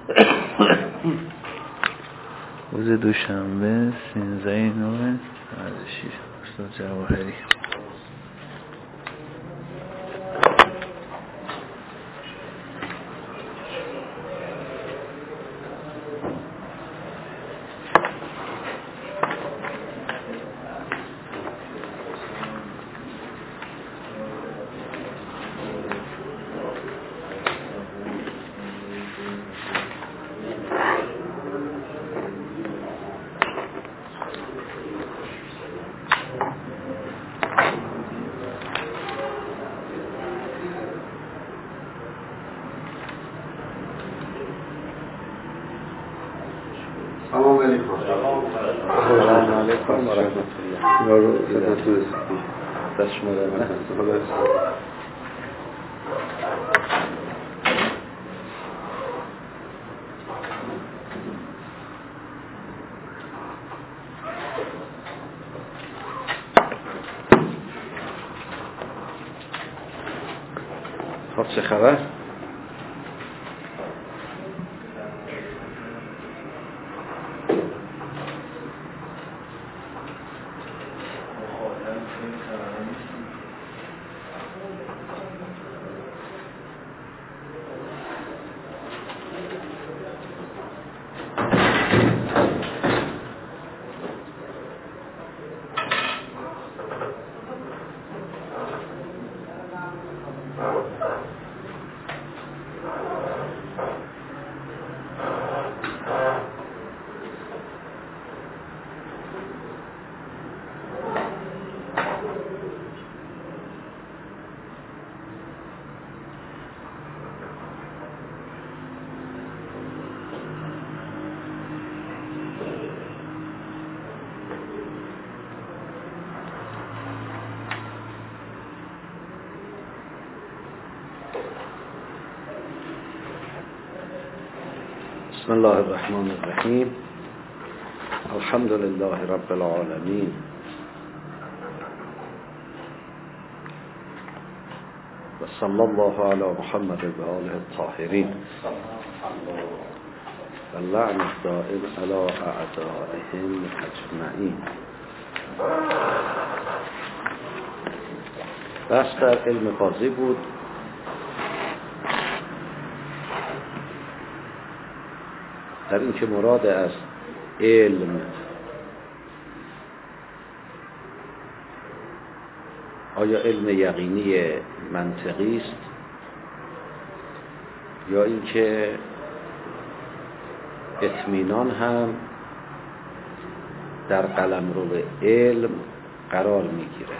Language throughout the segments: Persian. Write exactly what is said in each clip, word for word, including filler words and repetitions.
روز دوشنبه سیزده نوامبر از شیش استاد جواهری. خب چه خبر؟ بسم الله الرحمن الرحیم. الحمد لله رب العالمین و صلی الله علی محمد و آله الطاهرین و لعن الدائم علی اعدائهم اجمعین. بحث در علم قاضی بود. در این که مراد از علم آیا علم یقینی منطقی است یا اینکه اطمینان هم در قلمرو علم قرار میگیره.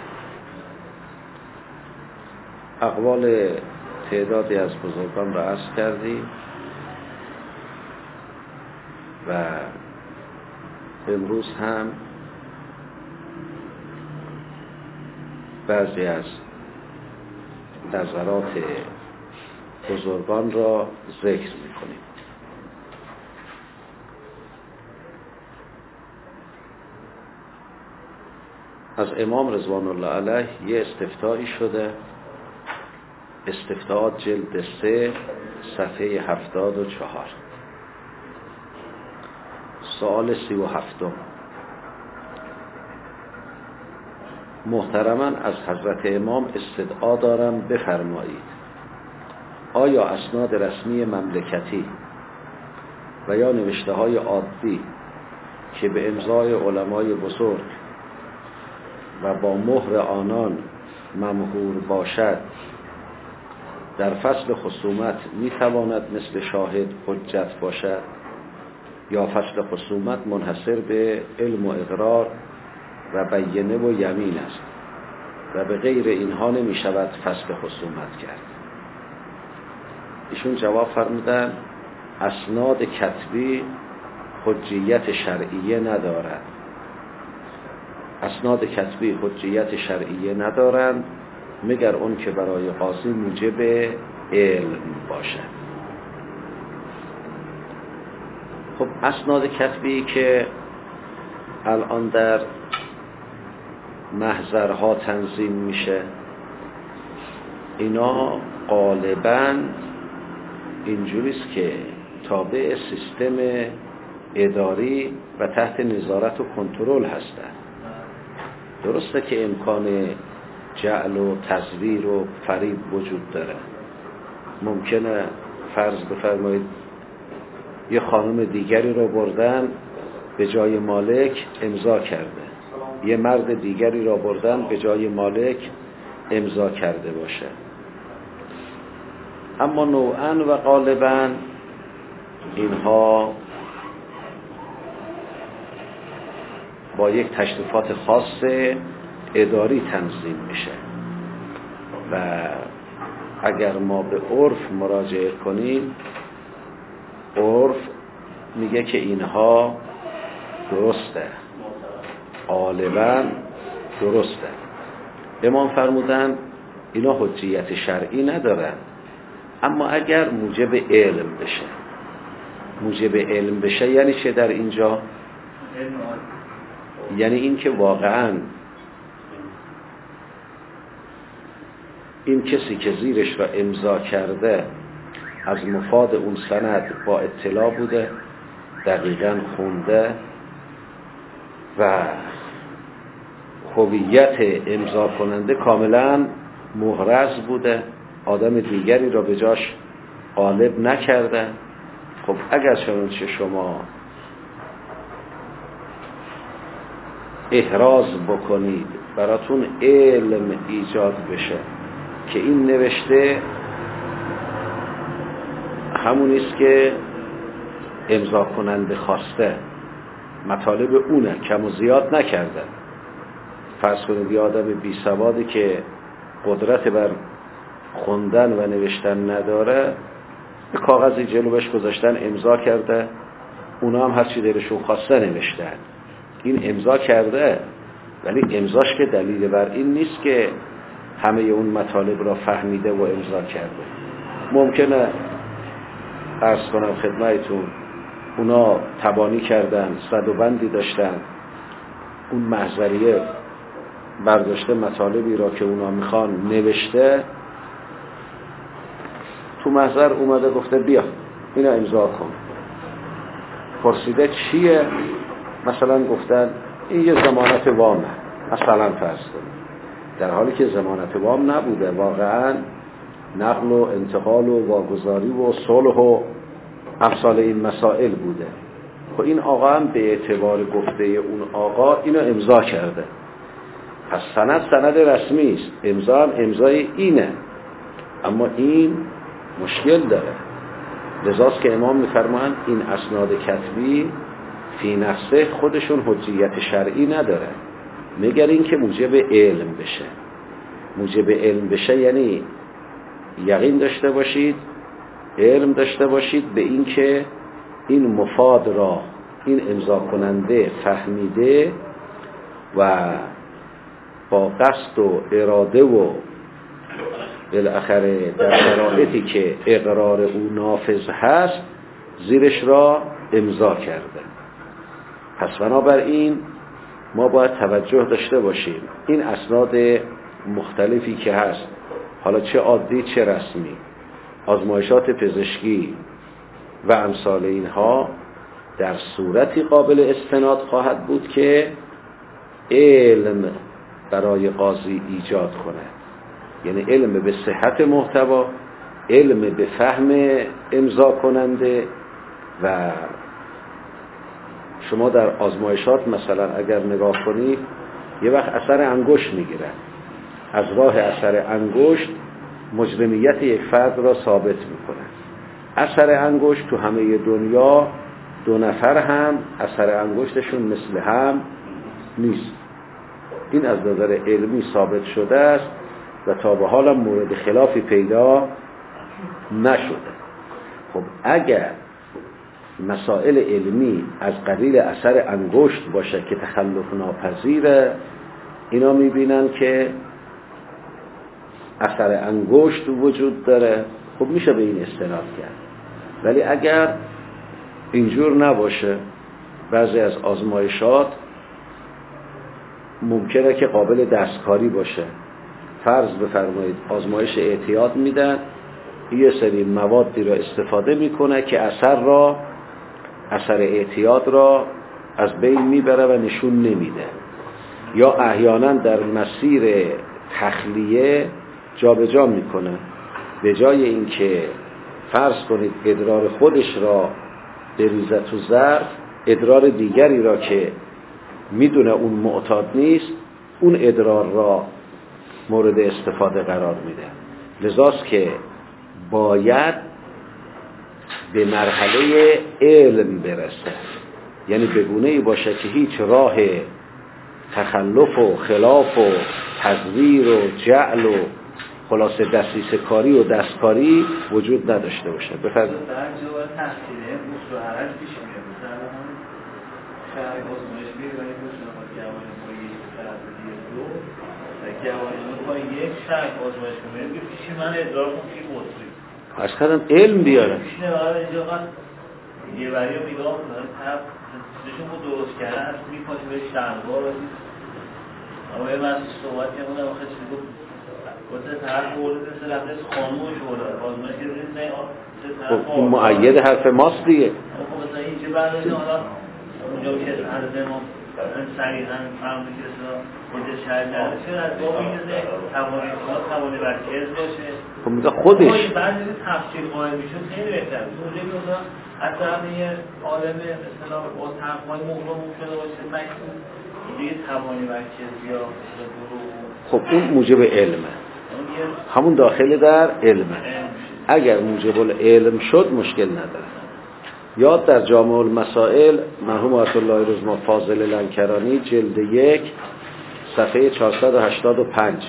اقوال تعدادی از بزرگان را عرض کردیم و امروز هم بعضی از نظرات بزرگان را ذکر می‌کنیم. از امام رضوان الله علیه یه استفتایی شده، استفتاءات جلد سه صفحه هفتاد و چهار، سوال سی و هفتم. محترماً از حضرت امام استدعا دارم بفرمایید آیا اسناد رسمی مملکتی و یا نوشته های عادی که به امضای علمای بزرگ و با مهر آنان ممهور باشد در فصل خصومت میتواند مثل شاهد حجت باشد یا فصل خصومت منحصر به علم و اقرار و بینه و یمین است و به غیر اینها نمی شود فصل خصومت کرد؟ ایشون جواب فرمودن اسناد کتبی حجیت شرعیه ندارد. اسناد کتبی حجیت شرعیه ندارند مگر اون که برای قاضی موجب علم باشد. خب اسناد کتبی که الان در محضرها تنظیم میشه اینا غالباً اینجوریست که تابع سیستم اداری و تحت نظارت و کنترل هستند. درسته که امکان جعل و تزویر و فریب وجود داره. ممکنه فرض بفرمایید یه خانم دیگری رو بردن به جای مالک امضا کرده، یه مرد دیگری را بردن به جای مالک امضا کرده باشه. اما نوعاً و غالباً اینها با یک تشریفات خاص اداری تنظیم میشه و اگر ما به عرف مراجعه کنیم، عرف میگه که اینها درسته، غالباً درسته. امام فرمودن اینا حجیت شرعی ندارن، اما اگر موجب علم بشه. موجب علم بشه یعنی چه در اینجا؟ یعنی این که واقعاً این کسی که زیرش را امضا کرده از مفاد اون سند با اطلاع بوده، دقیقاً خونده و هویت امضا کننده کاملاً محرز بوده، آدم دیگری را به جاش غالب نکرده. خب اگر چنانچه شما احراز بکنید، براتون علم ایجاد بشه که این نوشته همونیست که امضا کننده خواسته، مطالب اونه، کم و زیاد نکرده. فرض کنید یه آدم بی سوادی که قدرت بر خوندن و نوشتن نداره، به کاغذی جلوش گذاشتن امضا کرده، اونا هم هر چی دلشون خواسته نوشتن. این امضا کرده، ولی امضاش که دلیل بر این نیست که همه اون مطالب را فهمیده و امضا کرده. ممکنه عرض کنم خدمتتون اونا تبانی کردن، صد و بندی داشتن، اون محضریه برداشته مطالبی را که اونا میخوان نوشته، تو محضر اومده گفته بیا اینا امضا کن. پرسیده چیه؟ مثلا گفتن این یه ضمانت وامه، مثلا فرض کنید، در حالی که ضمانت وام نبوده، واقعا نقل و انتقال و واگذاری و صلح و امثال این مسائل بوده. خب این آقا هم به اعتبار گفته اون آقا اینو امضا کرده، پس سند سند رسمی است، امضا هم امضای اینه، اما این مشکل داره. لذاست که امام میفرمایند این اسناد کتبی فی نفسه خودشون حجیت شرعی نداره، مگر این که موجب علم بشه. موجب علم بشه یعنی یقین داشته باشید، علم داشته باشید به این که این مفاد را این امضا کننده فهمیده و با قصد و اراده و بالاخره در شرایطی که اقرار او نافذ هست زیرش را امضا کرده. پس بنابراین ما باید توجه داشته باشیم این اسناد مختلفی که هست، حالا چه عادی چه رسمی، آزمایشات پزشکی و امثال اینها، در صورتی قابل استناد خواهد بود که علم برای قاضی ایجاد کنه، یعنی علم به صحت محتوا، علم به فهم امضا کننده. و شما در آزمایشات مثلا اگر نگاه کنید یه وقت اثر انگشت میگیرن، از راه اثر انگشت مجرمیت یک فرد را ثابت میکنن. اثر انگشت تو همه دنیا دو نفر هم اثر انگشتشون مثل هم نیست، این از نظر علمی ثابت شده است و تا به حال مورد خلافی پیدا نشده. خب اگر مسائل علمی از قبیل اثر انگشت باشه که تخلف ناپذیره، اینا میبینن که اثر انگشت وجود داره، خب میشه به این استناد کرد. ولی اگر اینجور نباشه، بعضی از آزمایشات ممکنه که قابل دستکاری باشه. فرض بفرمایید آزمایش اعتیاد میدن، یه سری موادی را استفاده میکنه که اثر را اثر اعتیاد را از بین میبره و نشون نمیده، یا احیانا در مسیر تخلیه جابجا میکنه، به جای اینکه فرض کنید ادرار خودش را بریزه تو ظرف، ادرار دیگری را که میدونه اون معتاد نیست اون ادرار را مورد استفاده قرار میده. لذاست که باید به مرحله علم برسه، یعنی به گونه‌ای باشه که هیچ راه تخلف و خلاف و تزویر و جعل و خلاصه دستیسه کاری و دستکاری وجود نداشته باشه. بفرمایید. در جواب تحصیلی اصول حرج پیش میاد. مثلا همون شهر آزمایش میره و این روشن‌ها جوانی با یک طرف دیگه دو و جوانی با یک شهر آزمایش میره که پیش من ادرار کنم که بطری از کردم علم بیاره. پیش نوارد اینجا قد یه بری رو بیگاه کنم طرف چیزشون بود درست کرده از میپاشه به شهربار و اما یه من صحبت کنم آخه چی بود واسه طرف بولده مثل لحظه خانوش بوده آزمایش که دید نه خب این معید حرف ماست دیگه. خب مثلا اینجا برداشته حالا اونجا که حضرت امام صریحاً فرمود که اصلا اینجا شهر کرده چرا از باب این که توانی خدا توانی برکز باشه خب میگه خودش اما این بعضی تفسیر قائل میشه خیلی بهتر اونجا که مثلا از طرف یه عالم مثلا با تقوای مغرم شده باشه مکتوب اینجا توانی برکز یا خب اون موجب علمه، همون داخل در علمه. اگر موجب العلم شد مشکل نداره. یاد در جامع المسائل مرحوم آیت الله رضا فاضل لنکرانی جلد یک صفحه چهارصد و هشتاد و پنج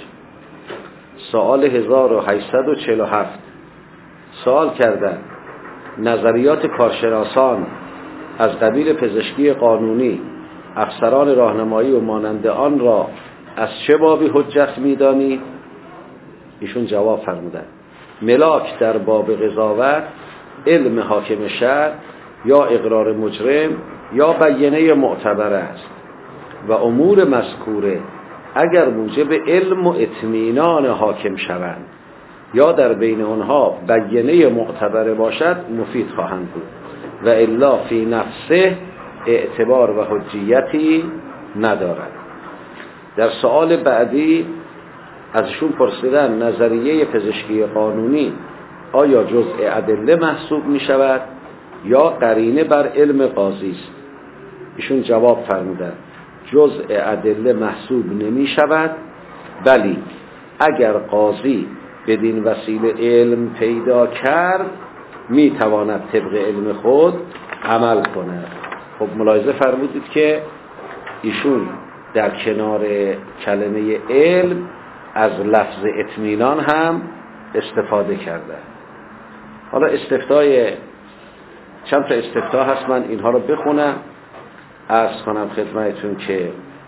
سوال هزار و هشتصد و چهل و هفت سوال کردن نظریات کارشناسان از قبیل پزشکی قانونی افسران راهنمایی و مانند آن را از چه بابی حجت می‌دانید؟ ایشون جواب فرمودند ملاک در باب قضاوت، علم حاکم شرع یا اقرار مجرم یا بیانه معتبر است و امور مذکوره اگر موجب علم و اطمینان حاکم شوند یا در بین آنها بیانه معتبر باشد مفید خواهند بود و الا فی نفسه اعتبار و حجیتی ندارد. در سوال بعدی ازشون پرسیدن نظریه پزشکی قانونی آیا جزء ادله محسوب می شود یا قرینه بر علم قاضی است؟ ایشون جواب فرمودند جزء ادله محسوب نمی شود، ولی اگر قاضی بدین وسیله علم پیدا کرد می تواند طبق علم خود عمل کند. خب ملاحظه فرمودید که ایشون در کنار کلمه علم از لفظ اطمینان هم استفاده کرده. حالا استفتای چند تا استفتا هست، من اینها رو بخونم عرض کنم خدمتتون که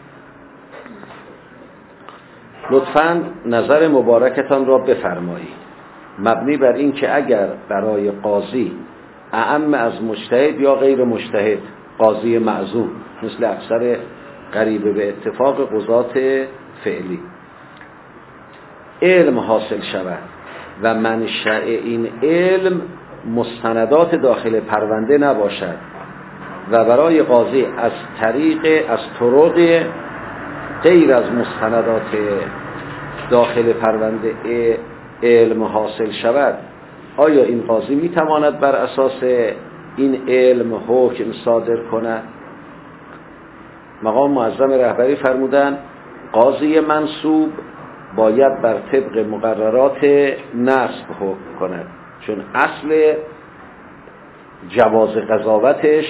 لطفاً نظر مبارکتان را بفرمایید مبنی بر این که اگر برای قاضی اعم از مجتهد یا غیر مجتهد قاضی معزوم مثل اکثر قریبه به اتفاق قضات فعلی علم حاصل شود و منشأ این علم مستندات داخل پرونده نباشد و برای قاضی از طریق از طرق غیر از مستندات داخل پرونده علم حاصل شود، آیا این قاضی میتواند بر اساس این علم حکم صادر کند؟ مقام معظم رهبری فرمودند قاضی منصوب باید بر طبق مقررات نصب حکم کند، چون اصل جواز قضاوتش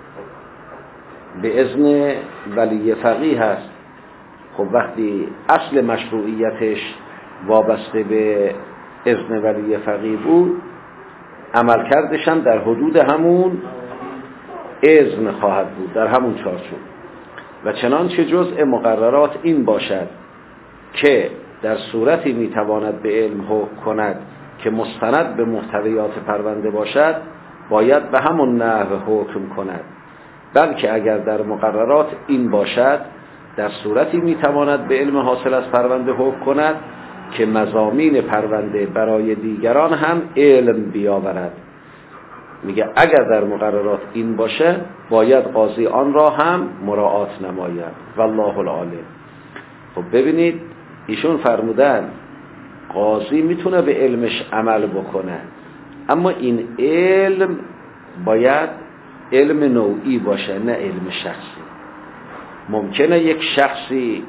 به اذن ولی فقیه هست. خب وقتی اصل مشروعیتش وابسته به اذن ولی فقیه بود، عملکردش هم در حدود همون اذن خواهد بود، در همون چارچوب. و چنانچه جزء مقررات این باشد که در صورتی میتواند به علم حکم کند که مستند به محتویات پرونده باشد، باید به همون نحو حکم کند. بلکه اگر در مقررات این باشد در صورتی میتواند به علم حاصل از پرونده حکم کند که مضامین پرونده برای دیگران هم علم بیاورد. میگه اگر در مقررات این باشه باید قاضی آن را هم مراعات نماید. والله العالم. خب ببینید ایشون فرمودن قاضی میتونه به علمش عمل بکنه، اما این علم باید علم نوعی باشه نه علم شخصی. ممکنه یک شخصی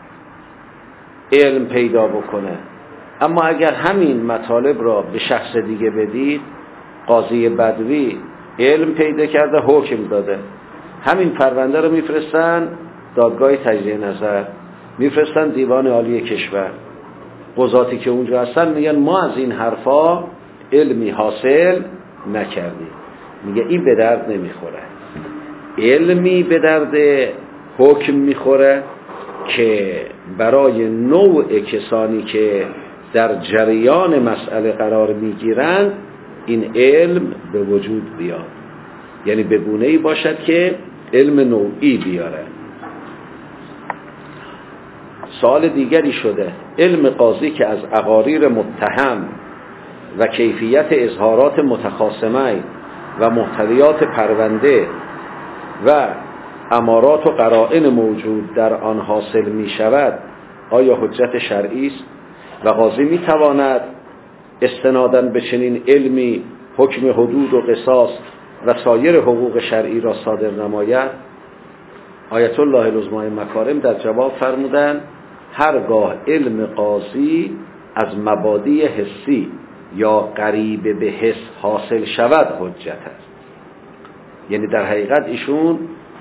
علم پیدا بکنه، اما اگر همین مطالب را به شخص دیگه بدید، قاضی بدوی علم پیدا کرده حکم داده، همین پرونده رو میفرستن دادگاه تجدید نظر، میفرستن دیوان عالی کشور، قضاتی که اونجا هستن میگن ما از این حرفا علمی حاصل نکردیم. میگه این به درد نمیخوره. علمی به درد حکم میخوره که برای نوع کسانی که در جریان مسئله قرار میگیرند این علم به وجود بیاد، یعنی به گونه‌ای باشد که علم نوعی بیاره. سوال دیگری شده علم قاضی که از اقاریر متهم و کیفیت اظهارات متخاصمین و محتویات پرونده و امارات و قرائن موجود در آن حاصل می شود آیا حجت شرعی است و قاضی می تواند استنادا به چنین علمی حکم حدود و قصاص و سایر حقوق شرعی را صادر نماید؟ آیت الله العظمای مکارم در جواب فرمودند هرگاه علم قاضی از مبادی حسی یا قریب به حس حاصل شود حجت است. یعنی در حقیقت ایشون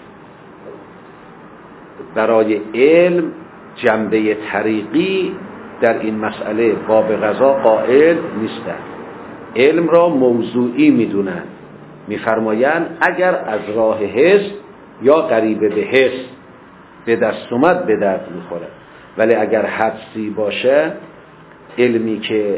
برای علم جنبه طریقی در این مسئله باب قضا قائل نیستند، علم را موضوعی میدونند، میفرمایند اگر از راه حس یا قریب به حس به دست اومد به درد میخوره، ولی اگر حدسی باشه علمی که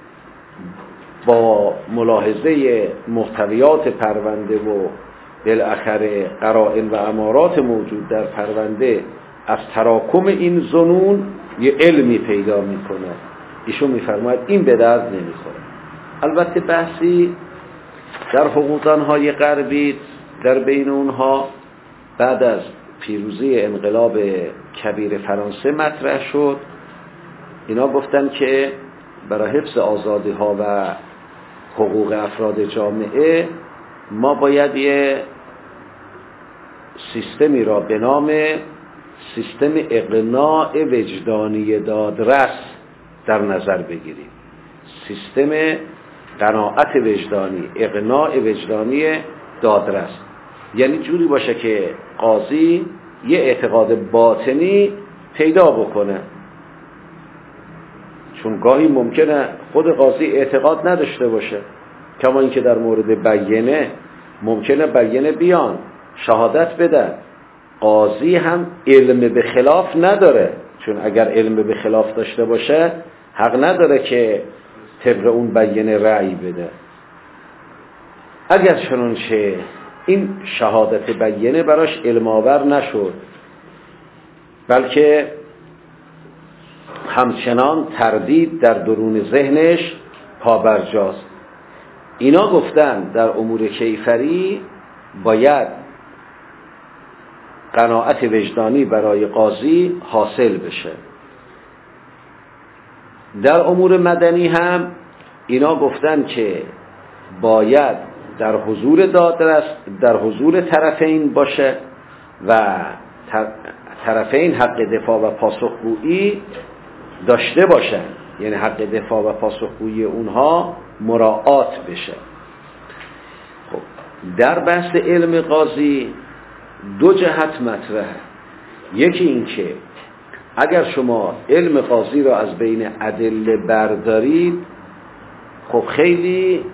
با ملاحظه محتویات پرونده و بالاخره قرائن و امارات موجود در پرونده از تراکم این ظنون یه علمی پیدا میکنه، ایشون میفرماید این به درد نمیخوره. البته بحثی در حقوقدانهای غربی در بین اونها بعد از پیروزی انقلاب کبیر فرانسه مطرح شد. اینا گفتن که برای حفظ آزادی ها و حقوق افراد جامعه ما باید یه سیستمی را به نام سیستم اقناع وجدانی دادرس در نظر بگیریم. سیستم قناعت وجدانی، اقناع وجدانی دادرس، یعنی جوری باشه که قاضی یه اعتقاد باطنی پیدا بکنه، چون گاهی ممکنه خود قاضی اعتقاد نداشته باشه، کما اینکه در مورد بیینه ممکنه بیینه بیان شهادت بدن، قاضی هم علم به خلاف نداره، چون اگر علم به خلاف داشته باشه حق نداره که طبق اون بیینه رأی بده. اگر چنانچه این شهادت بیینه براش علم آور نشد، بلکه همچنان تردید در درون ذهنش پابرجاست، اینا گفتن در امور کیفری باید قناعت وجدانی برای قاضی حاصل بشه. در امور مدنی هم اینا گفتن که باید در حضور دادرس در حضور طرفین باشه و طرفین حق دفاع و پاسخگویی داشته باشن، یعنی حق دفاع و پاسخگویی اونها مراعات بشه. خب در بحث علم قاضی دو جهت مطرحه. یکی این که اگر شما علم قاضی را از بین ادله بردارید، خب خیلی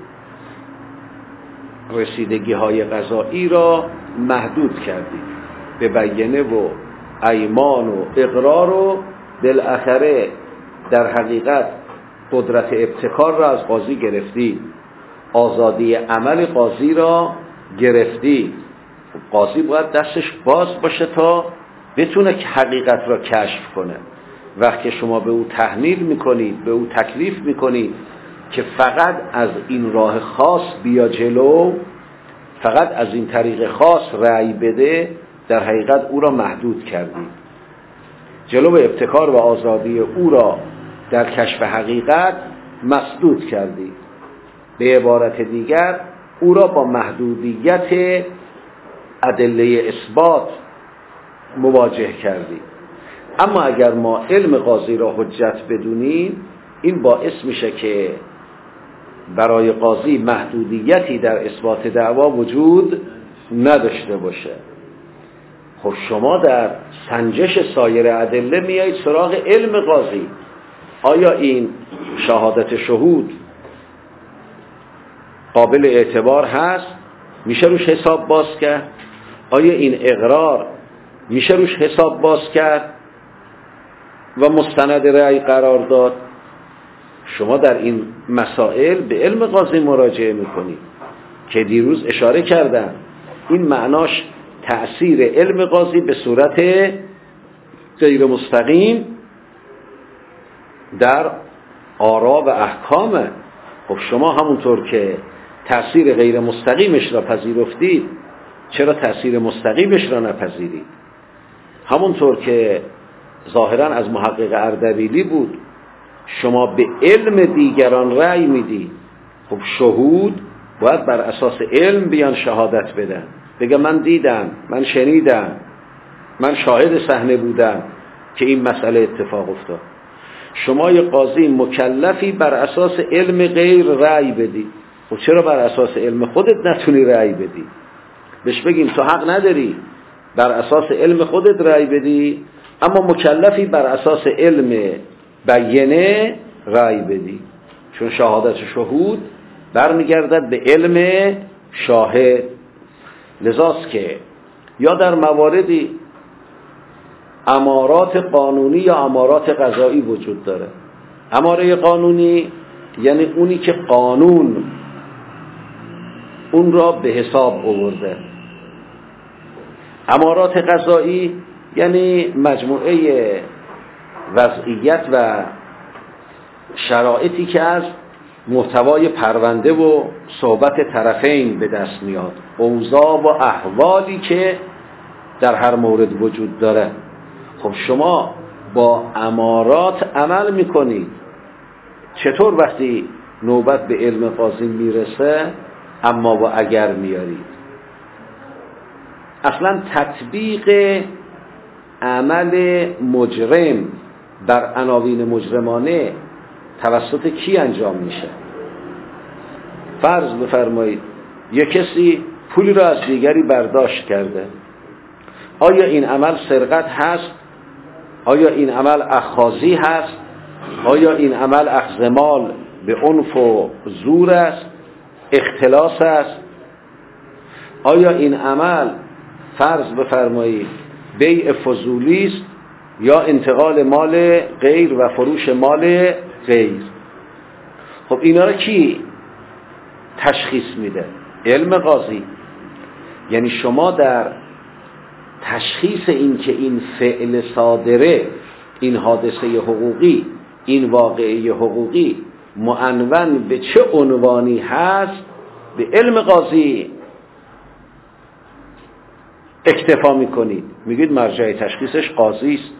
رسیدگی های قضایی را محدود کردید، به بیینه و ایمان و اقرار و بالاخره در حقیقت قدرت ابتکار را از قاضی گرفتید، آزادی عمل قاضی را گرفتید. قاضی باید دستش باز باشه تا بتونه که حقیقت را کشف کنه. وقتی شما به او تحمیل میکنید، به او تکلیف میکنید که فقط از این راه خاص بیا جلو، فقط از این طریق خاص رأی بده، در حقیقت او را محدود کردید. جلو ابتکار و آزادی او را در کشف حقیقت مسدود کردید. به عبارت دیگر او را با محدودیت ادله اثبات مواجه کردید. اما اگر ما علم قاضی را حجت بدونیم، این باعث میشه که برای قاضی محدودیتی در اثبات دعوا وجود نداشته باشه. خب شما در سنجش سایر ادله میایید سراغ علم قاضی. آیا این شهادت شهود قابل اعتبار هست؟ میشه روش حساب باز کرد؟ آیا این اقرار میشه روش حساب باز کرد و مستند رأی قرار داد؟ شما در این مسائل به علم قاضی مراجعه میکنید که دیروز اشاره کردم این معناش تأثیر علم قاضی به صورت غیر مستقیم در آرا و احکامه. خب شما همونطور که تأثیر غیر مستقیمش را پذیرفتید، چرا تأثیر مستقیمش را نپذیرید؟ همونطور که ظاهرا از محقق اردبیلی بود، شما به علم دیگران رأی میدی. خب شهود باید بر اساس علم بیان شهادت بدن، بگه من دیدم، من شنیدم، من شاهد صحنه بودم که این مسئله اتفاق افتاد. شما یه قاضی مکلفی بر اساس علم غیر رأی بدی. خب چرا بر اساس علم خودت نتونی رأی بدی؟ بهش بگیم تو حق نداری بر اساس علم خودت رأی بدی، اما مکلفی بر اساس علم بیینه رأی بدی، چون شهادت شهود برمیگردد به علم شاهد. لذاست که یا در مواردی امارات قانونی یا امارات قضایی وجود داره. اماره قانونی یعنی اونی که قانون اون را به حساب آورده. امارات قضایی یعنی مجموعه وضعیت و شرایطی که از محتوای پرونده و صحبت طرفین به دست میاد، اوضاع و احوالی که در هر مورد وجود داره. خب شما با امارات عمل میکنید. چطور وقتی نوبت به علم قاضی میرسه اما و اگر میارید؟ اصلا تطبیق عمل مجرم بر عناوین مجرمانه توسط کی انجام میشه؟ فرض بفرمایید یک کسی پولی را از دیگری برداشت کرده. آیا این عمل سرقت هست؟ آیا این عمل اخاذی هست؟ آیا این عمل اخذ مال به عنف و زور است؟ اختلاس است؟ آیا این عمل فرض بفرمایید بیع فضولی است یا انتقال مال غیر و فروش مال غیر؟ خب اینا را کی تشخیص میده؟ علم قاضی. یعنی شما در تشخیص این که این فعل صادره، این حادثه حقوقی، این واقعه حقوقی معنون به چه عنوانی هست، به علم قاضی اکتفا میکنید. میگید مرجع تشخیصش قاضی است.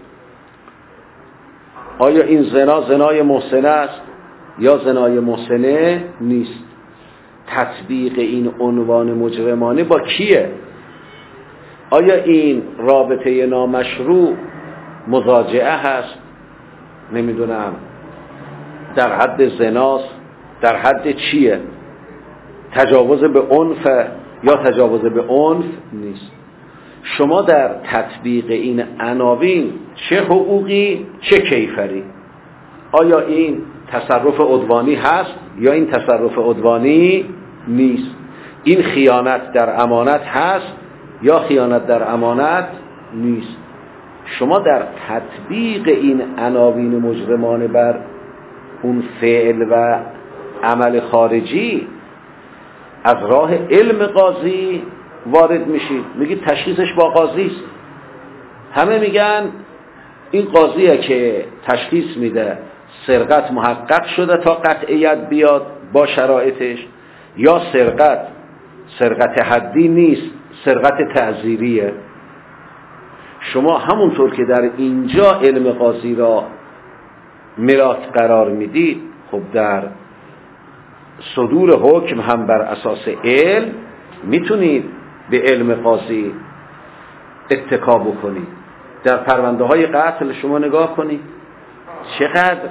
آیا این زنا زنای محسنه است یا زنای محسنه نیست؟ تطبیق این عنوان مجرمانه با کیه؟ آیا این رابطه نامشروع مضاجعه هست؟ نمیدونم در حد زناست، در حد چیه؟ تجاوز به عنف یا تجاوز به عنف نیست. شما در تطبیق این عناوین چه حقوقی چه کیفری؟ آیا این تصرف عدوانی هست یا این تصرف عدوانی نیست؟ این خیانت در امانت هست یا خیانت در امانت نیست؟ شما در تطبیق این عناوین مجرمانه بر اون فعل و عمل خارجی از راه علم قاضی وارد میشید. میگید تشخیصش با قاضی است. همه میگن این قاضیه که تشخیص میده سرقت محقق شده تا قطعیت بیاد با شرایطش، یا سرقت سرقت حدی نیست، سرقت تعزیریه. شما همونطور که در اینجا علم قاضی را ملاک قرار میدید، خب در صدور حکم هم بر اساس علم میتونید به علم قاضی اتکا بکنید. در پرونده های قتل شما نگاه کنید چقدر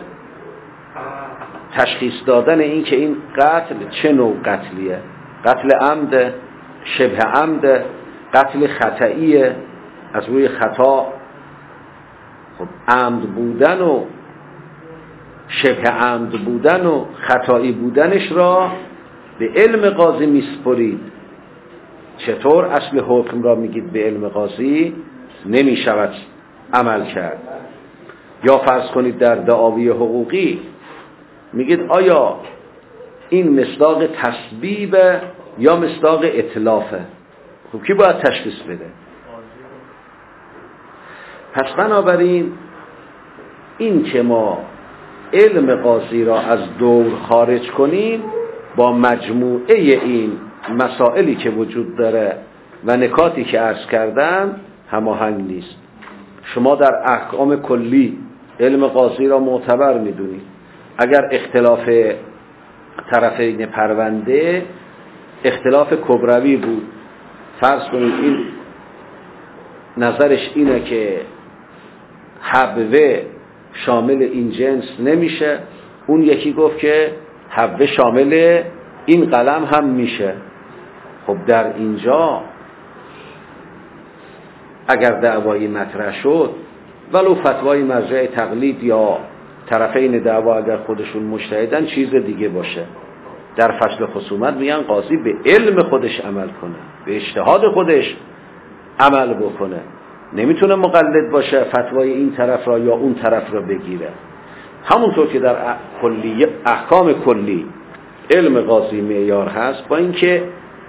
تشخیص دادن این که این قتل چه نوع قتلیه، قتل عمد، شبه عمد، قتل خطئیه، از روی خطا. خب عمد بودن و شبه عمد بودن و خطایی بودنش را به علم قاضی میسپرید. چطور اصل حکم را میگید به علم قاضی نمی شود عمل کرد؟ یا فرض کنید در دعاوی حقوقی میگید آیا این مصداق تسبیب یا مصداق اتلافه؟ خب کی باید تشخیص بده؟ پس بنابراین این که ما علم قاضی را از دور خارج کنیم با مجموعه این مسائلی که وجود داره و نکاتی که عرض کردم هماهنگ نیست. شما در احکام کلی علم قاضی را معتبر میدونید. اگر اختلاف طرفین پرونده اختلاف کبروی بود، فرض کنید این نظرش اینه که حبوه شامل این جنس نمیشه، اون یکی گفت که حبوه شامل این قلم هم میشه. خب در اینجا اگر دعوایی مطرح شد، ولو فتوای مرجع تقلید یا طرفین دعوا اگر خودشون مجتهدن چیز دیگه باشه، در فصل خصومت میگن قاضی به علم خودش عمل کنه، به اجتهاد خودش عمل بکنه، نمیتونه مقلد باشه فتوای این طرف را یا اون طرف را بگیره. همونطور که در کلی احکام کلی علم قاضی معیار هست، با اینکه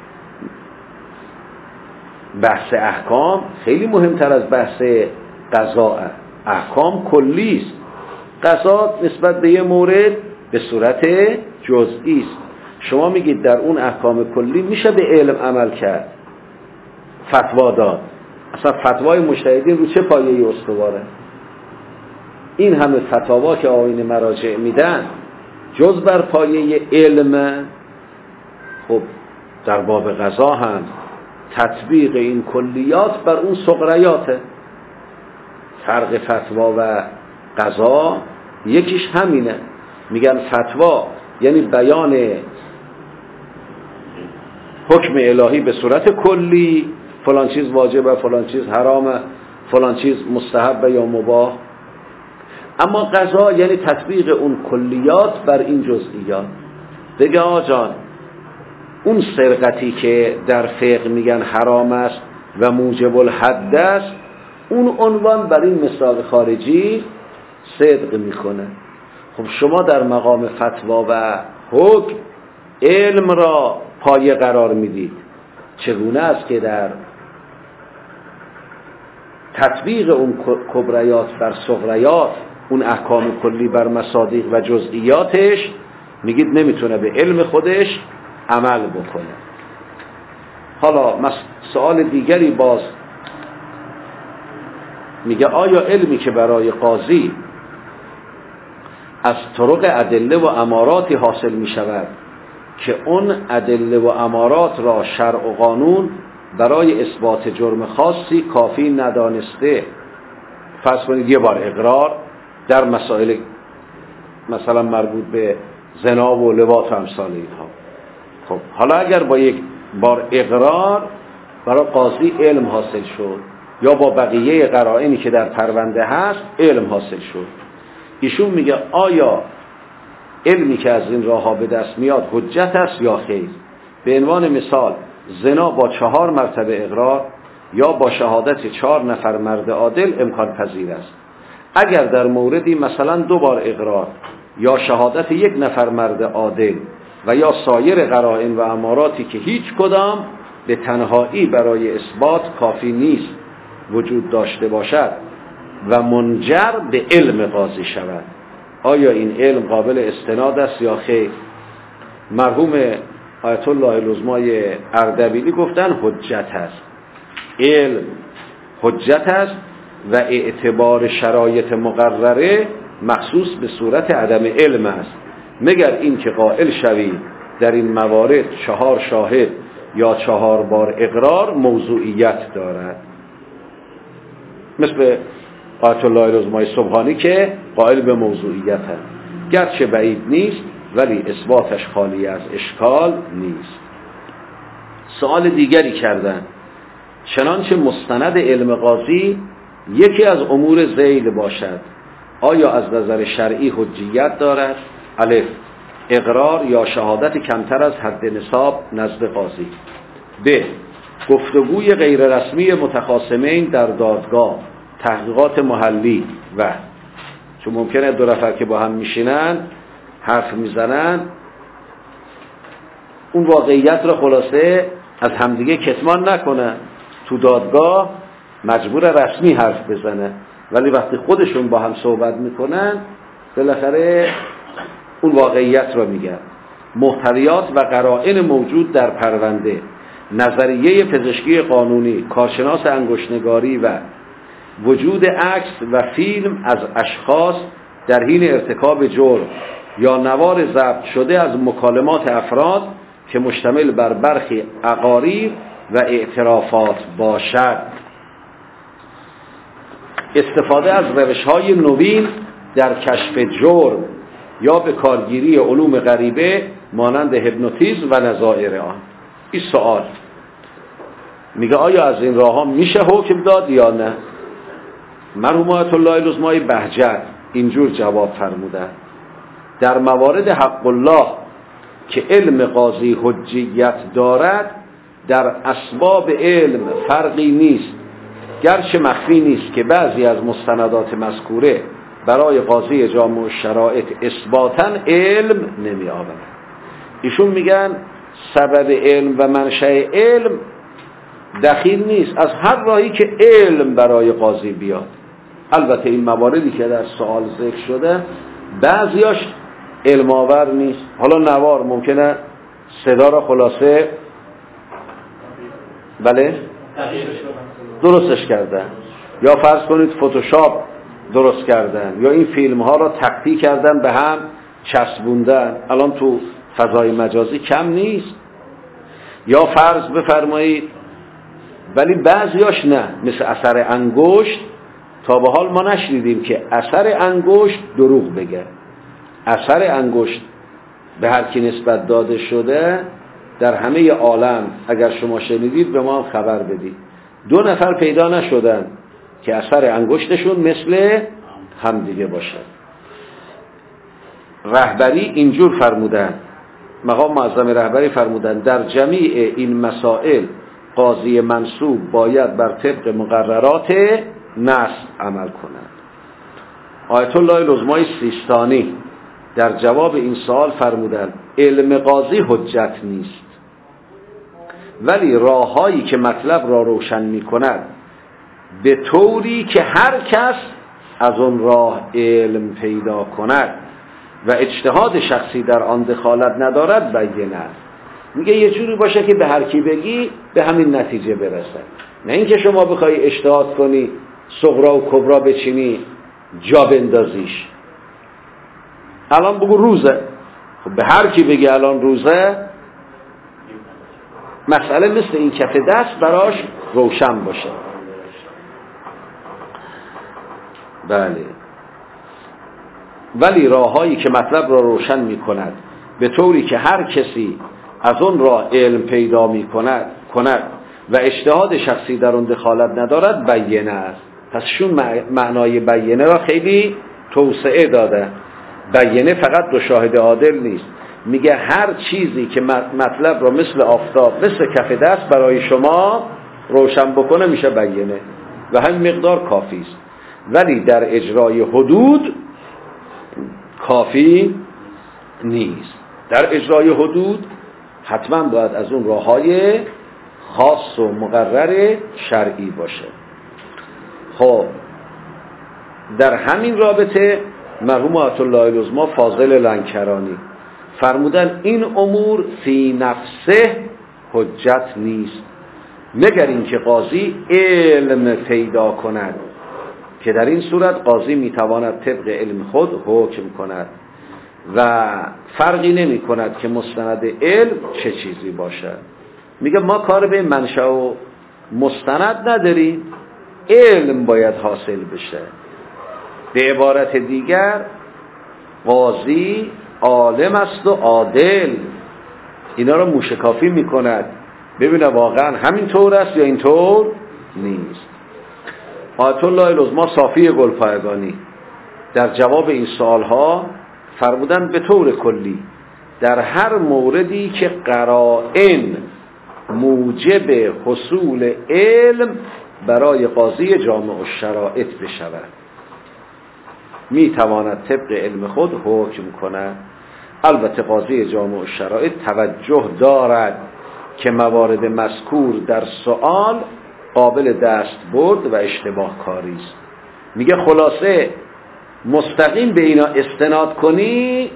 بحث احکام خیلی مهمتر از بحث قضاء. احکام کلی است، قضا نسبت به یه مورد به صورت جزئی است. شما میگید در اون احکام کلی میشه به علم عمل کرد، فتوا داد. اصلا فتوای مجتهدین رو چه پایه‌ای استواره؟ این همه فتاوا که آیین مراجع میدن جز بر پایه علم. خب در باب قضا هم تطبیق این کلیات بر اون صغریاته. فرق فتوا و قضا یکیش همینه. میگن فتوا یعنی بیان حکم الهی به صورت کلی، فلان چیز واجبه، فلان چیز حرامه، فلان چیز مستحبه یا مباح. اما قضا یعنی تطبیق اون کلیات بر این جزئیات. بگه آقا جان اون سرقتی که در فقه میگن حرام است و موجب الحد است، اون عنوان بر این مثال خارجی صدق میکنه. خب شما در مقام فتوا و حکم علم را پایه قرار میدید. چگونه است که در تطبیق اون کبریات بر صغریات، اون احکام کلی بر مصادیق و جزئیاتش میگید نمیتونه به علم خودش عمل بکنه. حالا سوال دیگری باز میگه آیا علمی که برای قاضی از طرق ادله و اماراتی حاصل میشود که اون ادله و امارات را شرع و قانون برای اثبات جرم خاصی کافی ندانسته، فرض کنید یه بار اقرار در مسائل مثلا مربوط به زنا و لواط و امثال اینها. خب حالا اگر با یک بار اقرار برای قاضی علم حاصل شد یا با بقیه قرائنی که در پرونده هست علم حاصل شد، ایشون میگه آیا علمی که از این راه ها به دست میاد حجت است یا خیر؟ به عنوان مثال زنا با چهار مرتبه اقرار یا با شهادت چهار نفر مرد عادل امکان پذیر است. اگر در موردی مثلا دو بار اقرار یا شهادت یک نفر مرد عادل و یا سایر قرائن و اماراتی که هیچ کدام به تنهایی برای اثبات کافی نیست وجود داشته باشد، و منجر به علم قاضی شود. آیا این علم قابل استناد است یا خیر؟ مرحوم آیت الله العظمای اردبیلی گفتن حجت است. علم حجت است و اعتبار شرایط مقرره مخصوص به صورت عدم علم است، مگر این که قائل شوید در این موارد چهار شاهد یا چهار بار اقرار موضوعیت دارد، مثل آیت الله العظمای سبحانی که قائل به موضوعیت است، گرچه بعید نیست ولی اثباتش خالی از اشکال نیست. سوال دیگری کردن، چنانچه مستند علم قاضی یکی از امور ذیل باشد، آیا از نظر شرعی حجیت دارد؟ الف، اقرار یا شهادت کمتر از حد نصاب نزد قاضی. ب، گفتگوی غیر رسمی متخاصمین در دادگاه، تحقیقات محلی و چون ممکنه دو نفر که با هم میشینن حرف میزنن اون واقعیت را خلاصه از همدیگه کتمان نکنن، تو دادگاه مجبور رسمی حرف بزنه، ولی وقتی خودشون با هم صحبت میکنن بالاخره اون واقعیت را میگن. محتویات و قرائن موجود در پرونده، نظریه پزشکی قانونی، کارشناس انگشتنگاری و وجود عکس و فیلم از اشخاص در حین ارتکاب جرم یا نوار ضبط شده از مکالمات افراد که مشتمل بر برخی اقاریر و اعترافات باشد. استفاده از روش‌های نوین در کشف جرم یا به کارگیری علوم غریبه مانند هیپنوتیزم و نظائر آن. این سوال میگه آیا از این راه ها میشه حکم داد یا نه؟ مرحوم آیت الله العظمای بهجت اینجور جواب فرمودند: در موارد حق الله که علم قاضی حجیت دارد در اسباب علم فرقی نیست، گرچه مخفی نیست که بعضی از مستندات مذکوره برای قاضی جامع الشرائط اثباتاً علم نمی آورد. ایشون میگن سبب علم و منشأ علم دخیل نیست، از هر راهی که علم برای قاضی بیاد. البته این مواردی که در سوال ذکر شده بعضیاش علم آور نیست. حالا نوار ممکنه صدا را خلاصه بله درستش کردن، یا فرض کنید فتوشاپ درست کردن، یا این فیلم ها را تقطیع کردن به هم چسبوندن، الان تو فضای مجازی کم نیست. یا فرض بفرمایید ولی بعضیاش نه، مثل اثر انگشت تا به حال ما نشنیدیم که اثر انگشت دروغ بگه. اثر انگشت به هر کی نسبت داده شده در همه عالم اگر شما شنیدید به ما هم خبر بدید. دو نفر پیدا نشدن که اثر انگشتشون مثل هم دیگه باشه. رهبری اینجور فرمودن، مقام معظم رهبری فرمودن در جمیع این مسائل قاضی منصوب باید بر طبق مقررات نص عمل کند. آیت الله العظمای سیستانی در جواب این سوال فرمودند علم قاضی حجت نیست، ولی راههایی که مطلب را روشن می کند به طوری که هر کس از اون راه علم پیدا کند و اجتهاد شخصی در آن دخالت ندارد بیان است. میگه یه جوری باشه که به هر کی بگی به همین نتیجه برسه، نه اینکه شما بخوای اجتهاد کنی صغرا و کبرا بچینی جا بندازیش. الان بگو روزه، خب به هر کی بگی الان روزه مسئله مثل این کف دست براش روشن باشه. بله، ولی راههایی که مطلب را روشن می کند به طوری که هر کسی از اون راه علم پیدا می کند کند و اجتهاد شخصی در اون دخالت ندارد بیانه است. پس شون معنای بیانه را خیلی توسعه داده. بیانه فقط دو شاهد عادل نیست، میگه هر چیزی که مطلب را مثل آفتاب مثل کف دست برای شما روشن بکنه میشه بیانه و همین مقدار کافی است. ولی در اجرای حدود کافی نیست. در اجرای حدود حتما باید از اون راههای خاص و مقرر شرعی باشه. خب در همین رابطه مرحوم آیت الله العظما فاضل لنکرانی فرمودن این امور فی نفسه حجت نیست مگر اینکه قاضی علم پیدا کند که در این صورت قاضی میتواند طبق علم خود حکم کند و فرقی نمی کند که مستند علم چه چیزی باشد. میگه ما کار به منشأ و مستند نداریم، علم باید حاصل بشه. به عبارت دیگر قاضی عالم است و عادل، اینا رو موشکافی میکند ببینه واقعا همین طور است یا این طور نیست. آیت الله العظما صافی گلپایگانی در جواب این سوالها فرمودن به طور کلی در هر موردی که قرائن موجب حصول علم برای قاضی جامع الشرائط بشود می تواند طبق علم خود حکم کند. البته قاضی جامع الشرائط توجه دارد که موارد مذکور در سؤال قابل دستبرد و اشتباه کاری است. میگه خلاصه مستقیم به اینا استناد کنی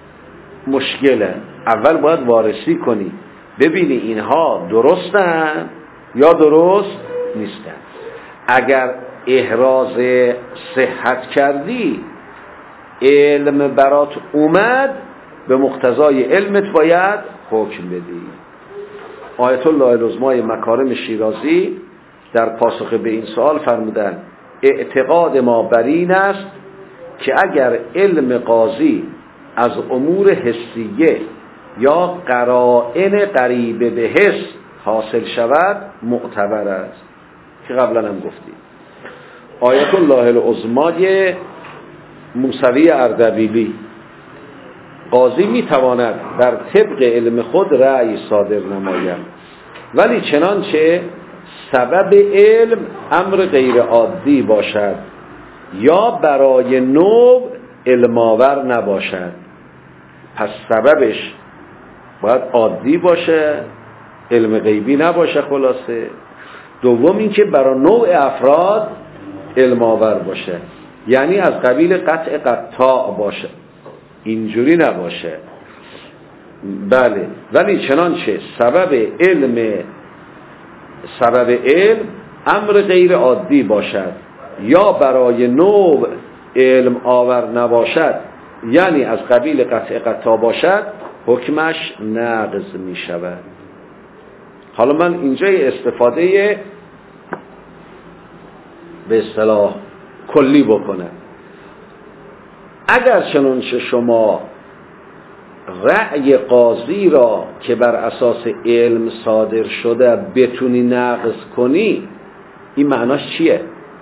مشکله، اول باید وارسی کنی ببینی اینها درستن یا درست نیستن. اگر احراز صحت کردی علم برات اومد به مقتضای علمت باید حکم بدی. آیت الله العظمای مکارم شیرازی در پاسخ به این سوال فرمودند اعتقاد ما بر این است که اگر علم قاضی از امور حسیه یا قرائن قریبه به حس حاصل شود معتبر است که قبلا هم گفتیم. آیت الله العظمای موسوی اردبیلی قاضی میتواند بر طبق علم خود رأی صادر نماید ولی چنانچه سبب علم امر غیر عادی باشد یا برای نوع علماور نباشد. پس سببش باید عادی باشه، علم غیبی نباشه. خلاصه دوم این که برای نوع افراد علماور باشه، یعنی از قبیل قطع قطاع باشه، اینجوری نباشه. بله، ولی چنانچه سبب علم سبب علم امر غیر عادی باشد یا برای نوع علم آور نباشد، یعنی از قبیل قطع قطاع باشد، حکمش ناقض می شود. حالا من اینجا استفاده به اصطلاح کلی بکنم. اگر چنانچه شما رأی قاضی را که بر اساس علم صادر شده بتونی نقض کنی، این معناش چیه؟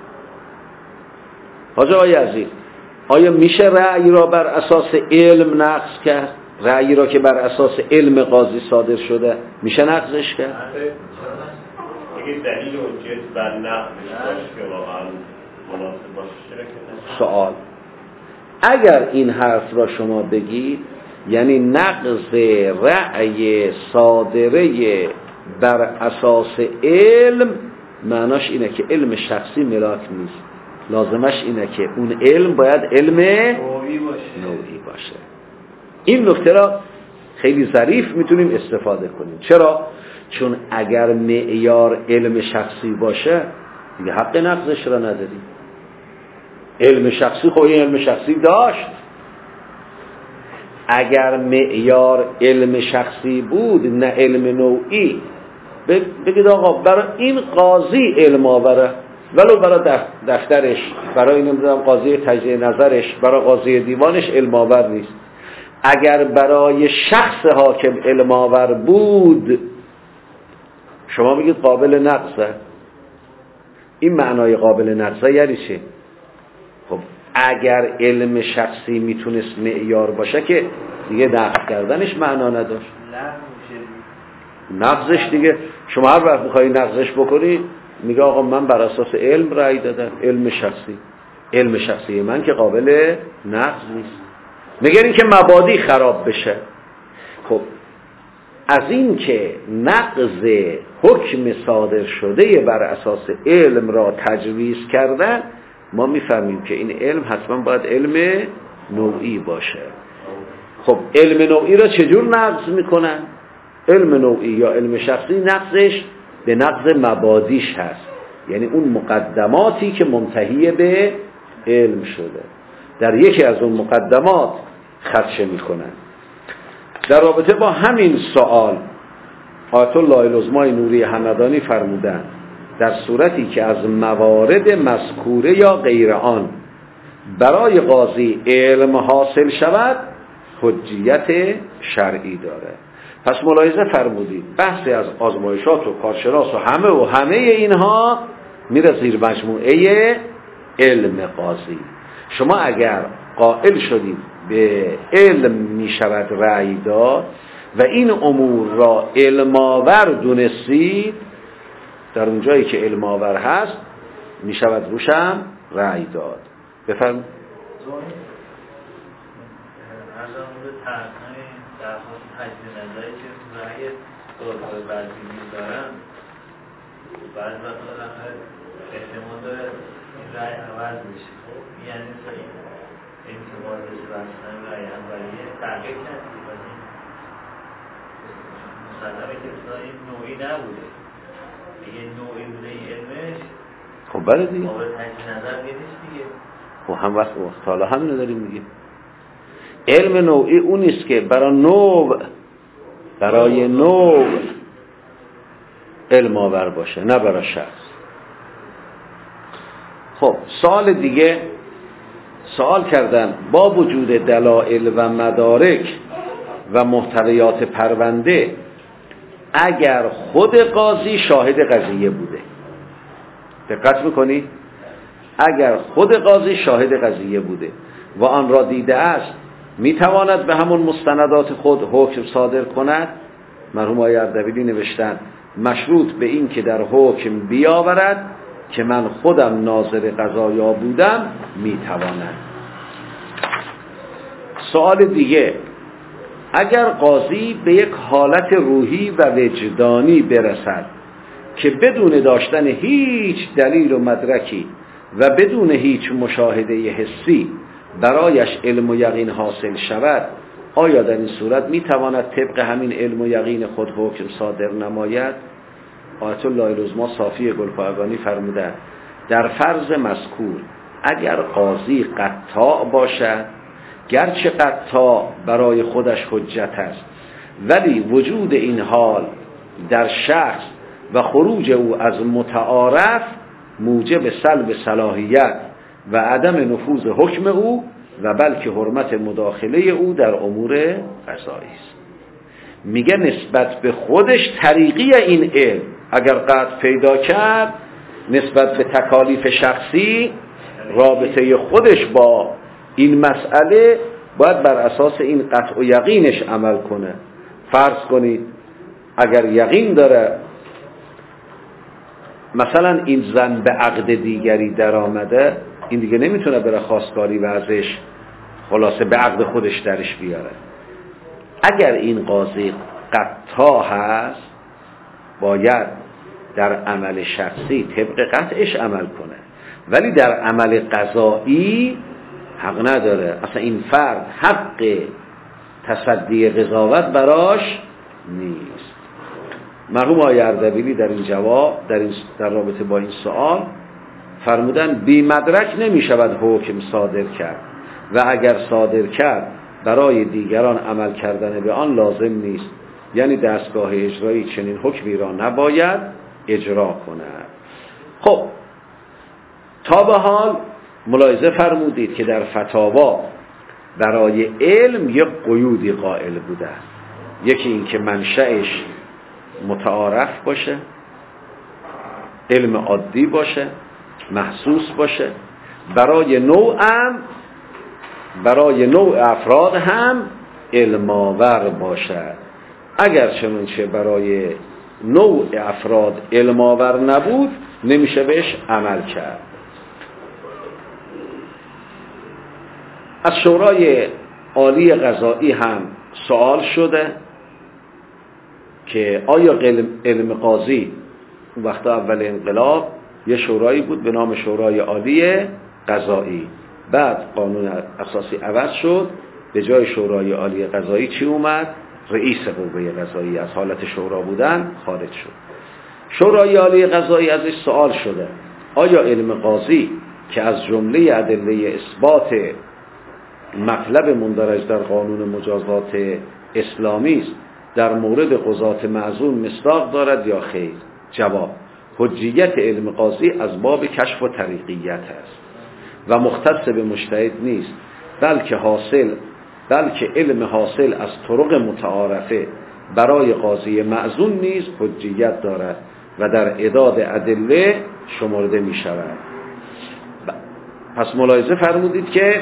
حاجی آقای عزیز، آیا میشه رأی را بر اساس علم نقض کرد؟ رأی را که بر اساس علم قاضی صادر شده میشه نقضش کرد؟ اگه دلیل حجت بر نقضش باشه که واقعا مناسب باشه. سوال: اگر این حرف را شما بگید یعنی نقض رأی صادره بر اساس علم، معناش اینه که علم شخصی ملاک نیست، لازمش اینه که اون علم باید علم نوعی باشه. نوعی باشه. این نکته را خیلی ظریف میتونیم استفاده کنیم. چرا؟ چون اگر معیار علم شخصی باشه دیگه حق نقضش را نداریم. علم شخصی خب این علم شخصی داشت. اگر معیار علم شخصی بود نه علم نوعی، بگید آقا برای این قاضی علم آوره، ولو برای دفترش، برای نمیدونم قاضی تجزیه نظرش، برای قاضی دیوانش علم آور نیست. اگر برای شخص حاکم علم آور بود، شما بگید قابل نقضه. این معنای قابل نقضه یعنی چه؟ خب اگر علم شخصی میتونست معیار باشه که دیگه نقض کردنش معنا نداشت. نقضش دیگه شما هر وقت میخوایی نقضش بکنی میگه آقا من بر اساس علم رأی دادم، علم شخصی، علم شخصی من که قابل نقض نیست. مگر این که مبادی خراب بشه. خب از این که نقض حکم صادر شده بر اساس علم را تجویز کردن، ما میفهمیم که این علم حتما باید علم نوعی باشه. خب علم نوعی را چجور نقض میکنن؟ علم نوعی یا علم شخصی نقضش به نقض مبادیش هست، یعنی اون مقدماتی که منتهی به علم شده در یکی از اون مقدمات خدشه میکنن. در رابطه با همین سوال آیت الله العظمای نوری همدانی فرمودند در صورتی که از موارد مذکوره یا غیر آن برای قاضی علم حاصل شود حجیت شرعی داره. پس ملاحظه فرمودید بحثی از آزمایشات و کارشناس و همه و همه اینها میره زیر مجموعه علم قاضی. شما اگر قائل شدید به علم میشود رأی داد و این امور را علماور دونستید، در اون جایی که علماور هست میشود روشم رأی داد. بفرمایید. درخواست تجدید نظری که برای دادگاه بعضی می‌دارن بعضی وقتا بالاخره احتمال داره این رأی عوض بشه. خب یعنی این که واضح بستن رأی اولیه تغییر کردی و این مسلمه که این نوعی نبوده، دیگه نوعی بوده این علمش. خب بله دیگه قابل تجدید نظر نیست دیگه. خب هم وقت حالا همینو داریم میگیم. علم نوعی اون نیست که برای نوع برای نوع علم آور باشه، نه برای شخص. خب سوال دیگه سوال کردن با وجود دلائل و مدارک و محتویات پرونده اگر خود قاضی شاهد قضیه بوده، دقت میکنی؟ اگر خود قاضی شاهد قضیه بوده و آن را دیده است میتواند به همون مستندات خود حکم صادر کند. مرحوم آقای اردبیلی نوشتن مشروط به این که در حکم بیاورد که من خودم ناظر قضایا بودم میتواند. سوال دیگه، اگر قاضی به یک حالت روحی و وجدانی برسد که بدون داشتن هیچ دلیل و مدرکی و بدون هیچ مشاهده حسی برایش علم و یقین حاصل شود، آیا در این صورت میتواند طبق همین علم و یقین خود حکم صادر نماید؟ آیت الله العظمی صافی گلپایگانی فرمودند در فرض مذکور اگر قاضی قطاع باشد، گرچه قطاع برای خودش حجت است، ولی وجود این حال در شخص و خروج او از متعارف موجب سلب صلاحیت و عدم نفوذ حکم او و بلکه حرمت مداخله او در امور قضایی است. میگه نسبت به خودش طریقی این علم اگر قطع پیدا کرد، نسبت به تکالیف شخصی رابطه خودش با این مسئله باید بر اساس این قطع و یقینش عمل کنه. فرض کنید اگر یقین داره مثلا این زن به عقد دیگری در آمده، این دیگه نمیتونه بره خواستگاری و ازش خلاصه به عقد خودش درش بیاره. اگر این قاضی قطاع هست باید در عمل شخصی طبق قطعش عمل کنه، ولی در عمل قضایی حق نداره. اصلا این فرد حق تصدی قضاوت براش نیست. مرحوم آقای اردبیلی در این جواب در, این در رابطه با این سوال فرمودن بی مدرک نمی شود حکم صادر کرد و اگر صادر کرد برای دیگران عمل کردن به آن لازم نیست، یعنی دستگاه اجرایی چنین حکمی را نباید اجرا کند. خب تا به حال ملاحظه فرمودید که در فتاوا برای علم یک قیودی قائل بوده. یکی این که منشأش متعارف باشه، علم عادی باشه، محسوس باشه، برای نوع هم برای نوع افراد هم علماور باشد. اگر چنانچه برای نوع افراد علماور نبود نمیشه بهش عمل کرد. از شورای عالی قضایی هم سوال شده که آیا علم قاضی وقت اول انقلاب یه شورایی بود به نام شورای عالی قضایی. بعد قانون اساسی عوض شد، به جای شورای عالی قضایی چی اومد؟ رئیس قوه قضایی از حالت شورا بودن خارج شد. شورای عالی قضایی ازش سوال شده آیا علم قاضی که از جمله ادله اثبات مطلب مندرج در قانون مجازات اسلامی است در مورد قضات معزول مصداق دارد یا خیر؟ جواب: حجیت علم قاضی از باب کشف و طریقیت است و مختص به مجتهد نیست، بلکه حاصل بلکه علم حاصل از طرق متعارفه برای قاضی معزول نیز حجیت دارد و در اعداد ادله شمرده می شود. پس ملاحظه فرمودید که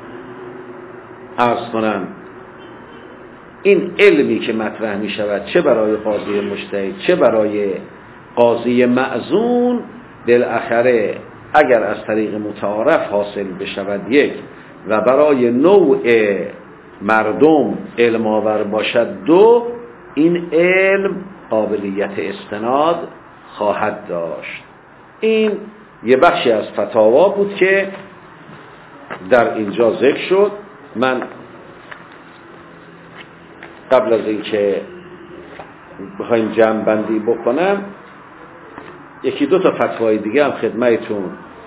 عرض کنم این علمی که مطرح می شود چه برای قاضی مجتهد چه برای قاضی معزول، بالاخره اگر از طریق متعارف حاصل بشود یک و برای نوع مردم علم آور باشد دو، این علم قابلیت استناد خواهد داشت. این یه بخشی از فتاوا بود که در اینجا ذکر شد. من قبل از اینکه بخوایم جمع بندی بکنم یکی دو تا فتوای دیگه هم خدمتتون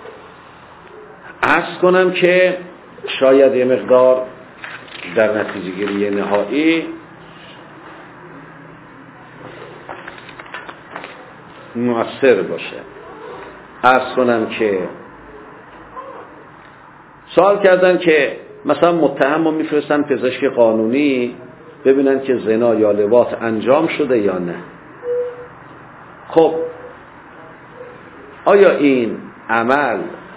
عرض کنم که شاید یه مقدار در نتیجه گیری نهایی مؤثر باشه. عرض کنم که سوال کردن که مثلا متهم رو میفرستن پزشک قانونی ببینن که زنا یا لواط انجام شده یا نه. خب آیا این عمل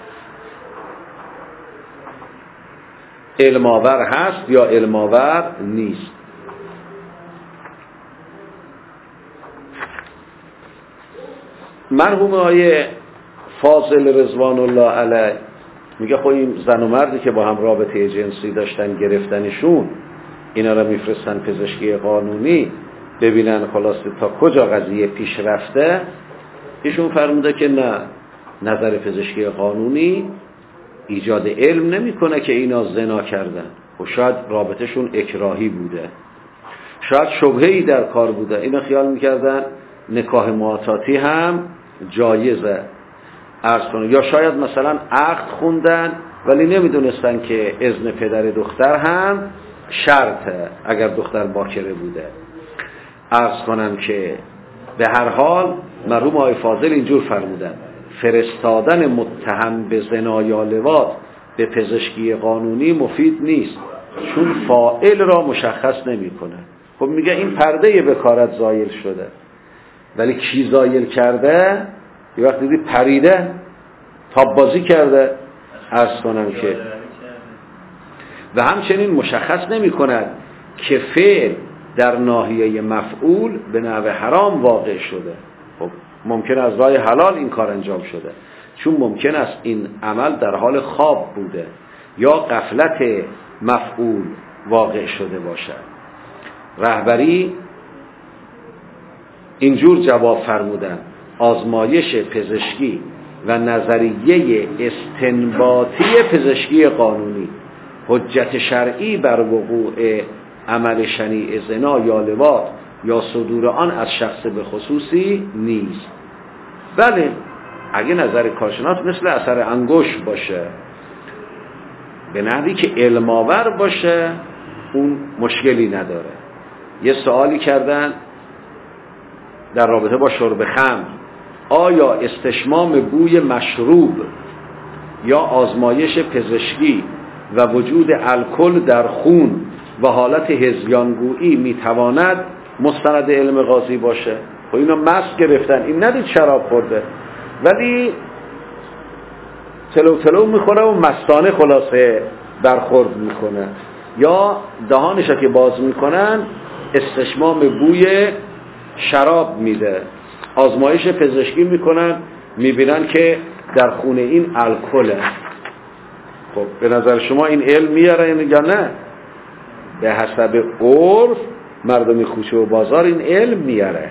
علم‌آور هست یا علم‌آور نیست؟ مرحوم آقای فاضل رضوان الله علیه میگه خب این زن و مردی که با هم رابطه جنسی داشتن گرفتنشون اینا رو میفرستن پزشکی قانونی ببینن خلاص تا کجا قضیه پیش رفته. ایشون فرموده که نه، نظر پزشکی قانونی ایجاد علم نمیکنه که اینا زنا کردن و شاید رابطهشون اکراهی بوده، شاید شبهه‌ای در کار بوده. اینا خیال میکردن نکاح معاطاتی هم جایزه، عرض کنه، یا شاید مثلا عقد خوندن ولی نمیدونستن که اذن پدر دختر هم شرطه اگر دختر باکره بوده. عرض کنم که به هر حال مرحوم آقای فاضل اینجور فرمودن فرستادن متهم به زنا یا لواط به پزشکی قانونی مفید نیست چون فاعل را مشخص نمیکنه. خب میگه این پرده بکارت زایل شده، ولی کی زایل کرده؟ یه وقت دیدی پریده تاب بازی کرده. عرض کنم که و همچنین مشخص نمی کند که فعل در ناحیه مفعول به نحو حرام واقع شده. خب ممکن از راه حلال این کار انجام شده، چون ممکن است این عمل در حال خواب بوده یا غفلت مفعول واقع شده باشد. رهبری اینجور جواب فرمودن آزمایش پزشکی و نظریه استنباطی پزشکی قانونی حجت شرعی بر وقوع عمل شنیع زنا یا لواط یا صدور آن از شخص به خصوصی نیست. بله اگه نظر کارشناس مثل اثر انگشت باشه به نحوی که علم‌آور باشه اون مشکلی نداره. یه سوالی کردن در رابطه با شرب خمر، آیا استشمام بوی مشروب یا آزمایش پزشکی و وجود الکل در خون و حالت هذیانگویی میتواند مستند علم قاضی باشه؟ خب اینا مست گرفتن، این ندید شراب خورده ولی تلو تلو میخوره و مستانه خلاصه برخورد میکنه، یا دهانش که باز میکنن استشمام بوی شراب میده، آزمایش پزشکی میکنن میبینن که در خون این الکله. خب به نظر شما این علم میاره یا نه؟ به حسب عرف مردم کوچه و بازار این علم میاره.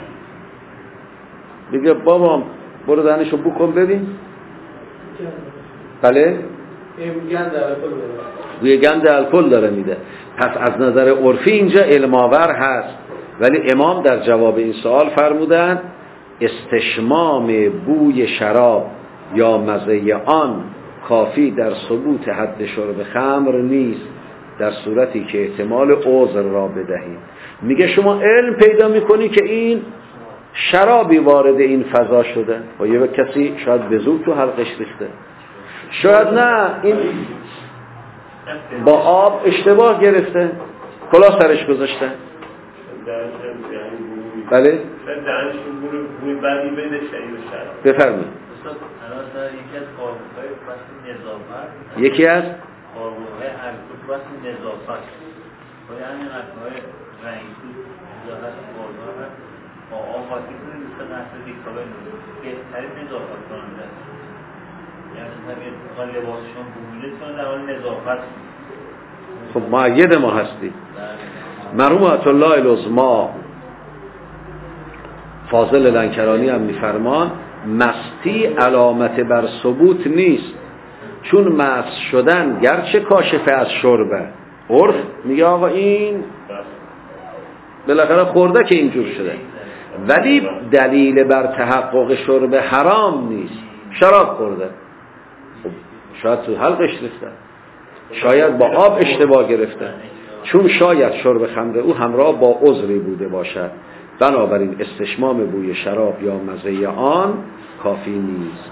میگه بابا برو دهنشو بکن ببین. بله بوی گند الکل داره میده. پس از نظر عرفی اینجا علم آور هست، ولی امام در جواب این سوال فرمودن استشمام بوی شراب یا مزه آن کافی در ثبوت حد شرب خمر نیست، در صورتی که احتمال عذر را بدهیم. میگه شما علم پیدا میکنی که این شرابی وارد این فضا شده و یه کسی شاید به زور تو حلقش ریخته، شاید نه این با آب اشتباه گرفته کلا سرش گذاشته. بله بفرمایید. یکی از قاربوهای الکل واسه نظافت و یعنی قطعهای رنگی نظافت قاربوها با آب خاطی کنید مثل قطع بیکابه بهترین نظافت کننده یعنی طبیعت لباسشون بومیده کنه در حال نظافت. خب معید ما هستی مرحومت الله العظما فاضل لنکرانی هم میفرمان مستی علامت بر ثبوت نیست، چون مست شدن گرچه کاشفه از شربه. عرف میگه آقا این بالاخره خورده که اینجور شده، ولی دلیل بر تحقق شرب حرام نیست. شراب خورده خب شاید تو حلقش ریخته، شاید با آب اشتباه گرفته، چون شاید شرب خمر او همراه با عذری بوده باشد، بنابراین استشمام بوی شراب یا مزه آن کافی نیست.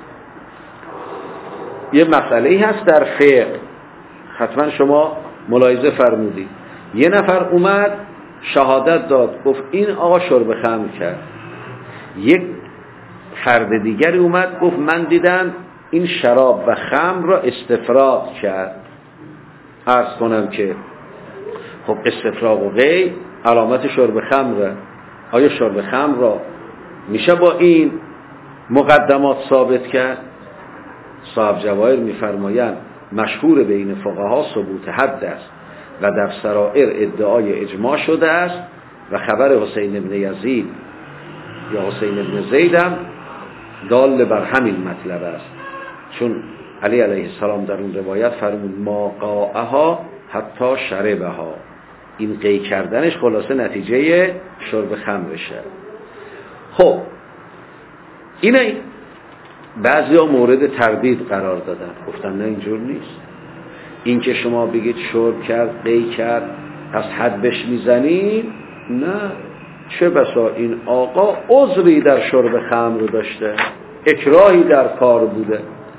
یه مسئله هست در فقه حتما شما ملاحظه فرمودید، یه نفر اومد شهادت داد گفت این آقا شرب خمر کرد، یک فرد دیگری اومد گفت من دیدم این شراب و خمر را استفراغ کرد. عرض کنم که خب استفراغ و غی علامت شرب خمره. آیا شرب خمر را میشه با این مقدمات ثابت کرد؟ صاحب جواهر میفرمایند مشهور بین فقها ثبوت حد است و در سرائر ادعای اجماع شده است و خبر حسین ابن یزید یا حسین ابن زید هم دال بر همین مطلب است، چون علی علیه السلام در اون روایت فرمود ما قاعها حتی شربها، این قی کردنش خلاصه نتیجه شرب خمرشه. خب اینه بعضی ها مورد تردید قرار دادن، گفتن نه اینجور نیست، این که شما بگید شرب کرد قی کرد پس حد بهش میزنید، نه، چه بسا این آقا عذری در شرب خمر داشته، اکراهی در کار بوده.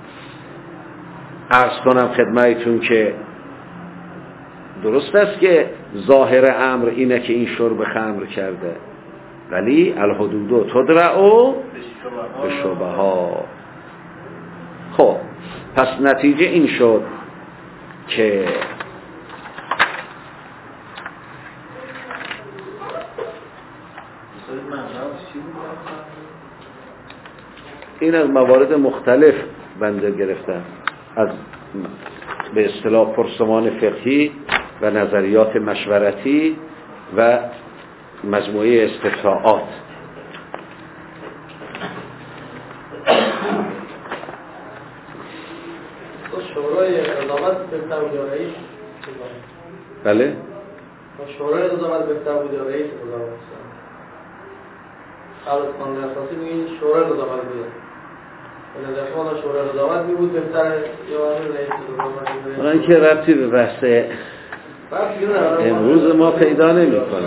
عرض کنم خدمتتون که درست است که ظاهر امر اینه که این شرب خمر کرده، ولی الحدود تدرعو به شبه ها. خب پس نتیجه این شد که این از موارد مختلف بنده گرفتن، از به اصطلاح پرسمان فقهی و نظریات مشورتی و مجموعه استفتاءات. شورای قضاوت بهتر بود یا رئیس؟ بله؟ شورای قضاوت بهتر بود یا رئیس قضاوت؟ قبل از قانون اساسی میگین شورای قضاوت بود. به نظر شما شورای قضاوت می بود بهتر یا رئیس قضاوت؟ من که ربطی به بحث امروز ما پیدا نمی‌کنم.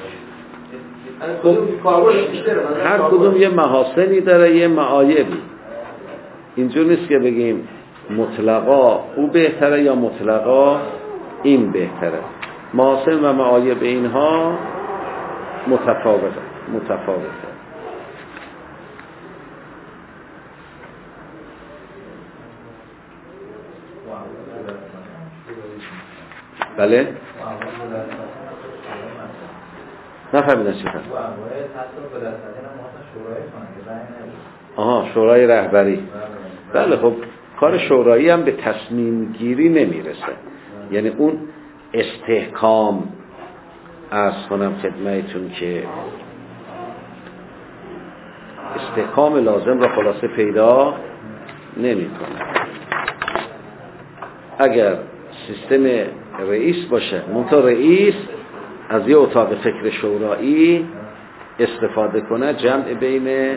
هر کدوم یه محاسنی داره یه معایبی. اینجور نیست که بگیم مطلقا او بهتره یا مطلقا این بهتره. محاسن و معایب اینها متفاوته متفاوته بله؟ نفهمیدن چی فرد؟ آها شورای رهبری. بله خب کار شورایی هم به تصمیم گیری نمیرسه، یعنی اون استحکام عرض کنم خدمتتون که استحکام لازم را خلاصه پیدا نمی کنه. اگر سیستم رئیس باشه، منتها رئیس از یه اتاق فکر شورایی استفاده کنه، جمع بین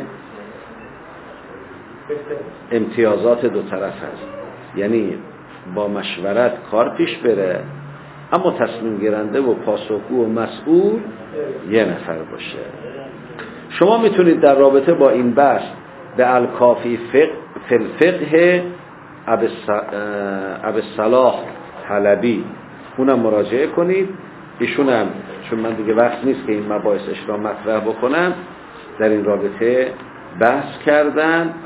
امتیازات دو طرف هست، یعنی با مشورت کار پیش بره، اما تصمیم گیرنده و پاسخگو و مسئول یه نفر باشه. شما میتونید در رابطه با این بحث به الکافی فقه فی الفقه ابوالصلاح حلبی اونم مراجعه کنید. ایشون هم، چون من دیگه وقت نیست که این مباحثش را مطرح بکنم، در این رابطه بحث کردن.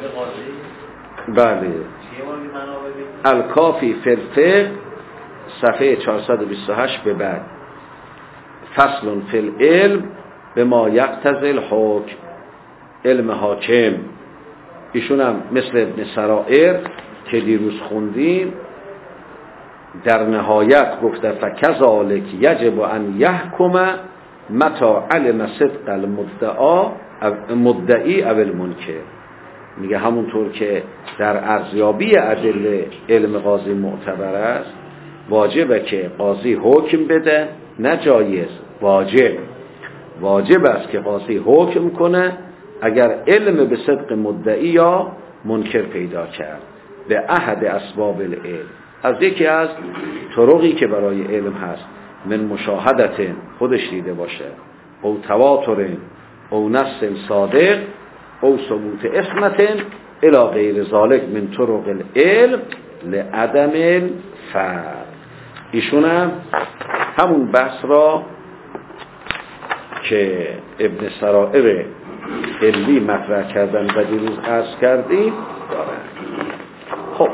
بله، الکافی فی الفقه صفحه چهارصد و بیست و هشت به بعد، فصل فی العلم به ما یقتضی الحکم، علم حاکم. ایشون هم مثل ابن سرائر که دیروز خوندیم در نهایت گفته فکذالک یجب ان یحکم متى علم صدق المدعا مدعی او المنکر. میگه همونطور که در ارزیابی ادله علم قاضی معتبر است، واجبه که قاضی حکم بده، نه جایز، واجب واجب است که قاضی حکم کنه اگر علم به صدق مدعی یا منکر پیدا کرد به احد اسباب العلم، از یکی از طرقی که برای علم هست، من مشاهدت خودش دیده باشه، او تواتر او نص صادق او ثبوت اسمت الی غیر ذالک من طرق العلم لعدم الفرق. ایشون هم همون بحث را که ابن سرائر علمی مطرح کردن و دیروز عرض کردیم دارن. خب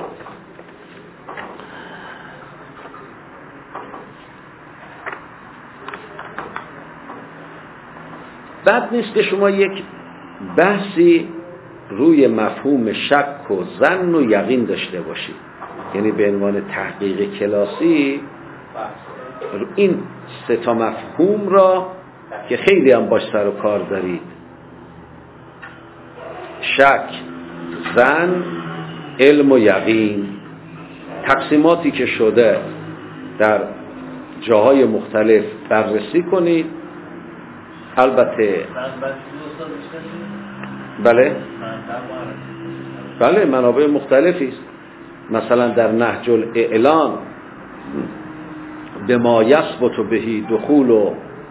بد نیست که شما یک بحثی روی مفهوم شک و ظن و یقین داشته باشید، یعنی به عنوان تحقیق کلاسی این سه تا مفهوم را که خیلی هم باش سر و کار دارید، شک، ظن، علم و یقین، تقسیماتی که شده در جاهای مختلف بررسی کنید. البته بله بله منابع مختلفی است. مثلا در نهج الاعلام به ما یثبت بهی دخول و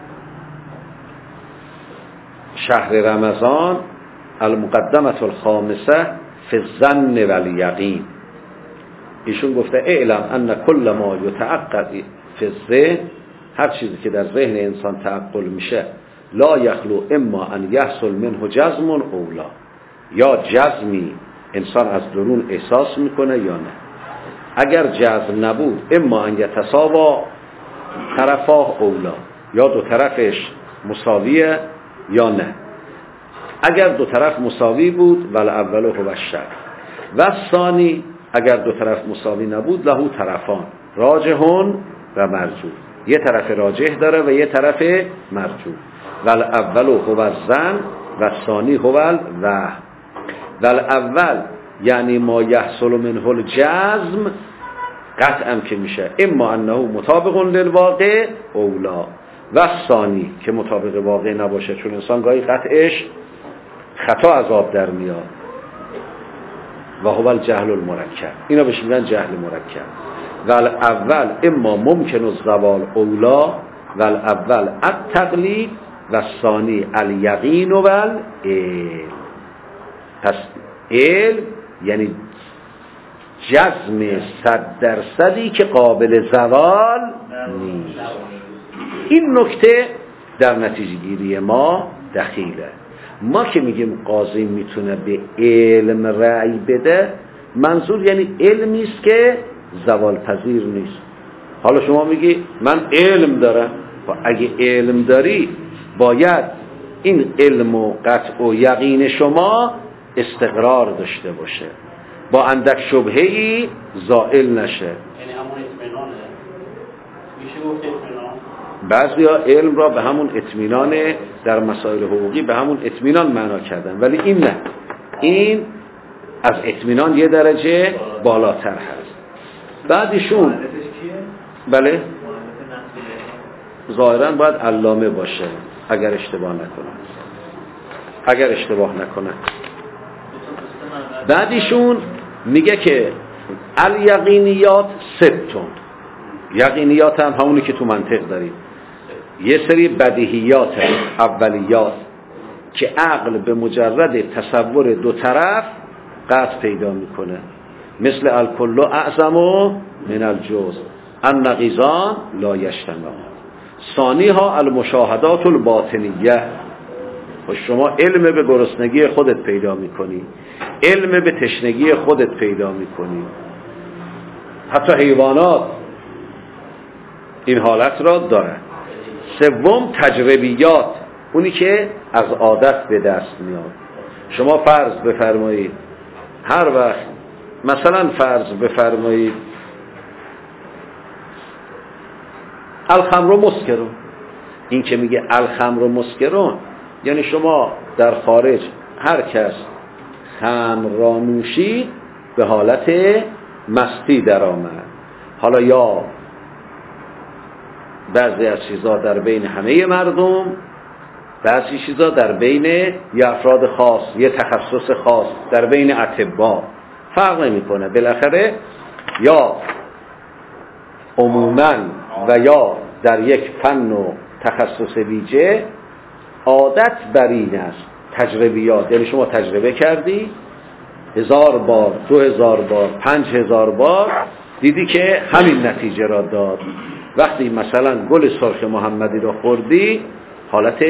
شهر رمضان المقدمه الخامسه فی الظن والیقین. ایشون گفته اعلم ان کل ما یتعقد فی الذهن، هر چیزی که در ذهن انسان تعقل میشه، لا یخلو اما ان یحصل منه جزم او لا، یا جزمی انسان از درون احساس میکنه یا نه. اگر جزم نبود اما ان یتساوا طرفاه او لا، یا دو طرفش مساویه یا نه. اگر دو طرف مساوی بود ول اول هو الشک، و ثانی اگر دو طرف مساوی نبود له طرفان راجحون و مرجوح، یه طرف راجح داره و یه طرف مرجوح. ول اول هو الظن و ثانی هو الوهم. ول اول یعنی ما یحصل منه الجزم، قطعا که میشه اما انه مطابق للواقع اولا، و ثانی که مطابق واقع نباشه، چون انسان گاهی قطعش خطا از آب در میاد. و هو الجهل المرکب، اینا بهش میگن جهل مرکب. ول اول اما ممکن الزوال اولا، ول اول التقلید و ثانی الیقین و العلم. پس علم یعنی جزم صد درصدی که قابل زوال نیست. این نکته در نتیجه گیری ما دخیله. ما که میگیم قاضی میتونه به علم رأی بده، منظور یعنی علمی است که زوال پذیر نیست. حالا شما میگی من علم دارم، و اگه علم داری باید این علم و قطع و یقین شما استقرار داشته باشه، با اندک شبهه‌ای زائل نشه. یعنی همون اطمینانه، میشه گفت اطمینان. بعضی ها علم را به همون اطمینان در مسائل حقوقی به همون اطمینان معنا کردن، ولی این نه، این از اطمینان یه درجه بالاتر هست. بعدیشون بله ظاهرا باید علامه باشه اگر اشتباه نکنه اگر اشتباه نکنه بعدیشون میگه که الیقینیات ستون. یقینیات هم همونی که تو منطق داریم. یه سری بدیهیات اولیات که عقل به مجرد تصور دو طرف قطع پیدا میکنه، مثل الکل اعظم من الجزء النقیضان لا یجتمعان. ثانیها المشاهدات الباطنیه. و شما علم به گرسنگی خودت پیدا میکنی، علم به تشنگی خودت پیدا میکنی. حتی حیوانات این حالت را دارن. سوم تجربیات، اونی که از عادت به دست میاد. شما فرض بفرمایید هر وقت مثلا فرض بفرمایید الخمر مسکرون، این که میگه الخمر مسکرون یعنی شما در خارج هر کس خمر را نوشید به حالت مستی در آمد. حالا یا بعضی از چیزا در بین همه مردم، بعضی چیزا در بین یه افراد خاص، یه تخصص خاص، در بین اطباء فرق نمیکنه. بالاخره یا عموما و یا در یک فن و تخصص ویژه عادت بر این است. تجربیات یعنی شما تجربه کردی هزار بار، دو هزار بار، پنج هزار بار، دیدی که همین نتیجه را داد. وقتی مثلا گل سرخ محمدی را خوردی حالت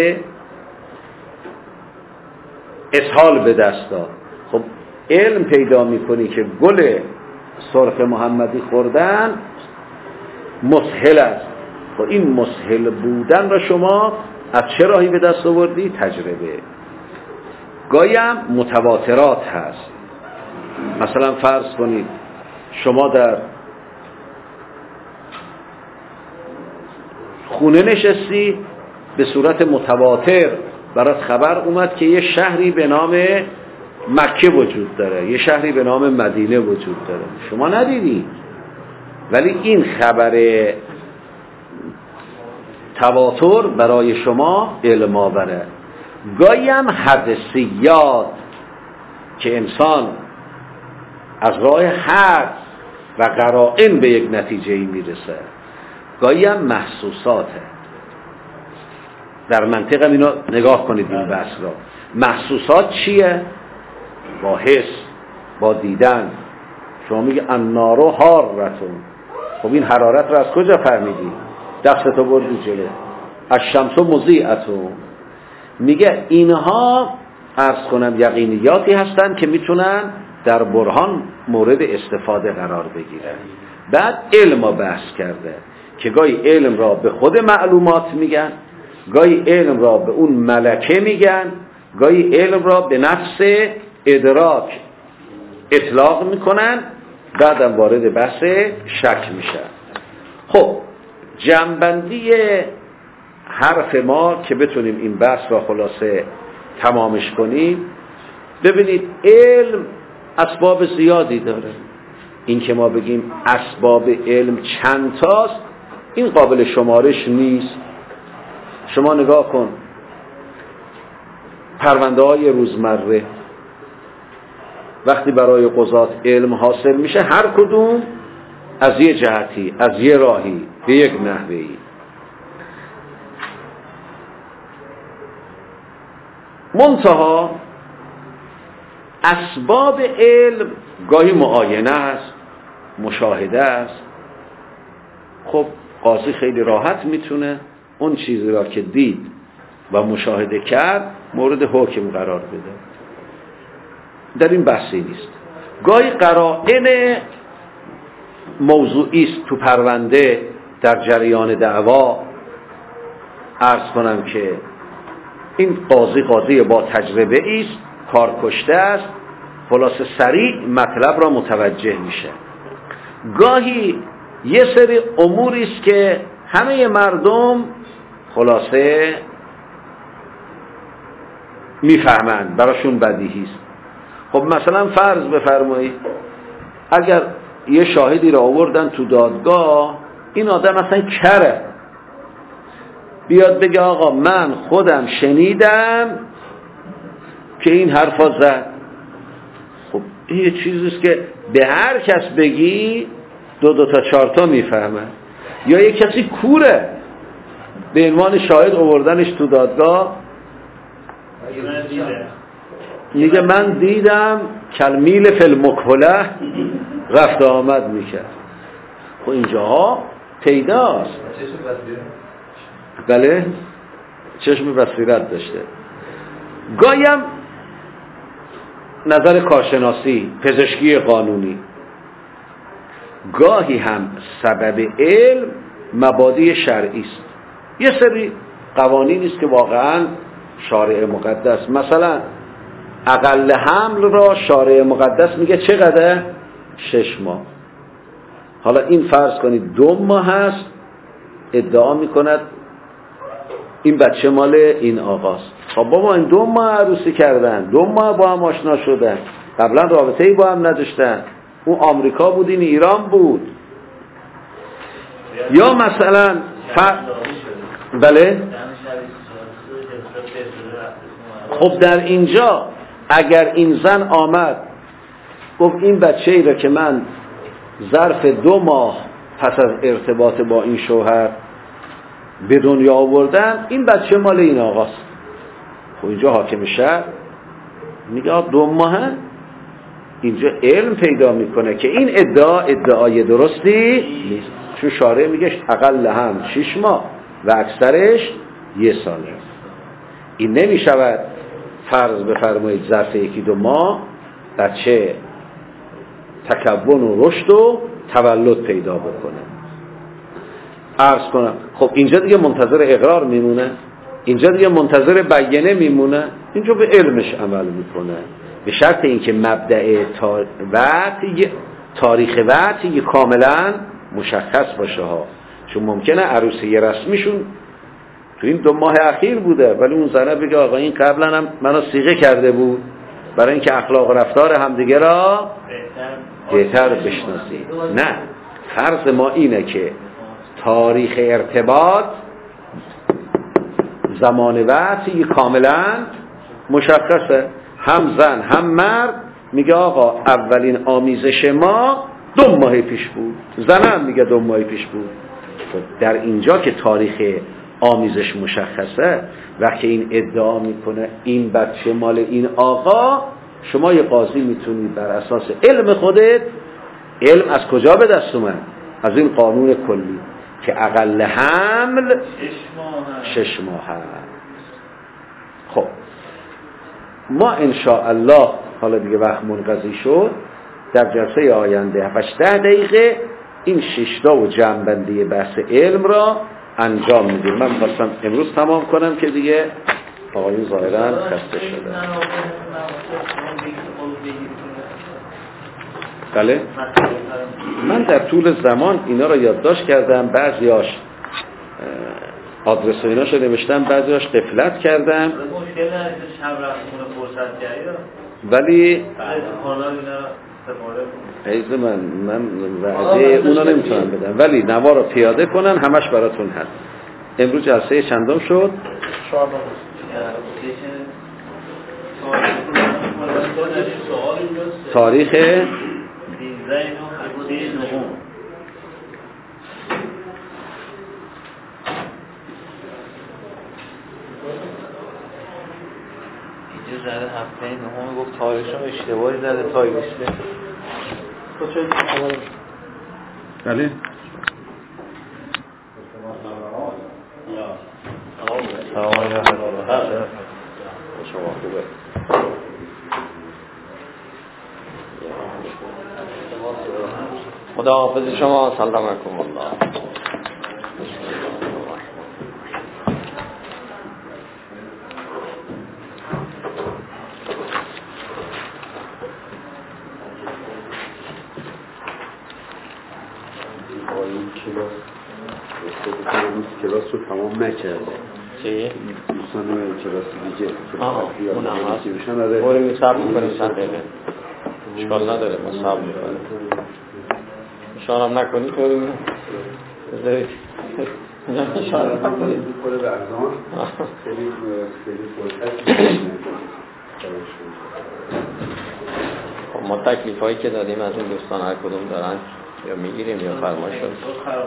اسهال به دست داد. خب علم پیدا میکنی که گل سرخ محمدی خوردن مسهل است. خب این مسهل بودن را شما از چه راهی به دست آوردی؟ تجربه. گاهی هم متواترات هست. مثلا فرض کنید شما در خونه نشستی، به صورت متواتر برات خبر اومد که یه شهری به نام مکه وجود داره، یه شهری به نام مدینه وجود داره. شما ندیدی، ولی این خبر تواتر برای شما علم آوره. گاهی هم حدثیات که انسان از راه حدس و قرائن به یک نتیجه میرسه. گاهی هم محسوساته. در منطق هم اینو نگاه کنید این بحث را. محسوسات چیه؟ با حس، با دیدن. شما میگه النار حارتون، خب این حرارت رو از کجا فهمیدی؟ دستتو بردی جلو. الشمس مضیئتون. میگه اینها عرض کنم یقینیاتی هستن که میتونن در برهان مورد استفاده قرار بگیرن. بعد علم رو بحث کرده که گاهی علم را به خود معلومات میگن، گاهی علم را به اون ملکه میگن، گاهی علم را به نفس ادراک اطلاق میکنن، بعدم وارد بحث شک میشن. خب جنبندی حرف ما که بتونیم این بحث را خلاصه تمامش کنیم، ببینید علم اسباب زیادی داره. این که ما بگیم اسباب علم چند تاست این قابل شمارش نیست. شما نگاه کن پرونده های روزمره وقتی برای قضات علم حاصل میشه، هر کدوم از یه جهتی، از یه راهی، به یک نحوهی. منتها اسباب علم گاهی معاینه است، مشاهده است. خب قاضی خیلی راحت میتونه اون چیزی را که دید و مشاهده کرد مورد حکم قرار بده. در این بحثی نیست. گاهی قرائن موضوعی است تو پرونده در جریان دعوا. عرض کنم که این قاضی قاضی با تجربه است، کار کشته است، خلاصه سریع مطلب را متوجه میشه. گاهی یه سری اموری است که همه مردم خلاصه میفهمند، براشون بدیهی است. خب مثلا فرض بفرمایید اگر یه شاهدی را آوردن تو دادگاه، این آدم اصلا کره، بیاد بگه آقا من خودم شنیدم که این حرفا زد. خب این یه چیزیست که به هر کس بگی دو دو تا چهار تا میفهمه. یا یه کسی کوره به عنوان شاهد آوردنش تو دادگاه، میگه من دیدم کلمیل فی المکحله رفت آمد میکرد. خب اینجاها پیداست. بله چشم بصیرت داشته. گاهی هم نظر کارشناسی، پزشکی قانونی، گاهی هم سبب علم مبادی شرعی است. یه سری قوانین است که واقعا شارع مقدس، مثلا اقل حمل را شارع مقدس میگه چقدر؟ شش ماه. حالا این فرض کنید دو ماه هست، ادعا میکند این بچه مال این آقاست. خب بابا این دو ماه عروسی کردن، دو ماه با هم آشنا شدن، قبلا رابطه ای با هم نداشتن، اون آمریکا بود این ایران بود. یا مثلا ف... بله خب در اینجا اگر این زن آمد گفت این بچه ای را که من ظرف دو ماه پس از ارتباط با این شوهر به دنیا آوردم، این بچه مال این آقاست، خب اینجا حاکم شهر میگه دو ماه. اینجا علم پیدا میکنه که این ادعا ادعای درستی نیست، چون شارع میگه اقل هم شش ماه و اکثرش یه ساله. این نمیشود فرض بفرمایید ظرف یکی دو ماه بچه تکون و رشد و تولد پیدا بکنه. عرض کنم خب اینجا دیگه منتظر اقرار میمونه، اینجا دیگه منتظر بیانه میمونه، اینجا به علمش عمل میکنه، به شرط اینکه مبدأ وقتی تاریخ وقتی کاملا مشخص باشه ها. چون ممکنه عروسی رسمیشون تو این دو ماه اخیر بوده، ولی اون زنه بگه آقا این قبلا هم منو صیغه کرده بود، برای اینکه اخلاق و رفتار همدیگه را بهتر بشناسید. نه، فرض ما اینه که تاریخ ارتباط زمان وقتی کاملا مشخصه، هم زن هم مرد میگه آقا اولین آمیزش ما دو ماه پیش بود، زن هم میگه دو ماه پیش بود. در اینجا که تاریخ آمیزش مشخصه، وقتی این ادعا میکنه این بچه مال این آقا، شما یه قاضی میتونید بر اساس علم خودت، علم از کجا به دست اومد؟ از این قانون کلی که اقل حمل شش ماه هست. خب ما انشاءالله حالا دیگه وقت منقضی شد، در جلسه آینده هفت دقیقه این ششتا و جمع‌بندی بحث علم را انجام میدیم. من خواستم امروز تمام کنم که دیگه آقایون ظاهرا خسته شده. بله من در طول زمان اینا را یادداشت کردم، بعضیاش آدرس و ایناشو نوشتم، بعضیاش قفلت کردم، ولی عیز من من وعده اونا نمیتونم بدم، ولی نوا رو پیاده کنن همش براتون هست. امروز جلسه چندم شد؟ تاریخ زده هفته نهم گفت تاریخشون اشتباهی زده تاریخشته. بله سلام علیکم. شما خوبه؟ خدا حافظ شما. سلام علیکم الله. کلاس رو تمام نکرده. چی؟ دوستان کلاس دیگه آها اون هم هست. بریم صبر میکنیم چند دقیقه. اشکال نداره ما صبر میکنیم. اشارم نکنی طوری میاد بذارید اشاره نکنید میکنه به ارزان خیلی خیلی فرصت خب ما تکلیف هایی که دادیم از این دوستان هر کدوم دارن یا میگیریم یا فرمایش شد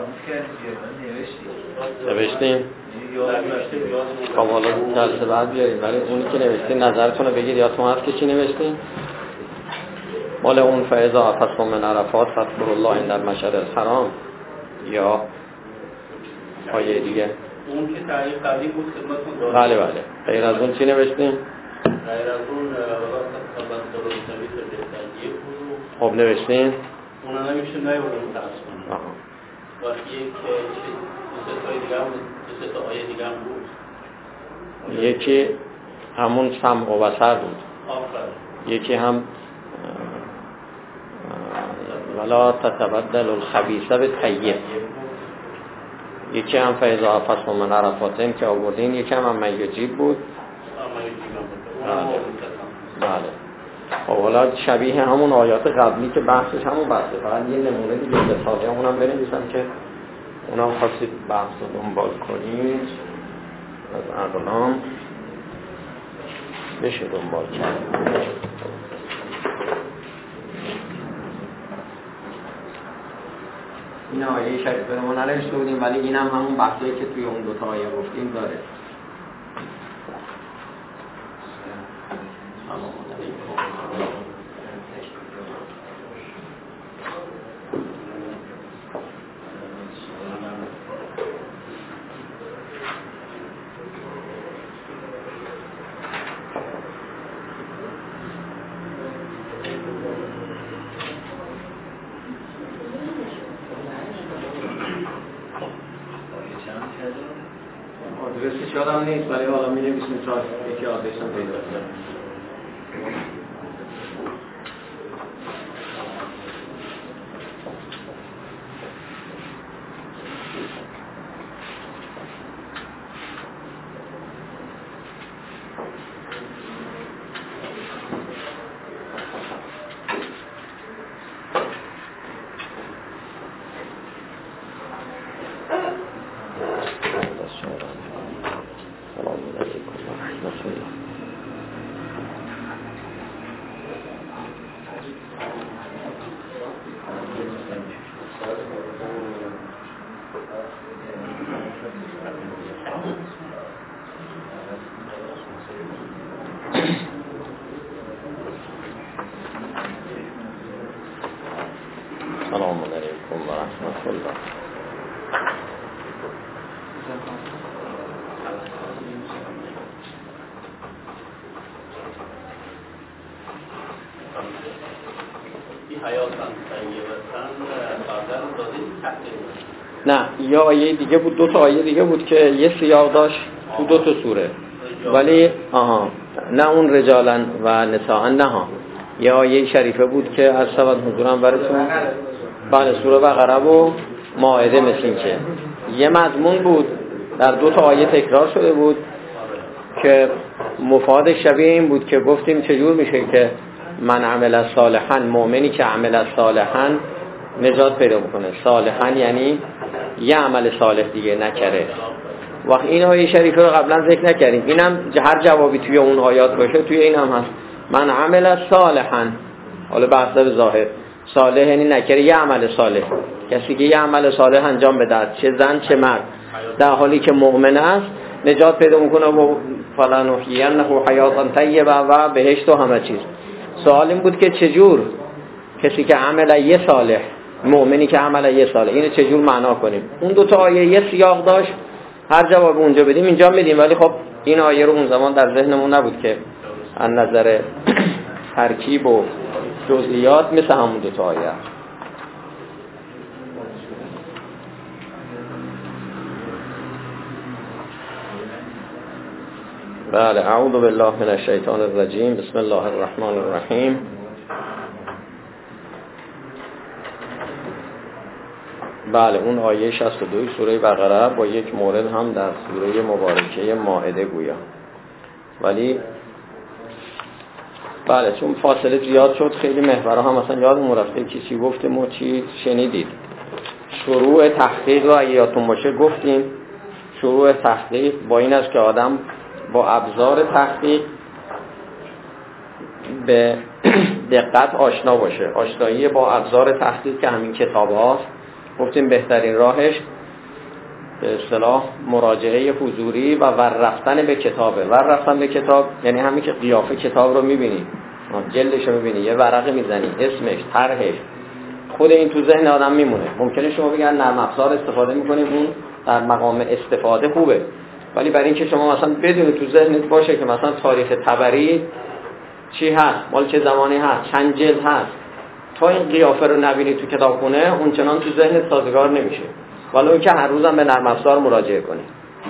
نوشتیم خب حالا جلسه بعد بیاریم ولی اونی که نوشتیم نظرتون رو بگید یادتون هست که چی نوشتیم مال اون فاذا افضتم من عرفات فاذکروا الله عند المشعر الحرام یا آیه دیگه اون که تعریف قبلی بود خدمتتون دادم. بله بله غیر از اون چی نوشتیم؟ غیر از اون ثبت دارو نویس بهتریه بود. خب نوشتیم؟ اون هم نمیشه نیوردم تاسفانه. آها. وقتی یک دو سه تا دیگه هم دو سه تا آیه دیگه هم بود. یکی همون سمع و بصر بود. آفرین. یکی هم ولا تتبدل الخبیث بالطیب. یکی هم فاذا افضتم من عرفات که آوردین، یکی هم من یجیب بود. بله. خب حالا شبیه همون آیات قبلی که بحثش همون بحثه، فقط یه نمونه دیگه به ساده اونم بنویسم که اونم خواستید بحث رو دنبال کنید از اقلام بشه دنبال کرد. این آیه شریفه رو ما ننوشته بودیم ولی این هم همون بحثی که توی اون دوتا آیه گفتیم داره. آدرسش یادم نیست ولی حالا می نویسیم تا یکی آدرسم پیدا کنم. سلام علیکم و رحمت الله. نه یه آیه دیگه بود، دو تا آیه دیگه بود که یه سیاق داشت تو دو تا سوره ولی آها نه اون رجالن و نساء نه ها یه آیه شریفه بود که از سبب حضورم براتون بله سوره بقره و مائده مثل این که یه مضمون بود در دو تا آیه تکرار شده بود که مفاد شبیه این بود که گفتیم چجور میشه که من عمل صالحا مؤمنی که عمل صالحا نجات پیدا بکنه. صالحا یعنی یه عمل صالح دیگه نکره. وقت این آیه شریفه رو قبلا ذکر نکردیم، اینم هر جوابی توی اون آیات باشه توی این هم هست من عمل صالحا. حالا بحث در ظاهر صالح یعنی نکره یه عمل صالح، کسی که یه عمل صالح انجام بده چه زن چه مرد در حالی که مؤمن است نجات پیدا میکنه و فلنحیینه حیاتا طیبه و بهشت و همه چیز. سوال این بود که چجور کسی که عمل یه صالح مؤمنی که عمل یه صالح اینو چجور معنا کنیم؟ اون دو تا آیه یه سیاق داشت، هر جواب اونجا بدیم اینجا میدیم ولی خب این آیه رو اون زمان در ذهنمون نبود که از نظر ترکیب و جزئیات مثل همون دو تا آیه. بله اعوذ بالله من الشیطان الرجیم بسم الله الرحمن الرحیم. بله اون آیه شصت و دو سوره بقره با یک مورد هم در سوره مبارکه مائده گویا، ولی بله، چون فاصله زیاد شد خیلی محورها هم مثلا یادمون رفته کی چی گفتیم و چی شنیدید. شروع تحقیق رو اگه یادتون باشه گفتیم شروع تحقیق با این است که آدم با ابزار تحقیق به دقت آشنا باشه. آشنایی با ابزار تحقیق که همین کتاب هاست، گفتیم بهترین راهش به اصطلاح مراجعه حضوری و ور رفتن به کتابه. ور رفتن به کتاب یعنی همین که قیافه کتاب رو میبینی، جلدش رو میبینی، یه ورقه میزنی، اسمش، طرحش، خود این تو ذهن آدم میمونه. ممکنه شما بگن نرم افزار استفاده میکنیم، اون در مقام استفاده خوبه، ولی برای اینکه شما مثلا بدونی تو ذهنت باشه که مثلا تاریخ طبری چی هست، مال چه زمانی هست، چند جلد هست، تا این قیافه رو نبینی تو کتابخونه اون چنان تو ذهنت سازگار نمیشه، ولی اون که هر روزم به نرم افزار مراجعه کنی.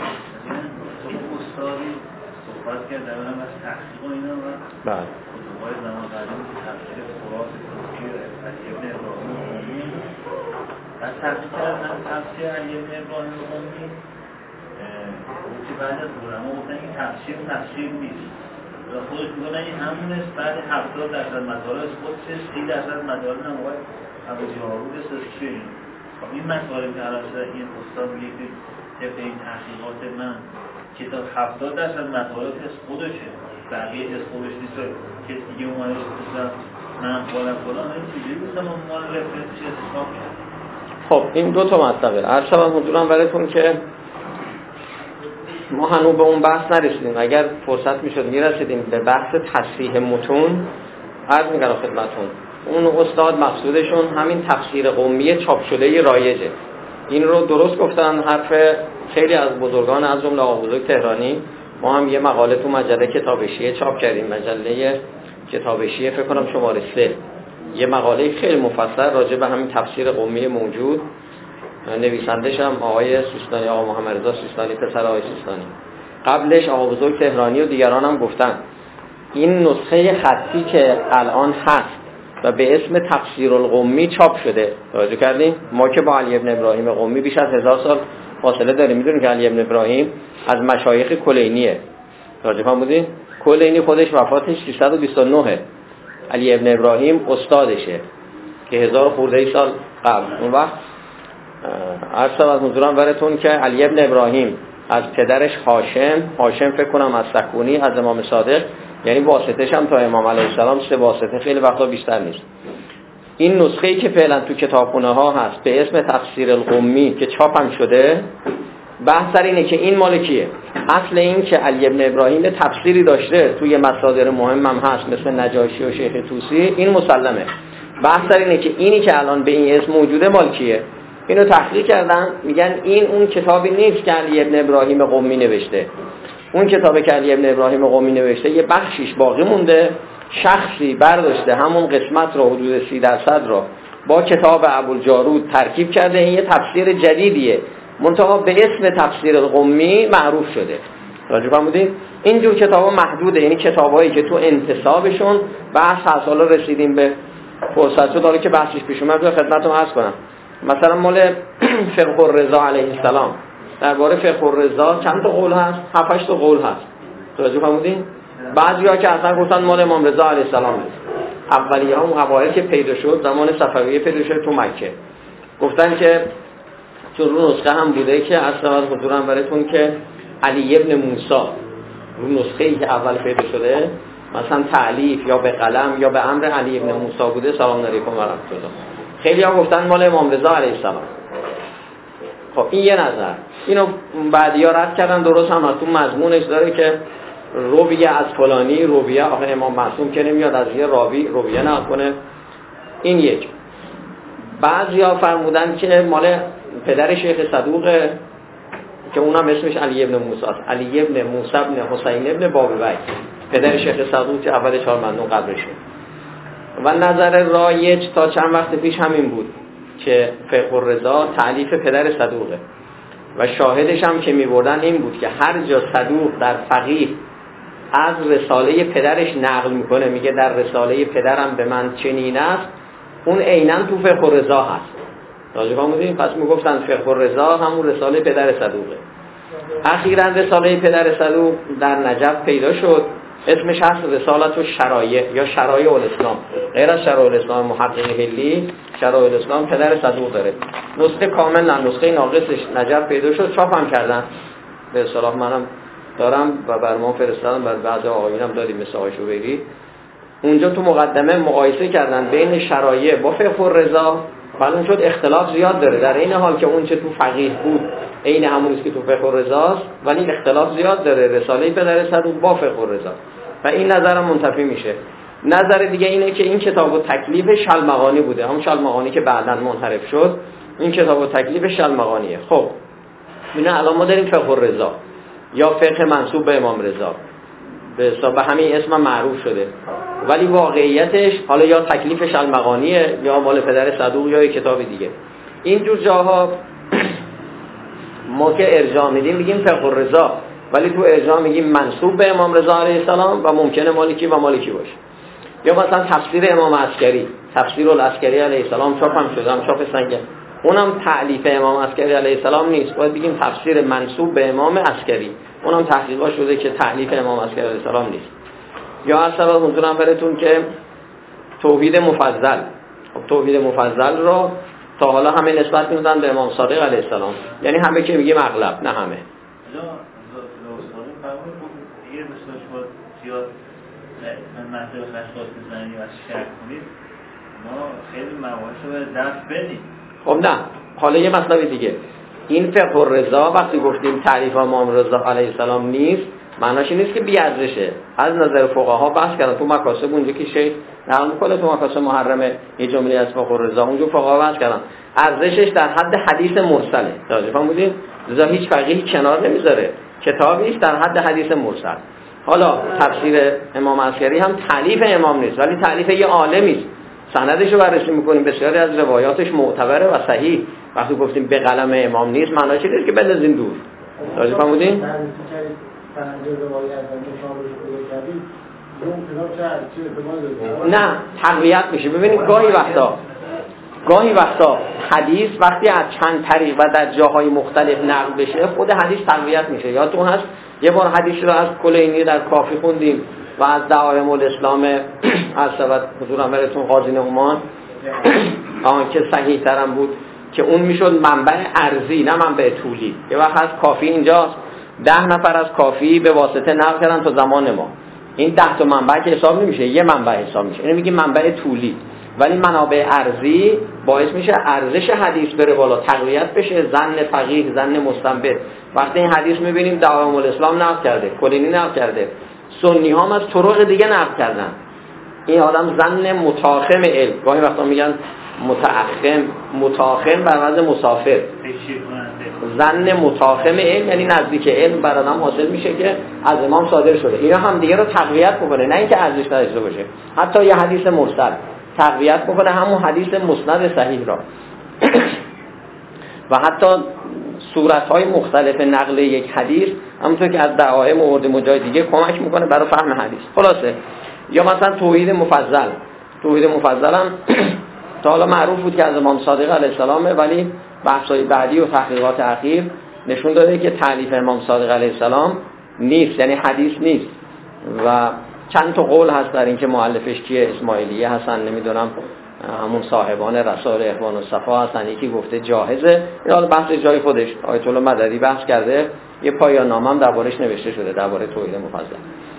استادی صحبت کرد در مورد تحقیق و اینا و بله کتاب‌های زمان قدیم تفسیر خلاص تفسیر علی بن ابراهیم قمی و تحقیق کردن تفسیر علی بن ابراهیم قمی که بعد از علما گفتن این تفسیر تفسیر نیست و خودش میگن این همون است. بعد هفتاد درصد مطالب خودش، سی درصد مطالب هم باید ابو جاروب سرچی. خب این مطالب که الان این استاد میگه که طبق این تحقیقات من کتاب هفتاد درصد مطالب از خودشه، بقیه از خودش نیست که دیگه اومده مثلا من فلان فلان این چیزی مثلا ما رفرنسش حساب کرد. خب این دو تا مطلبه. عرض شدم حضورم براتون که ما هنوز به اون بحث نرسیدیم. اگر فرصت میشد میرسیدیم به بحث تصحیح متون. عرض میگم خدمتتون اون استاد مقصودشون همین تفسیر قومی چاپ شده رایجه. این رو درست گفتن، حرف خیلی از بزرگان از جمله آقا بزرگ تهرانی. ما هم یه مقاله تو مجله کتابشیه چاپ کردیم، مجله کتابشیه فکر کنم شماره سه، یه مقاله خیلی مفصل راجع به همین تفسیر قومی موجود. نویسندش هم آقای سیستانی، آقا محمد رضا سیستانی، پسر آقای سیستانی. قبلش آقا بزرگ تهرانی و دیگران هم گفتن این نسخه خطی که الان هست و به اسم تفسیر القمی چاپ شده، توجه کردین؟ ما که با علی بن ابراهیم قمی بیش از هزار سال فاصله داریم. میدونیم که علی بن ابراهیم از مشایخ کلینیه، توجه فرمودین؟ کلینی خودش وفاتش سیصد و بیست و نه، علی بن ابراهیم استادشه که هزار خورده سال قبل. اون وقت عرض از حضورم براتون که علی بن ابراهیم از پدرش هاشم، هاشم فکر کنم از سکونی، از امام صادق، یعنی واسطه‌ش هم تا امام علیه السلام سه واسطه، خیلی وقتا بیشتر نیست. این نسخه‌ای که فعلا تو کتابخونه ها هست به اسم تفسیر القمی که چاپ هم شده، بحث سر اینه که این مال کیه. اصل این که علی بن ابراهیم تفسیری داشته توی مصادر مهم هم هست مثل نجاشی و شیخ طوسی، این مسلمه. بحث سر اینه که اینی که الان به این اسم موجوده مال کیه. اینو تحقیق کردن، میگن این اون کتابی نیست که علی بن ابراهیم قمی نوشته. اون کتابی که علی بن ابراهیم قمی نوشته یه بخشیش باقی مونده، شخصی برداشته همون قسمت رو حدود سی درصد رو با کتاب ابوالجارود ترکیب کرده. این یه تفسیر جدیدیه، منتها به اسم تفسیر القمی معروف شده. راجع فرمودید؟ اینجور کتابا محدوده، یعنی کتابایی که تو انتسابشون بحث حالا رسیدیم به فرصت شد داره که بحثش پیش اومد خدمتتون عرض کنم. مثلا مال فقه الرضا علیه السلام، درباره فقه الرضا چند تا قول هست؟ هفت هشت تا قول هست. توجه فرمودین؟ بعضیا که اصلا گفتن مال امام رضا علیه السلام نیست. اولیه‌ها اون اوایل که پیدا شد زمان صفویه پیدا شد تو مکه، گفتن که چون رو نسخه هم بوده که اصلا از حضورم براتون که علی ابن موسی رو نسخه‌ای که اول پیدا شده مثلا تعلیف یا به قلم یا به امر علی ابن موسی بوده. سلام علیکم و رحمت الله. خیلی ها گفتن مال امام رضا علیه السلام. خب این یه نظر. اینو بعدیا رد کردن، درست هم از اون مضمونش داره که رویه از فلانی، رویه آخه امام معصوم که نمیاد از یه راوی رویه نکنه. این یک. بعضیا فرمودن که مال پدر شیخ صدوق که اونم اسمش علی ابن موسی است، علی ابن موسی ابن حسین ابن بابوی، پدر شیخ صدوق که اول چهار مندون قبرشه. و نظر رایج تا چند وقت پیش همین بود که فقه الرضا تألیف پدر صدوقه و شاهدش هم که می‌بردن این بود که هر جا صدوق در فقیه از رساله پدرش نقل میکنه، میگه در رساله پدرم به من چنین است، اون عیناً تو فقه الرضا هست. راجع به پس میگفتن فقه الرضا همون رساله پدر صدوقه. اخیراً رساله پدر صدوق در نجف پیدا شد اسمش هست رسالت و شرایع یا شرایع الاسلام. غیر از شرایع الاسلام محقق هلی، شرایع الاسلام پدر صدوق داره. نسخه کامل نه، نسخه ناقصش نجف پیدا شد، چاپم کردن. به اصطلاح منم دارم و بر ما فرستادم، بر بعضی آقایونم دادیم مثل آقای شوبیری. اونجا تو مقدمه مقایسه کردن بین شرایع با فقه الرضا، معلوم شد اختلاف زیاد داره، در این حال که اون چه تو فقیه بود عین همونیست که تو فقه الرضاست، ولی اختلاف زیاد داره رساله پدر صدوق با فقه الرضا و این نظرم منتفی میشه. نظر دیگه اینه که این کتاب تکلیف شلمغانی بوده، همون شلمغانی که بعداً منحرف شد، این کتاب تکلیف شلمغانیه. خب اینا الان ما داریم فقه الرضا یا فقه منسوب به امام رضا، به حساب همین اسم معروف شده، ولی واقعیتش حالا یا تکلیف شلمغانیه یا مال پدر صدوق یا یک کتاب دیگه. اینجور جاها ما که ارجاع میدیم میگیم فقه الرضا، ولی تو ارجاع میگیم منسوب به امام رضا علیه السلام و ممکنه مالکی و مالکی باشه. یا مثلا تفسیر امام عسکری، تفسیر العسکری علیه السلام چاپ هم شده، هم چاپ سنگه، اونم تألیف امام عسکری علیه السلام نیست، باید بگیم تفسیر منسوب به امام عسکری، اونم تحقیقات شده که تألیف امام عسکری علیه السلام نیست. یا اصلا حضورم براتون که توحید مفضل، خب توحید مفضل رو تا حالا همه نسبت میدن به امام صادق علیه السلام، یعنی همه که میگیم اغلب، نه همه. دیگه مثلا شما زیاد مطلب خشخاص میزنی و شرک کنید، ما خیلی مواردش رو باید دست بدیم. خب نه، حالا یه مطلب دیگه، این فقه الرضا وقتی گفتیم تعریف امام رضا علیه السلام نیست، معناش این نیست که بی‌ارزشه. از نظر فقها بحث کردن تو مکاسب، اونجا که شیخ نقل می‌کنه تو مکاسب محرمه یه جمله از فقه الرضا، اونجا فقها بحث کردن ارزشش در حد حدیث مرسله. توجه فرمودین؟ لذا هیچ فقیهی کنار نمیذاره، کتابی است در حد حدیث مرسل. حالا تفسیر امام عسکری هم تالیف امام نیست، ولی تالیف یه عالمی است. سندش رو بررسی می‌کنیم، بسیاری از روایاتش معتبره و صحیح. وقتی گفتیم به قلم امام نیست، معناش اینه که بندازین دور. توجه فرمودین؟ نه، تقویت میشه. ببینید گاهی وقتا گاهی وقتا حدیث وقتی از چند طریق و در جاهای مختلف نقل بشه، خود حدیث تقویت میشه. یادتون هست یه بار حدیث رو از کلینی در کافی خوندیم و از دعایم الاسلام از سبت حضور امیرتون قاضی نعمان آن که صحیح ترم بود که اون میشد منبع ارضی نه منبع طولی. یه وقت از کافی اینجاست، ده نفر از کافی به واسطه نقل کردن تا زمان ما، این ده تا منبع که حساب نمیشه، یه منبع حساب میشه. اینو میگیم منبع طولی، ولی منابع ارضی باعث میشه ارزش حدیث بره بالا، تقویت بشه، ظن فقیه، ظن مستنبط. وقتی این حدیث میبینیم دعایم الاسلام نقل کرده، کلینی نقل کرده، سنی ها هم از طرق دیگه نقل کردن، این آدم ظن متاخم علم، گاهی وقتا میگن متأخم، متاخم بر وزن مسافر، ظن متاخم علم یعنی نزدیک علم بر آدم حاصل میشه که از امام صادر شده. اینا هم دیگه رو تقویت میکنه، نه اینکه ارزش نداشته باشه. حتی یه حدیث مرسل تقویت میکنه همون حدیث مسند صحیح را و حتی صورت‌های مختلف نقل یک حدیث همونطور که از دعایم آورده مجای دیگه کمک میکنه برای فهم حدیث. خلاصه یا مثلا توحید مفضل، توحید مفضل هم تا حالا معروف بود که از امام صادق علیه السلامه، ولی بحث‌های بعدی و تحقیقات اخیر نشون داده که تالیف امام صادق علیه السلام نیست، یعنی حدیث نیست و چند تا قول هست در این که مؤلفش کیه، اسماعیلیه هستن، نمیدونم همون صاحبان رسائل اخوان الصفا هستن، یکی گفته جاهزه. این حالا بحث جای خودش، آیت الله مددی بحث کرده، یه پایان نامه هم دربارش نوشته شده درباره توحید مفضل.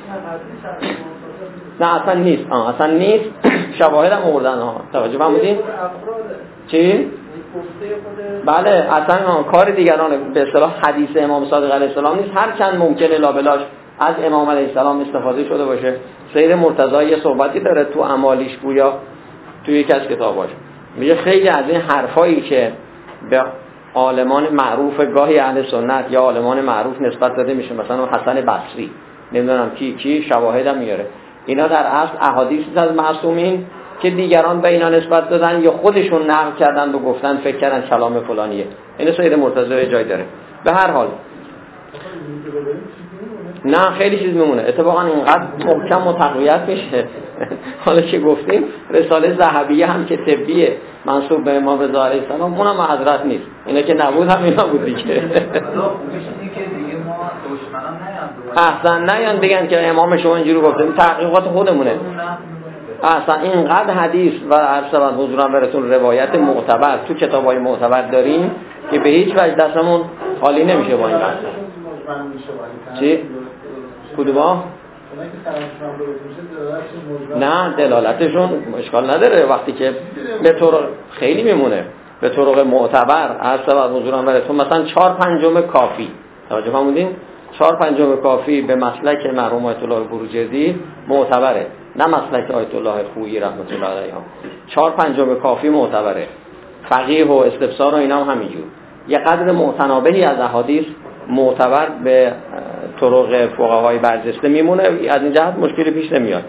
نه اصلا نیست، آه اصلا نیست. شواهد هم آوردن ها، توجه فرمودین؟ چی؟ بله اصلا کار دیگرانه، به اصطلاح حدیث امام صادق علیه السلام نیست، هر چند ممکنه لابلاش از امام علیه السلام استفاده شده باشه. سید مرتضی یه صحبتی داره تو اعمالیش گویا توی یکی از کتاباش میگه خیلی از این حرفایی که به عالمان معروف گاهی اهل سنت یا عالمان معروف نسبت داده میشه، مثلا حسن بصری، نمیدونم کی کی، شواهدم میاره، اینا در اصل احادیثی از معصومین که دیگران به اینا نسبت دادن یا خودشون نقل کردن و گفتن فکر کردن کلام فلانیه. این سید مرتضی جای داره. به هر حال نه خیلی چیز میمونه، اتفاقا اینقدر محکم و تقویت میشه. حالا که گفتیم رساله ذهبیه هم که طبیه منسوب به امام رضا علیه السلام، اونم حضرت نیست، اینا که نبود هم اینا بود دیگه. حالا خوبش اینه که دیگه ما دشمنان نیام احسن نه یان بگن که امام شما اینجوری گفته، این تحقیقات خودمونه. اصلا اینقدر حدیث و عرض حضورم براتون روایت معتبر تو کتابای معتبر داریم که به هیچ وجه دستمون خالی نمیشه با این بحث. چی؟ کدوما؟ نه دلالتشون اشکال نداره وقتی که به طرق خیلی میمونه، به طرق معتبر عرض حضورم براتون مثلا چهار پنجم کافی توجه فرمودین؟ چهار پنجم کافی به مسلک مرحوم آیت الله بروجردی معتبره، نه مسلک آیت الله خویی رحمت الله علیه. چهار پنجم کافی معتبره، فقیه و استفسار و اینا هم همینجور. یه قدر متنابهی از احادیث معتبر به طرق فقهای برجسته میمونه، از این جهت مشکلی پیش نمیاد.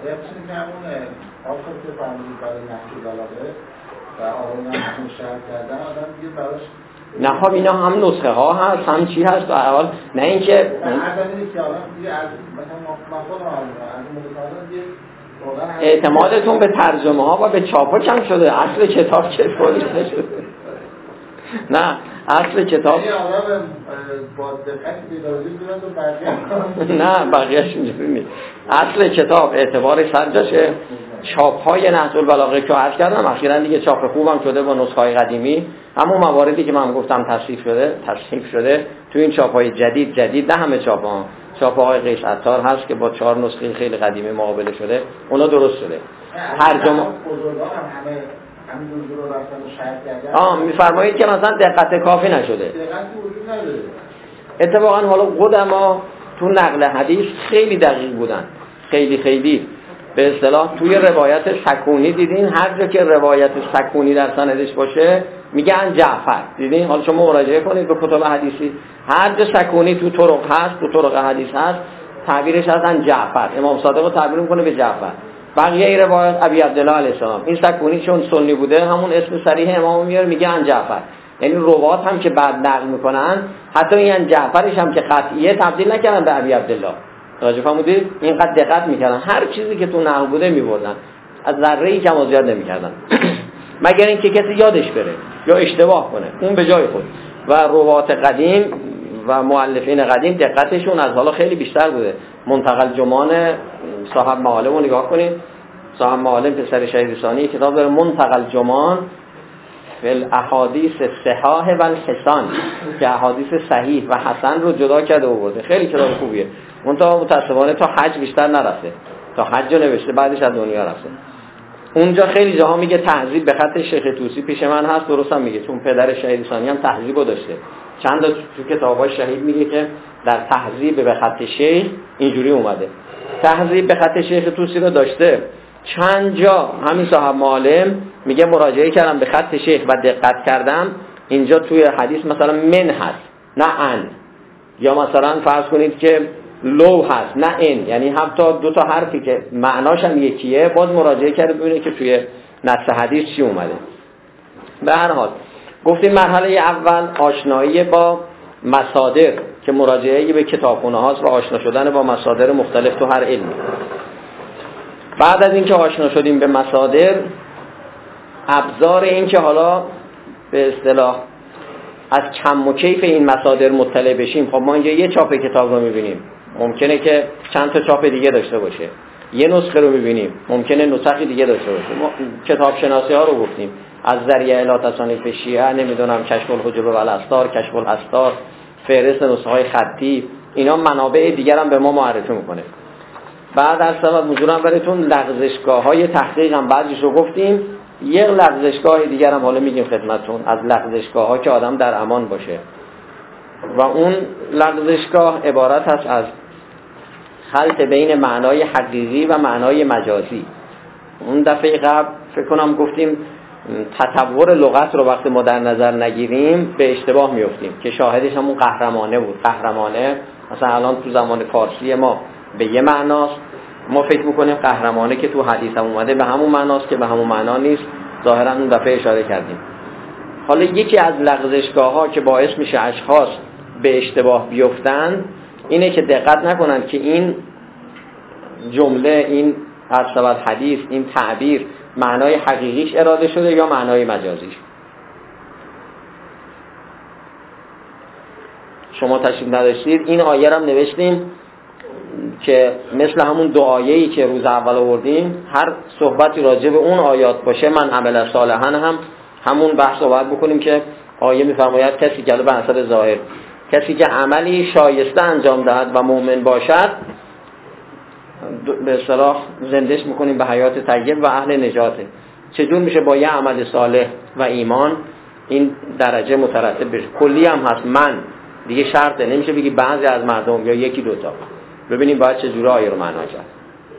نه خب اینا هم نسخه ها هست هم چی هست اول، نه اینکه اعتمادتون به ترجمه ها و به چاپ ها کم شده، اصل کتاب چه طوری نشده. نه اصل کتاب نه بقیه‌اش اینجوری نیست. اصل کتاب اعتبار سرجاشه، چاپ های نهج البلاغه که عرض کردم اخیراً دیگه چاپ خوبم شده با نسخه های قدیمی، همون مواردی که من گفتم تصحیح شده تصحیح شده تو این چاپ های جدید جدید نه همه چاپ ها، چاپ های قیس عطار هست که با چهار نسخه خیلی قدیمی مقابله شده، اونا درست شده. ترجمه همین دو رو رفتن و شرط کردن. آه میفرمایید که مثلا دقت کافی نشده. دقتی وجود نداره. اتفاقا حالا قدما تو نقل حدیث خیلی دقیق بودن، خیلی خیلی به اصطلاح توی روایت سکونی دیدین هر جا که روایت سکونی در سندش باشه میگن جعفر، دیدین؟ حالا شما مراجعه کنید به کتب حدیثی، هر جا سکونی تو طرق هست، تو طرق حدیث هست، تعبیرش هستن جعفر. امام صادق رو تعبیر میکنه به جعفر. بقیه روایت ابی عبدالله علیه السلام، این سکونی چون سنی بوده همون اسم صریح امام میاره میگه ان جعفر، یعنی روات هم که بعد نقل میکنن حتی این جعفرش هم که قطعیه تبدیل نکردن به ابی عبدالله. توجه فرمودید؟ اینقدر دقت میکردن هر چیزی که تو نقل بوده میبردن، از ذره‌ای کم و زیاد نمیکردن مگر اینکه کسی یادش بره یا اشتباه کنه، اون به جای خود. و روات قدیم و مؤلفین قدیم دقتشون از حالا خیلی بیشتر بوده. منتقل جمان صاحب معالم رو نگاه کنید، صاحب معالم پسر شهید ثانی کتاب داره منتقل جمان فی الاحادیث الصحاح و الحسان که احادیث صحیح و حسن رو جدا کرده آورده، خیلی کتاب خوبیه. منتها متأسفانه تا حج بیشتر نرفته، تا حج رو نوشته بعدش از دنیا رفته. اونجا خیلی جاها میگه تهذیب به خط شیخ طوسی پیش من هست، درست هم میگه چون پدر شهید ثانی هم تهذیب رو داشته. چند تا تو کتاب‌های شهید میگه که در تهذیب به خط شیخ اینجوری اومده. تهذیب به خط شیخ طوسی رو داشته. چند جا همین صاحب معالم میگه مراجعه کردم به خط شیخ و دقت کردم اینجا توی حدیث مثلا من هست نه ان، یا مثلا فرض کنید که لو هست نه ان، یعنی حتی دو تا حرفی که معناش هم یکیه باز مراجعه کرده ببینه که توی نص حدیث چی اومده. به هر حال گفتیم مرحله اول آشنایی با مصادر که مراجعه به کتابخونه هاست و آشنا شدن با مصادر مختلف تو هر علمی. بعد از اینکه آشنا شدیم به مصادر، ابزار این که حالا به اصطلاح از کم و کیف این مصادر مطلع بشیم، خب ما اینجا یه چاپ کتاب رو میبینیم، ممکنه که چند تا چاپ دیگه داشته باشه. یه نسخه رو میبینیم، ممکنه نسخه دیگه داشته باشه. ما کتاب شناسی ها رو گفتیم، از ذریعه لا تصانیف شیعه، نمیدونم کشف الحجب و الاستار، کشف الاستار، فهرست نسخه های خطی، اینا منابع دیگر هم به ما معرفی میکنه. بعد از سبب حضورم براتون لغزشگاه های تحقیق هم بعضیش رو گفتیم. یک لغزشگاه دیگر هم حالا میگیم خدمتون، از لغزشگاه ها که آدم در امان باشه. و اون لغزشگاه عبارت هست از خلط بین معنای حقیقی و معنای مجازی. اون دفعه قبل فکر کنم گفتیم تطور لغت رو وقتی ما در نظر نگیریم به اشتباه میفتیم که شاهدش همون قهرمانه بود. قهرمانه مثلا الان تو زمان فارسی ما به یه معناست، ما فکر میکنیم قهرمانه که تو حدیث هم اومده به همون معناست که به همون معنا نیست. ظاهرا اون دفعه اشاره کردیم. حالا یکی از لغزشگاه ها که باعث میشه اشخاص به اشتباه بیفتن اینه که دقت نکنن که این جمله، این اصطلاح حدیث، این تعبیر معنای حقیقیش اراده شده یا معنای مجازیش. شما تشریف نداشتید این آیه رو هم نوشتیم که مثل همون دو آیه‌ای که روز اول آوردیم هر صحبتی راجع به اون آیات باشه من عمل صالحا هم همون بحث صحبت بکنیم که آیه می‌فرماید کسی که به حسب ظاهر کسی که عملی شایسته انجام دهد و مؤمن باشد به اصطلاح زندش می‌کنیم به حیات طیب و اهل نجاته. چجور میشه با یه عمل صالح و ایمان این درجه مترتب بشه؟ کلی هم هست، من دیگه شرطه، نمیشه بگی بعضی از مردم یا یکی دوتا. ببینیم باید چجوری آیه رو معنا کرد.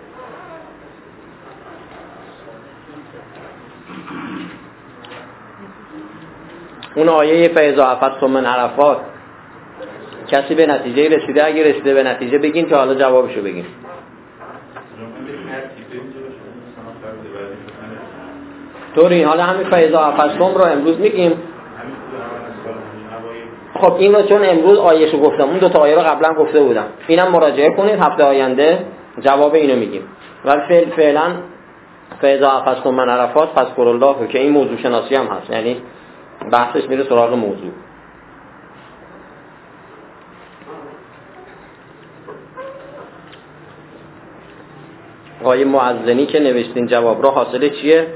اون آیه فاذا افضتم من عرفات، کسی به نتیجه رسیده؟ اگه رسیده به نتیجه بگین که حالا جوابشو بگین. طوری حالا همین فاذا افضتم رو امروز میگیم. خب این رو چون امروز آیه‌شو گفتم، اون دو تا آیه رو قبلا گفته بودم، اینم مراجعه کنید، هفته آینده جواب اینو میگیم. ولی فعل فعلا فاذا افضتم من عرفات فاذکروا الله که این موضوع شناسی هم هست، یعنی بحثش میره سراغ موضوع. آیه معزنی که نوشتین جواب رو حاصله چیه؟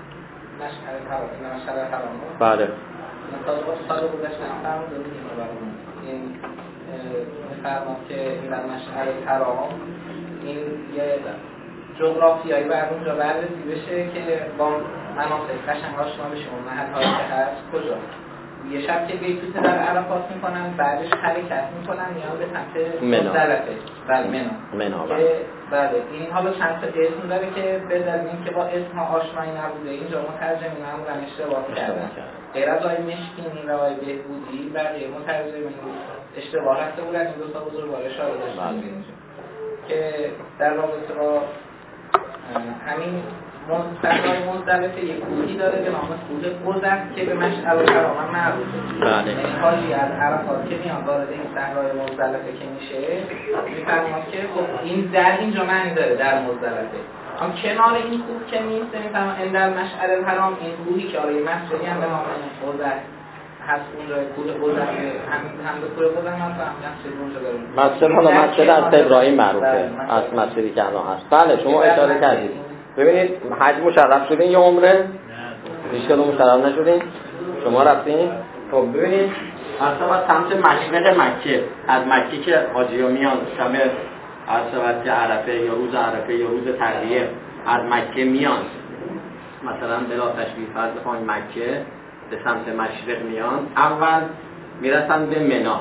بله سال گذشته هم فرمودیم این می‌فرماد که این در مشعر الحرام این یه جغرافیایی بر اونجا بررسی بشه که با مناطق قشنگ آشنا بشه اون محل‌هایی که هست کجا. یه شب که بیتوته در عرفات میکنن، بعدش حرکت میکنن میان به سمت مزدلفه. بله منا منا که بله این حالا چند تا اسم داره که بدل این که با اسم ها آشنایی نبوده اینجا مترجمین هم رو اشتباه کردن. غیر از آقای مشکینی و آقای بهبودی بقیه مترجمین اشتباه رفته بودن. این دو تا بزرگوار اشاره داشتن که در رابطه با همین صحرای مزدلفه یک کوهی داره به نام کوه قزح که به مشعر الحرام هم معروفه. بله. یعنی حاجی از عرفات که میان وارد این صحرای مزدلفه که میشه میفرماد که خب این در اینجا معنی داره در مزدلفه. اما کنار این کوه که نیست میفرماد این در مشعر الحرام این کوهی که آره مسجدی هم به نام قزح هست اونجا کوه قزح همین هم به کوه قزح هم مسجد اونجا داره. مسجد حالا مسجد از ابراهیم معروفه از مسجدی که الان هست. بله شما اشاره کردید. ببینید حج مشرف شدین یا عمره؟ هیچ کدوم مشرف نشدین؟ شما رفتین؟ خب ببینید اصلا از سمت مشرق مکه، از مکه که حاجی‌ها میان شب عرفات عرفه یا روز عرفه یا روز ترویه از مکه میان، مثلا بلا تشریف فرض بخواید مکه به سمت مشرق میان، اول میرسن به منا،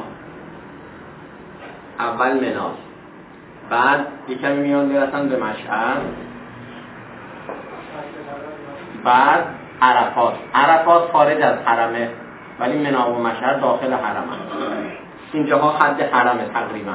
اول منا، بعد یکمی میان میرسن به مشعر، بعد عرفات. عرفات خارج از حرمه ولی منا و مشعر داخل حرمه. اینجاها حد حرمه تقریبا،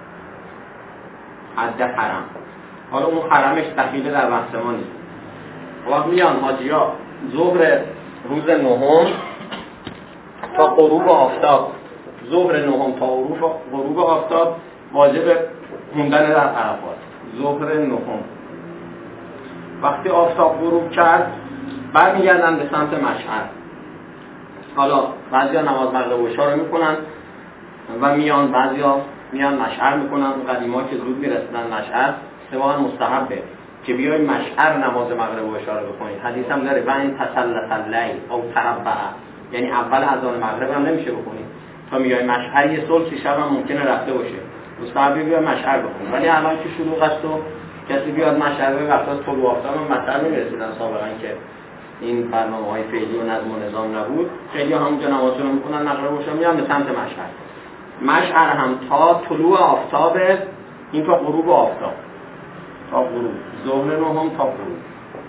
حد حرم. حالا اون حرمش دخیله در بحث ما نیست. وقت میان حاجی‌ها ظهر روز نهم تا غروب آفتاب، ظهر نهم تا غروب آفتاب واجب موندن در عرفات. ظهر نهم وقتی آفتاب غروب کرد برمیگردن به سمت مشعر. حالا بعضیا نماز مغرب و عشا رو میکنن و میان، بعضیا میان مشعر میکنن. قدیما که زود میرسیدن مشعر اتفاقا مستحبه که بیای مشعر نماز مغرب و عشا رو بخونید. حدیث هم داره و این تسلط اللیل او تربع، یعنی اول اذان مغرب هم نمیشه بخونید تا میای مشعر، یه ثلث شب هم ممکنه رفته باشه، مستحبه بیای مشعر بخونید. ولی الان که شروع است و کسی بیاد مشعر به وقتا طلوع آفتاب هم مطلب نمیرسیدن سابقا که این برنامه‌های فعلی و نظم و نظام نبود، خیلی همونجا نمازشون میکنن مغرب و عشا میان به سمت مشعر. مشعر هم تا طلوع آفتاب، این تا غروب آفتاب، تا غروب، ظهر نهم تا غروب.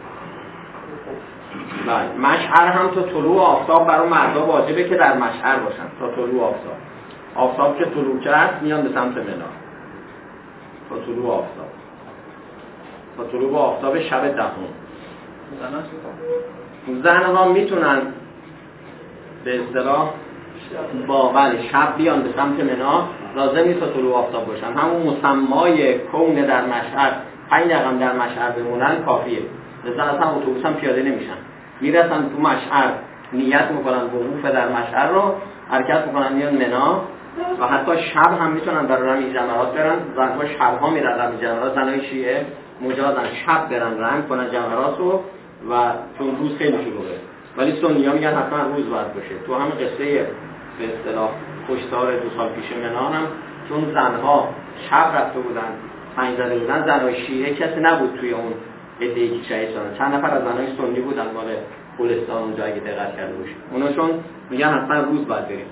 بله مشعر هم تا طلوع آفتاب برای مردا واجبه که در مشعر باشن تا طلوع آفتاب. آفتاب که طلوع کرد میان به سمت منا تا طلوع آفتاب، تا طلوع آفتاب شب دهم. زنها میتونن به اصطلاح با بله شب بیان به سمت منا، لازم نیست تا طلوع آفتاب باشن. همون مسمای کون در مشعر پنج دقیقه در مشعر بمونن کافیه. لذا اصلا اتوبوس هم پیاده نمیشن، میرسن تو مشعر، نیت میکنن وقوف در مشعر رو، حرکت میکنن میان منا، و حتی شب هم میتونن برای رمی جمرات برن. زنها شبها میرن رمی جمرات، زنهای شیعه مجازن شب برن رمی کنن جمرات رو و چون روز خیلی شلوغه، ولی سنی‌ها میگن حتما روز باید باشه. تو همین قصه به اصطلاح کشتار دو سال پیش منان هم چون زنها شب رفته بودن پنج زده بودن، زنهای شیعه کسی نبود توی اون عده‌ای که شهید شدن. چند نفر از زنهای سنی بودن مال گلستان اونجا اگه دقت کرده باشید، اونا چون میگن حتما روز باید بریم.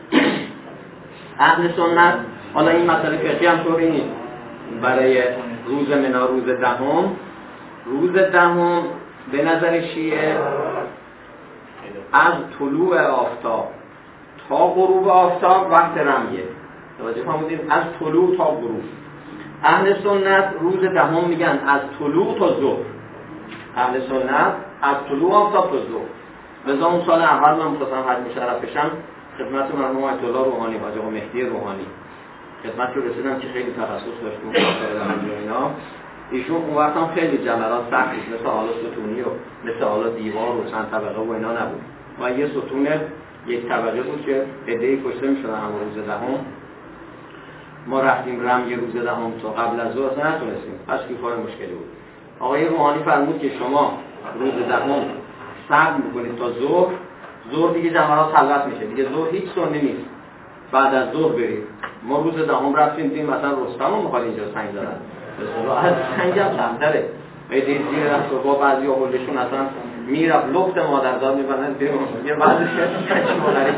اهل سنت حالا این مسئله فقهی هم طوری نیست. برای روز منا روز دهم، روز دهم به نظر شیعه از طلوع آفتاب تا غروب آفتاب وقت رمیه. توجه فرمودید؟ از طلوع تا غروب. اهل سنت روز دهم میگن از طلوع تا ظهر. اهل سنت از طلوع آفتاب تا ظهر. لذا اون سال اول من مختصرا حج مشرف بشم خدمت مرحوم آیت الله روحانی، حاج آقا مهدی روحانی خدمت رو رسیدم که خیلی تخصص داشت اون مسائل اینا. ایشون اون وقت هم خیلی جمرات سخت بود، مثل حالا ستونی و مثل حالا دیوار و چند طبقه و اینا نبود. و یه ستون یک طبقه بود که عده‌ای کشته می‌شدن همون روز دهم. ما رفتیم رمی روز دهم تا قبل از ظهر نتونستیم، پس که کار مشکلی بود. آقای روحانی فرمود که شما روز دهم صبر می‌کنید تا ظهر، ظهر دیگه جمرات خلوت میشه، دیگه ظهر هیچ سنی نیست، بعد از ظهر برید. ما روز دهم رفتیم دیدیم مثلا رستم می‌خواد اینجا سنگ زدن، مثلا از سنگ هم کمتره. ایدی زیر رفت و با بعضی آقلشون اصلا میرفت لخت مادرزاد میبندن بیرون، یه بعضی شکل مادری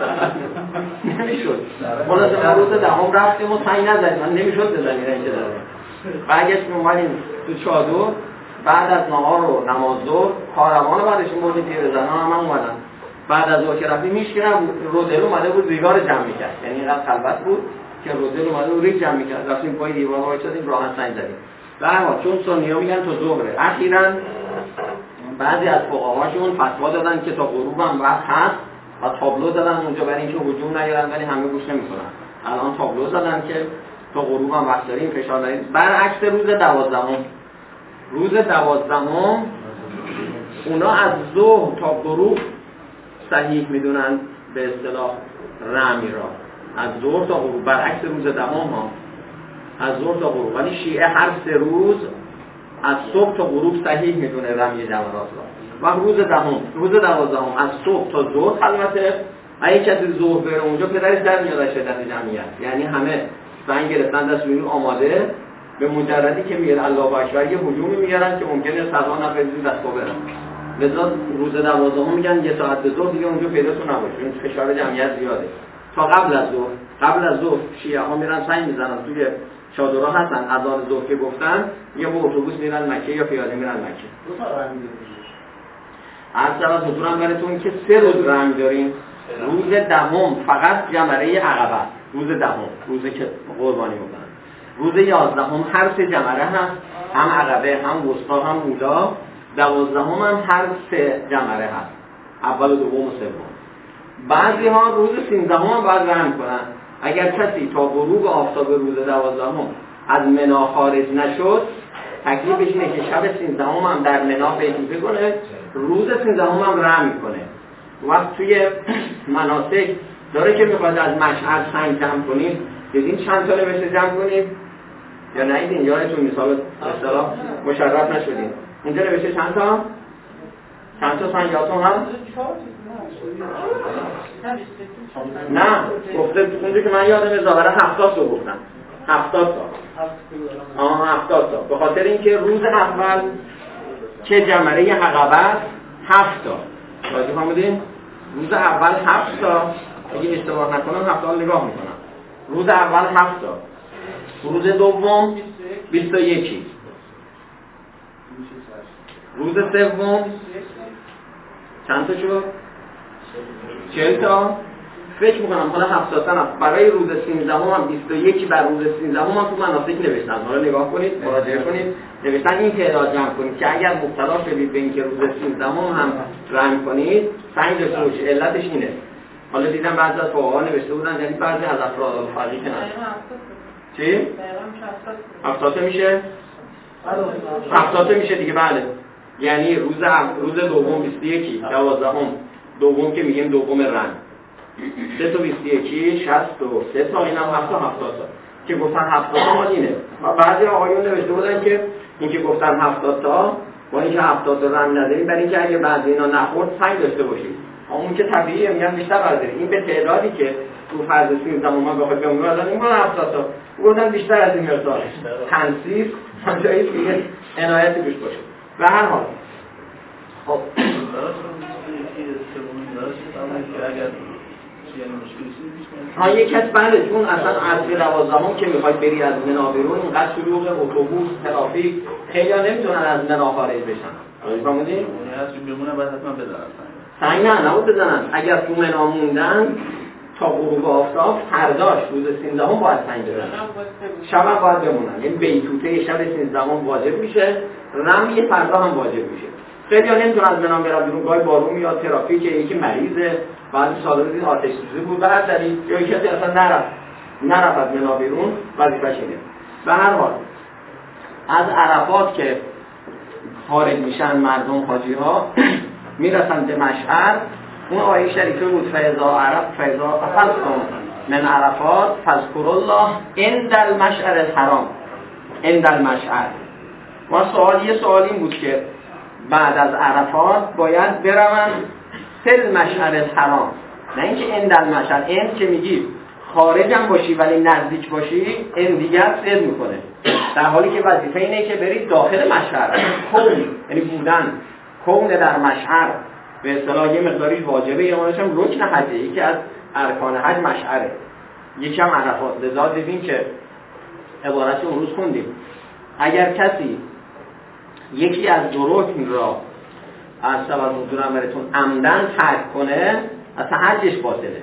نمیشد. خلاصه ما روز دهم رفتیم و سنگ نزدیم، من نمیشد بزنیم اینجا داریم. برگشتیم اومدیم تو چادر، بعد از نهار و نماز ظهر کاروان بعدش بردیم پیرزنا هم اومدن. بعد از ظهر که رفتیم هیچ کی نبود، رودل اومده بود ریگار جمع می‌کرد، یعنی اینقدر خلوت بود که رودل اومده بود ریگ جمع می‌کرد. رفتیم پای دیوار وایسادیم راحت سنگ زدیم. بعد چون سنی‌ها میگن تا ظهره، اخیراً بعضی از فقهاهاشون فتوا دادن که تا غروب هم وقت هست و تابلو دادن اونجا برای اینکه هجوم نیارن، ولی همه گوش نمی‌کنن. الان تابلو زدن که تا غروب هم وقت داریم، فشار ندید. برعکس روز دوازدهم، روز دوازدهم اونا از ظهر تا غروب صحیح میدونن به اصطلاح رمی را، از ظهر تا غروب، برعکس روز دهم ها از ظهر تا غروب. ولی شیعه هر سه روز از صبح تا غروب صحیح میدونه رمی جمرات را. و روز دهم، روز دوازدهم از صبح تا ظهر البته اگه کسی ظهر بره اونجا پدرش در میاد از شدت جمعیت، یعنی همه سنگ گرفتن دستشون آماده، به مجردی که میگه الله اکبر یه هجومی میارن که ممکنه صدا نفذی دست پا برن. لذا روز دوازدهم میگن یه ساعت به ظهر دیگه اونجا پیداتون نباشه، چون فشار جمعیت زیاده. تا قبل از ظهر، قبل از ظهر شیعه ها میرن سنگ میزنن توی چادرها هستن، اذان ظهر که گفتن یه با اتوبوس میرن مکه یا پیاده میرن مکه. دو تا رنگ می‌دید. عرض از حضورم براتون که سه روز رنگ داریم. روز دهم فقط جمره عقبه، روز دهم روزی که قربانی میکنن. روز یازدهم هر سه جمره هست، هم عقبه هم وسطا هم اولا. دوازدهم هم هر سه جمره هست، اول و دوم و سوم. بعضی ها روز سیزدهم هم باید رنگ کنن. اگر کسی تا غروب آفتاب روز دوازدهم از منا خارج نشد، تکلیفش اینه که شب سیزدهم هم در منا بیعت کنه، روز سیزدهم هم رنگ کنه. وقت توی مناسک داره که میخواد از مشعر سنگ جمع کنید، دیدین چند تا نوشته جمع کنید یا ندیدین؟ یادتون مثال اصطلاح مشرف نشدین. اینجا نوشته چند تا؟ چند تا سنگ یادتون هم؟ نه گفته اونجا که من یادم ظاهرا هفتاد تا گفتم، هفتاد تا. آها هفتاد تا. به خاطر اینکه روز اول که جمره عقبه هفت تا. راضی فهمیدین؟ روز اول هفت تا، اگه اشتباه نکنم هفت تا نگاه میکنم. روز اول هفت تا. روز دوم بیست و یک. روز سوم چند تا شد؟ چهل تا. فکر میکنم حالا هفتاد تا برای روز سیزدهم هم بیست و یک بر روز سیزدهم هم تو مناسک نوشتن. حالا نگاه کنید، مراجعه کنید، نوشتن این تعداد جمع کنید که اگر مبتلا شدید به اینکه روز سیزدهم هم رنگ کنید سنگ داشته باشید. علتش اینه. حالا دیدم بعضی از فقها نوشته بودن، یعنی بعضی از افراد الفقیه که نشه. چی؟ هفتاد تا میشه؟ هفتاد تا میشه دیگه. بله. یعنی روز روز دوم بیست و یک، دوازدهم دوم که میگیم دوم رنگ. سه تا بیست و یک شصت و سه تا اینم هفت تا هفتاد تا که گفتن هفتاد تا مال اینه. و بعضی آقایون نوشته بودن که این که گفتن هفتاد تا با اینکه هفتاد تا رنگ نداریم، برای اینکه اگه بعضی اینا نخورد سنگ داشته باشید. اون که طبیعیه، میگن بیشتر بردارید. این به تعدادی که تو فرض سیزده ما بخواد بیام مثلا این مال هفتاد تا گفتن بیشتر از این مقدار تنصیف همجایی که عنایت روش باشه. به هر حال خب ها یک کس بله چون اصلا عصر دوازدهم که میخواید بری از منا بیرون اینقدر شلوغ اتوبوس ترافیک خیلی ها نمیتونن از منا خارج بشن. فهمیدین؟ یعنی از چون بمونه بعد حتما بزنن سنگ نه نبود بزنن. اگر تو منا موندن تا غروب آفتاب فرداش روز سیزدهم باید سنگ بزنن، شب باید بمونن. یعنی بیتوته شب سیزدهم واجب میشه، رمی فردا هم واجب میشه. خیلی ها نمیتونن از منام برن بیرون، گاهی بارون میاد، ترافیک، یکی مریضه، بعد سال دیدین آتش سوزی بود، بعد دلیل یا کسی اصلا نرفت نرفت از منا بیرون، وظیفه‌ش اینه. به هر حال از عرفات که خارج میشن مردم حاجی ها میرسن به مشعر، اون آیه شریفه بود فیضا عرف فیضا افضتم من عرفات فاذکروا الله عند المشعر الحرام. عند المشعر ما سوال یه سوال این بود که بعد از عرفات باید بروند فل مشعر الحرام، نه اینکه عند المشعر. این که میگی خارج هم باشی ولی نزدیک باشی، این دیگر صد میکنه، در حالی که وظیفه اینه که برید داخل مشعر. کون یعنی بودن، کون در مشعر به اصطلاح یه مقداری واجبه، یه مقدارش هم رکن حجه، یکی از ارکان حج مشعره، یکی هم عرفات. لذا دیدیم که عبارت اون روز خوندیم اگر کسی یکی از دو رکن را از سبب حضور امرتون عمدن ترک کنه اصلا حجش باطله.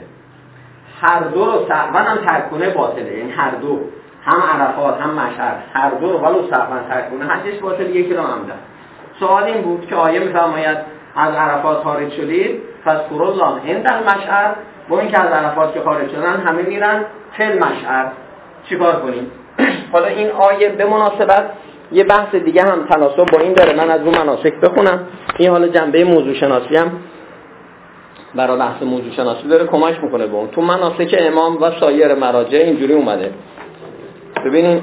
هر دو رو سهوا هم ترک کنه باطله، یعنی هر دو، هم عرفات هم مشعر، هر دو رو ولو سهوا ترک کنه حجش باطله، یکی رو عمدن. سوال این بود که آیه میفرماید از عرفات خارج شدید فاذکروا الله عند المشعر، با اینکه از عرفات که خارج شدن همه میرن فل مشعر، چیکار کنیم؟ حالا این آیه به مناسبت یه بحث دیگه هم تناسب با این داره، من از اون مناسک بخونم. این حالا جنبه موضوع شناسی هم برای بحث موضوع شناسی داره، کمک میکنه به اون. تو مناسک امام و سایر مراجع اینجوری اومده، ببینین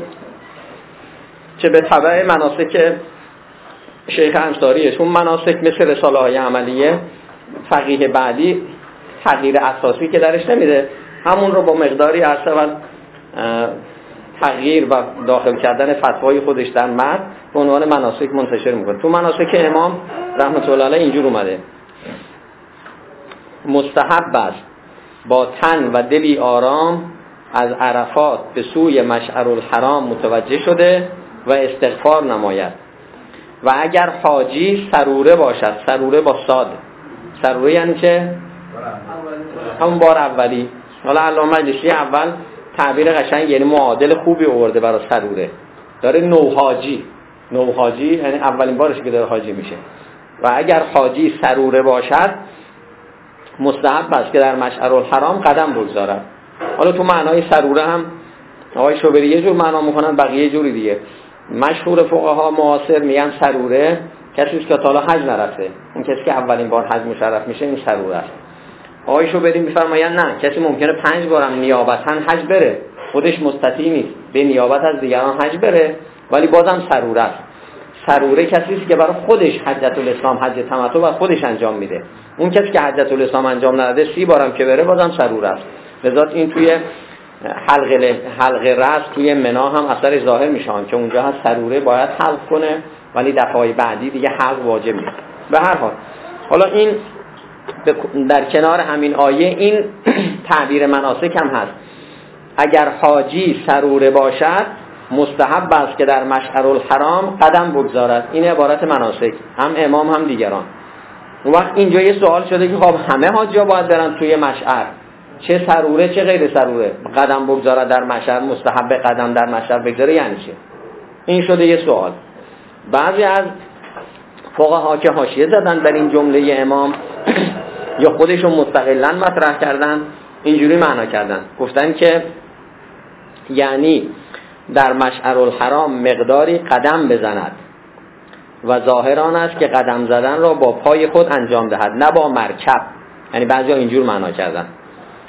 که به تبع مناسک شیخ انصاریه، چون مناسک مثل رساله های عملیه فقیه بعدی تغییر اساسی که درش نمیده، همون رو با مقداری عرصه و تغییر و داخل کردن فتوای خودش در متن به عنوان مناسک منتشر میکنه. تو مناسک امام رحمت الله علیه اینجور اومده: مستحب است با تن و دلی آرام از عرفات به سوی مشعر الحرام متوجه شده و استغفار نماید و اگر حاجی سروره باشد، سروره با صاد، سروره یعنی چه؟ همون بار اولی. حالا علامه مجلسی اول تعبیر قشنگ یعنی معادل خوبی آورده برای سروره، داره نوحاجی، نوحاجی یعنی اولین بارش که داره حاجی میشه. و اگر حاجی سروره باشد مستحب است که در مشعر الحرام قدم بگذارد. حالا تو معنای سروره هم آقای شوبری یه جور معنا میکنن، بقیه جوری دیگه. مشهور فقها معاصر میگن سروره کسی است که تا حالا حج نرفته، اون کسی که اولین بار حج مشرف میشه این سروره است. آقای شوبری میفرمایند نه، کسی ممکنه پنج بارم نیابتاً حج بره، خودش مستطیع نیست به نیابت از دیگران حج بره ولی بازم سروره است. سروره کسی است که برای خودش حجۃ الاسلام، حج تمتع و خودش انجام میده. اون کسی که حجۃ الاسلام انجام نده سی بارم که بره بازم سروره است. لذا این توی حلقه حلقه راس توی منا هم اثرش ظاهر میشه که اونجا هست سروره باید حلق کنه ولی دفعه بعدی دیگه حلق واجب نیست. به هر حال حالا این در کنار همین آیه این تعبیر مناسک هم هست: اگر حاجی سروره باشد مستحب است که در مشعر الحرام قدم بگذارد. این عبارت مناسک، هم امام هم دیگران. اون وقت اینجا یه سوال شده که خب همه حاجی‌ها باید برن توی مشعر، چه سروره چه غیر سروره قدم بگذارد در مشعر، مستحب قدم در مشعر بگذاره یعنی چه؟ این شده یه سوال. بعضی از فقها که حاشیه زدن در این جمله امام یا خودشون مستقلاً مطرح کردن اینجوری معنا کردن، گفتن که یعنی در مشعر الحرام مقداری قدم بزند و ظاهر آن است که قدم زدن را با پای خود انجام دهد نه با مرکب. یعنی بعضیا اینجور معنا کردن.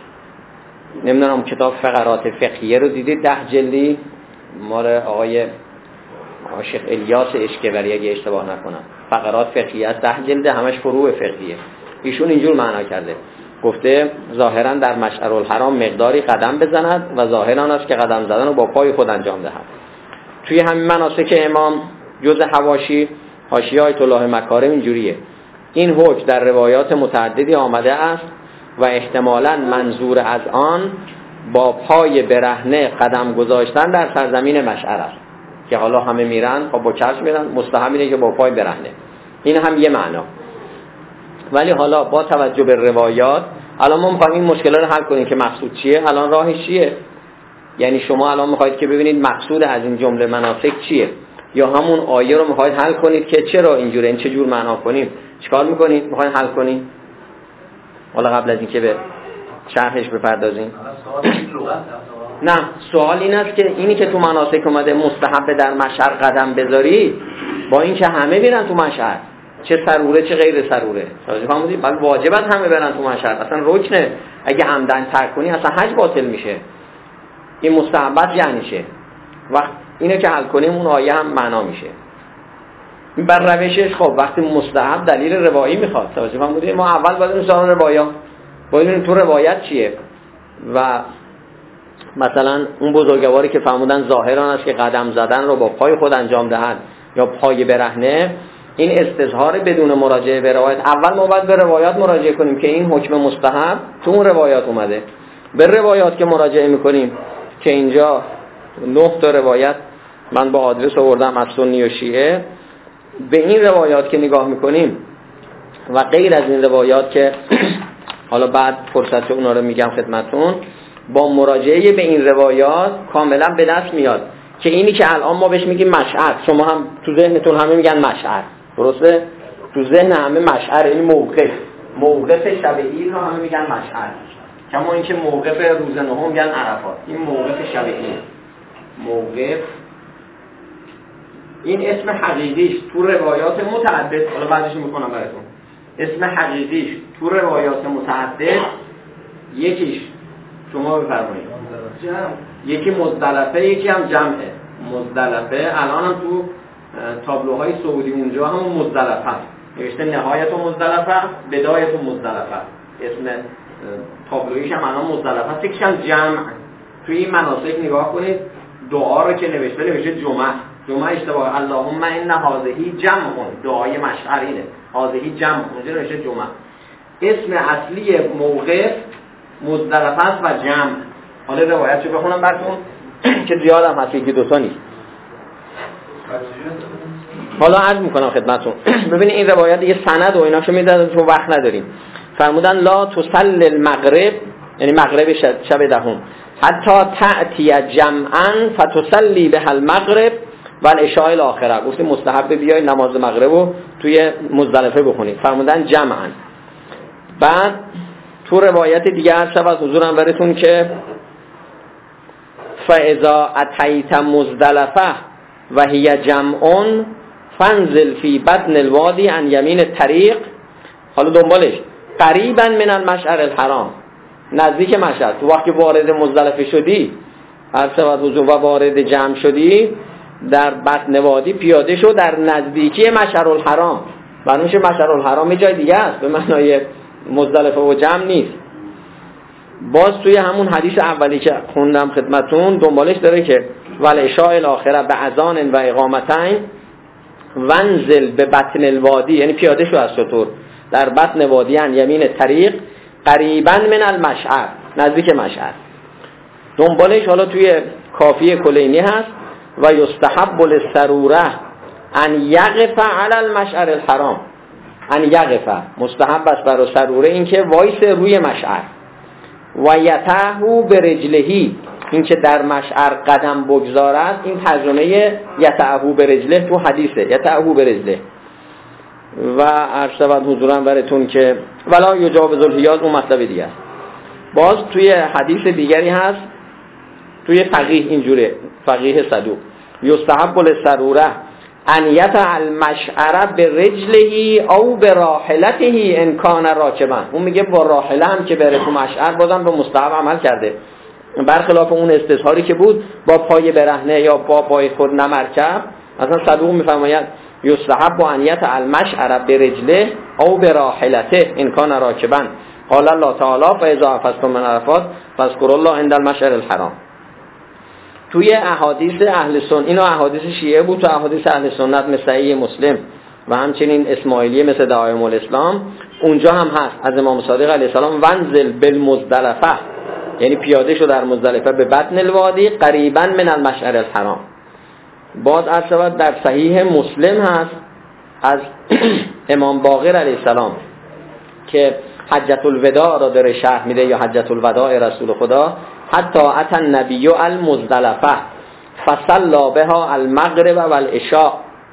نمیدونم کتاب فقرات فقهیه رو دیدید، ده جلدی مال آقای شیخ الیاس اشکبری اگه اشتباه نکنم، فقرات فقهیه است، ده جلده، همش فروع فقهیه. ایشون اینجور معنا کرده، گفته ظاهرا در مشعر الحرام مقداری قدم بزند و ظاهرا است که قدم زدن رو با پای خود انجام دهد. توی همین مناسک امام جز حواشی حاشیه آیت الله مکارم اینجوریه: این حکم در روایات متعددی آمده است و احتمالاً منظور از آن با پای برهنه قدم گذاشتن در سرزمین مشعر است، که حالا همه میرن خب با چشم میرن، مستحب اینه که با پای برهنه. این هم یه معنا. ولی حالا با توجه به روایات الان ما می‌خوایم این مشکل رو حل کنیم که مقصود چیه، الان راهش چیه. یعنی شما الان می‌خواید که ببینید مقصود از این جمله مناسک چیه، یا همون آیه رو می‌خواید حل کنید که چرا اینجوره، این چه جور معنا کنیم، چیکار می‌کنید؟ می‌خواید حل کنید؟ حالا قبل از اینکه به شرحش بپردازیم، نه سوال این است که اینی که تو مناسک اومده مستحب در مشعر قدم بذاری، با این که همه میرن تو مشعر، چه سروره چه غیر سروره، توجه فرمودید؟ بل واجبت همه برن تو مشعر، اصلا رکنه، اگه عمدن ترک کنی اصلا حج باطل میشه. این مستحبت یعنی چه؟ وقت اینو که حل کنیم اون آیه هم معنا میشه. بر روشش خب وقتی مستحب دلیل روایی میخواد، توجه فرمودید؟ ما اول باید مثلا روایات باید تو روایت چیه، و مثلا اون بزرگواری که فرمودن ظاهران است که قدم زدن رو با پای خود انجام دهند یا پای برهنه، این استظهار بدون مراجعه به روایت. اول ما باید به روایات مراجعه کنیم که این حکم مستحب تو اون روایات اومده. به روایات که مراجعه میکنیم که اینجا نه تا روایت من با آدرس آوردم از سنی و شیعه، به این روایات که نگاه میکنیم و غیر از این روایات که حالا بعد فرصت اونا رو میگم خدمتون، با مراجعه به این روایات کاملا به دست میاد که اینی که الان ما بهش میگیم مشعر، شما هم تو ذهنتون همه میگن مشعر، درسته؟ تو ذهن همه مشعر، این موقف موقف شب عید رو همه میگن مشعر، کما اینکه موقف روز نهم میگن عرفات. این موقف شب عید، موقف این اسم حقیقیش تو روایات متعدد، حالا بعدش میکنم براتون، اسم حقیقیش تو روایات متعدد یکیش شما بفرمایید یکی مزدلفه، یکی هم جمعه. مزدلفه الان هم تو تابلوهای سعودی اونجا هم مزدلفه هست، نوشته نهایت مزدلفه، بدایت مزدلفه، اسم تابلویش هم الان مزدلفه هست. یکیش هم جمع. توی این مناسک نگاه کنید دعا رو که نوشته نوشته جمعه، جمعه اشتباه، اللهم ان هذه جمع، دعای مشعرینه، هذه جمع، اونجا نوشته جمعه. اسم اصلی موقف مزدلفه است و جمع. حالا روایتشو بخونم براتون که زیادم هست، یکی دو تا نیست. حالا عرض میکنم خدمتتون ببینید این روایت دیگه سند و ایناشو میدادن تو وقت نداریم. فرمودن لا تصل المغرب، یعنی مغرب شب دهم، حتی تأتی جمعا فتصلی به المغرب و العشاء الاخره. گفت مستحب بیای نماز مغرب رو توی مزدلفه بخونید. فرمودن جمعا. بعد تو روایت دیگه هر شب حضورم براتون که فاذا اتیت مزدلفه و هی جمعون فانزل فی بطن الوادی عن یمین الطریق. حالا دنبالش قریبا من المشعر الحرام، نزدیک مشعر. تو وقتی وارد مزدلفه شدی هر شب حضور و وارد جمع شدی در بطن وادی پیاده شو در نزدیکی مشعر الحرام. برنامه مشعر الحرام یه جای دیگه است، به معنای مزدلفه و جمع نیست. باز توی همون حدیث اولی که خوندم خدمتون دنبالش داره که والعشاء الاخره به اذان و اقامتین ونزل به بطن الوادی، یعنی پیاده شو از شطور در بطن وادی ان یمین طریق قریبا من المشعر، نزدیک مشعر. دنبالش حالا توی کافیه کلینی هست و یستحب للسروره ان یقف علی المشعر الحرام، ان یقف مستحب است برای سروره این که وایس روی مشعر و یتهو برجلهی، این که در مشعر قدم بگذارد. این ترجمه یتهو برجله تو حدیثه، یتهو برجله. و عرض شود حضورم براتون که ولا یجاوز الحیاض، اون مطلب دیگه است. باز توی حدیث دیگری هست توی فقیه اینجوره، فقیه صدوق، یستحب للسروره انیت المشعر به رجله او به راحلته ان کان راکبا. اون میگه با راحله هم که بره تو مشعر بازم به مستحب عمل کرده، برخلاف اون استظهاری که بود با پای برهنه یا با پای خود نمرکب. مثلا صدوق میفرماید یستحب با انیت المشعر به رجله او به راحلته ان کان راکبا. قال الله تعالی فاذا افضتم من عرفات فاذكروا الله عند المشعر الحرام. توی احادیث اهل سنت، اینو احادیث شیعه بود، تو احادیث اهل سنت مثل صحیح مسلم و همچنین اسماعیلیه مثل دعایم الاسلام اونجا هم هست از امام صادق علیه السلام ونزل بالمزدلفه، یعنی پیاده شو در مزدلفه به بطن الوادی قریبا من المشعر الحرام. باز عرض در صحیح مسلم هست از امام باقر علیه السلام که حجۃ الوداع را داره شرح میده، یا حجۃ الوداع رسول خدا، حتی اتى النبی المزدلفه فصلى بها المغرب والعشاء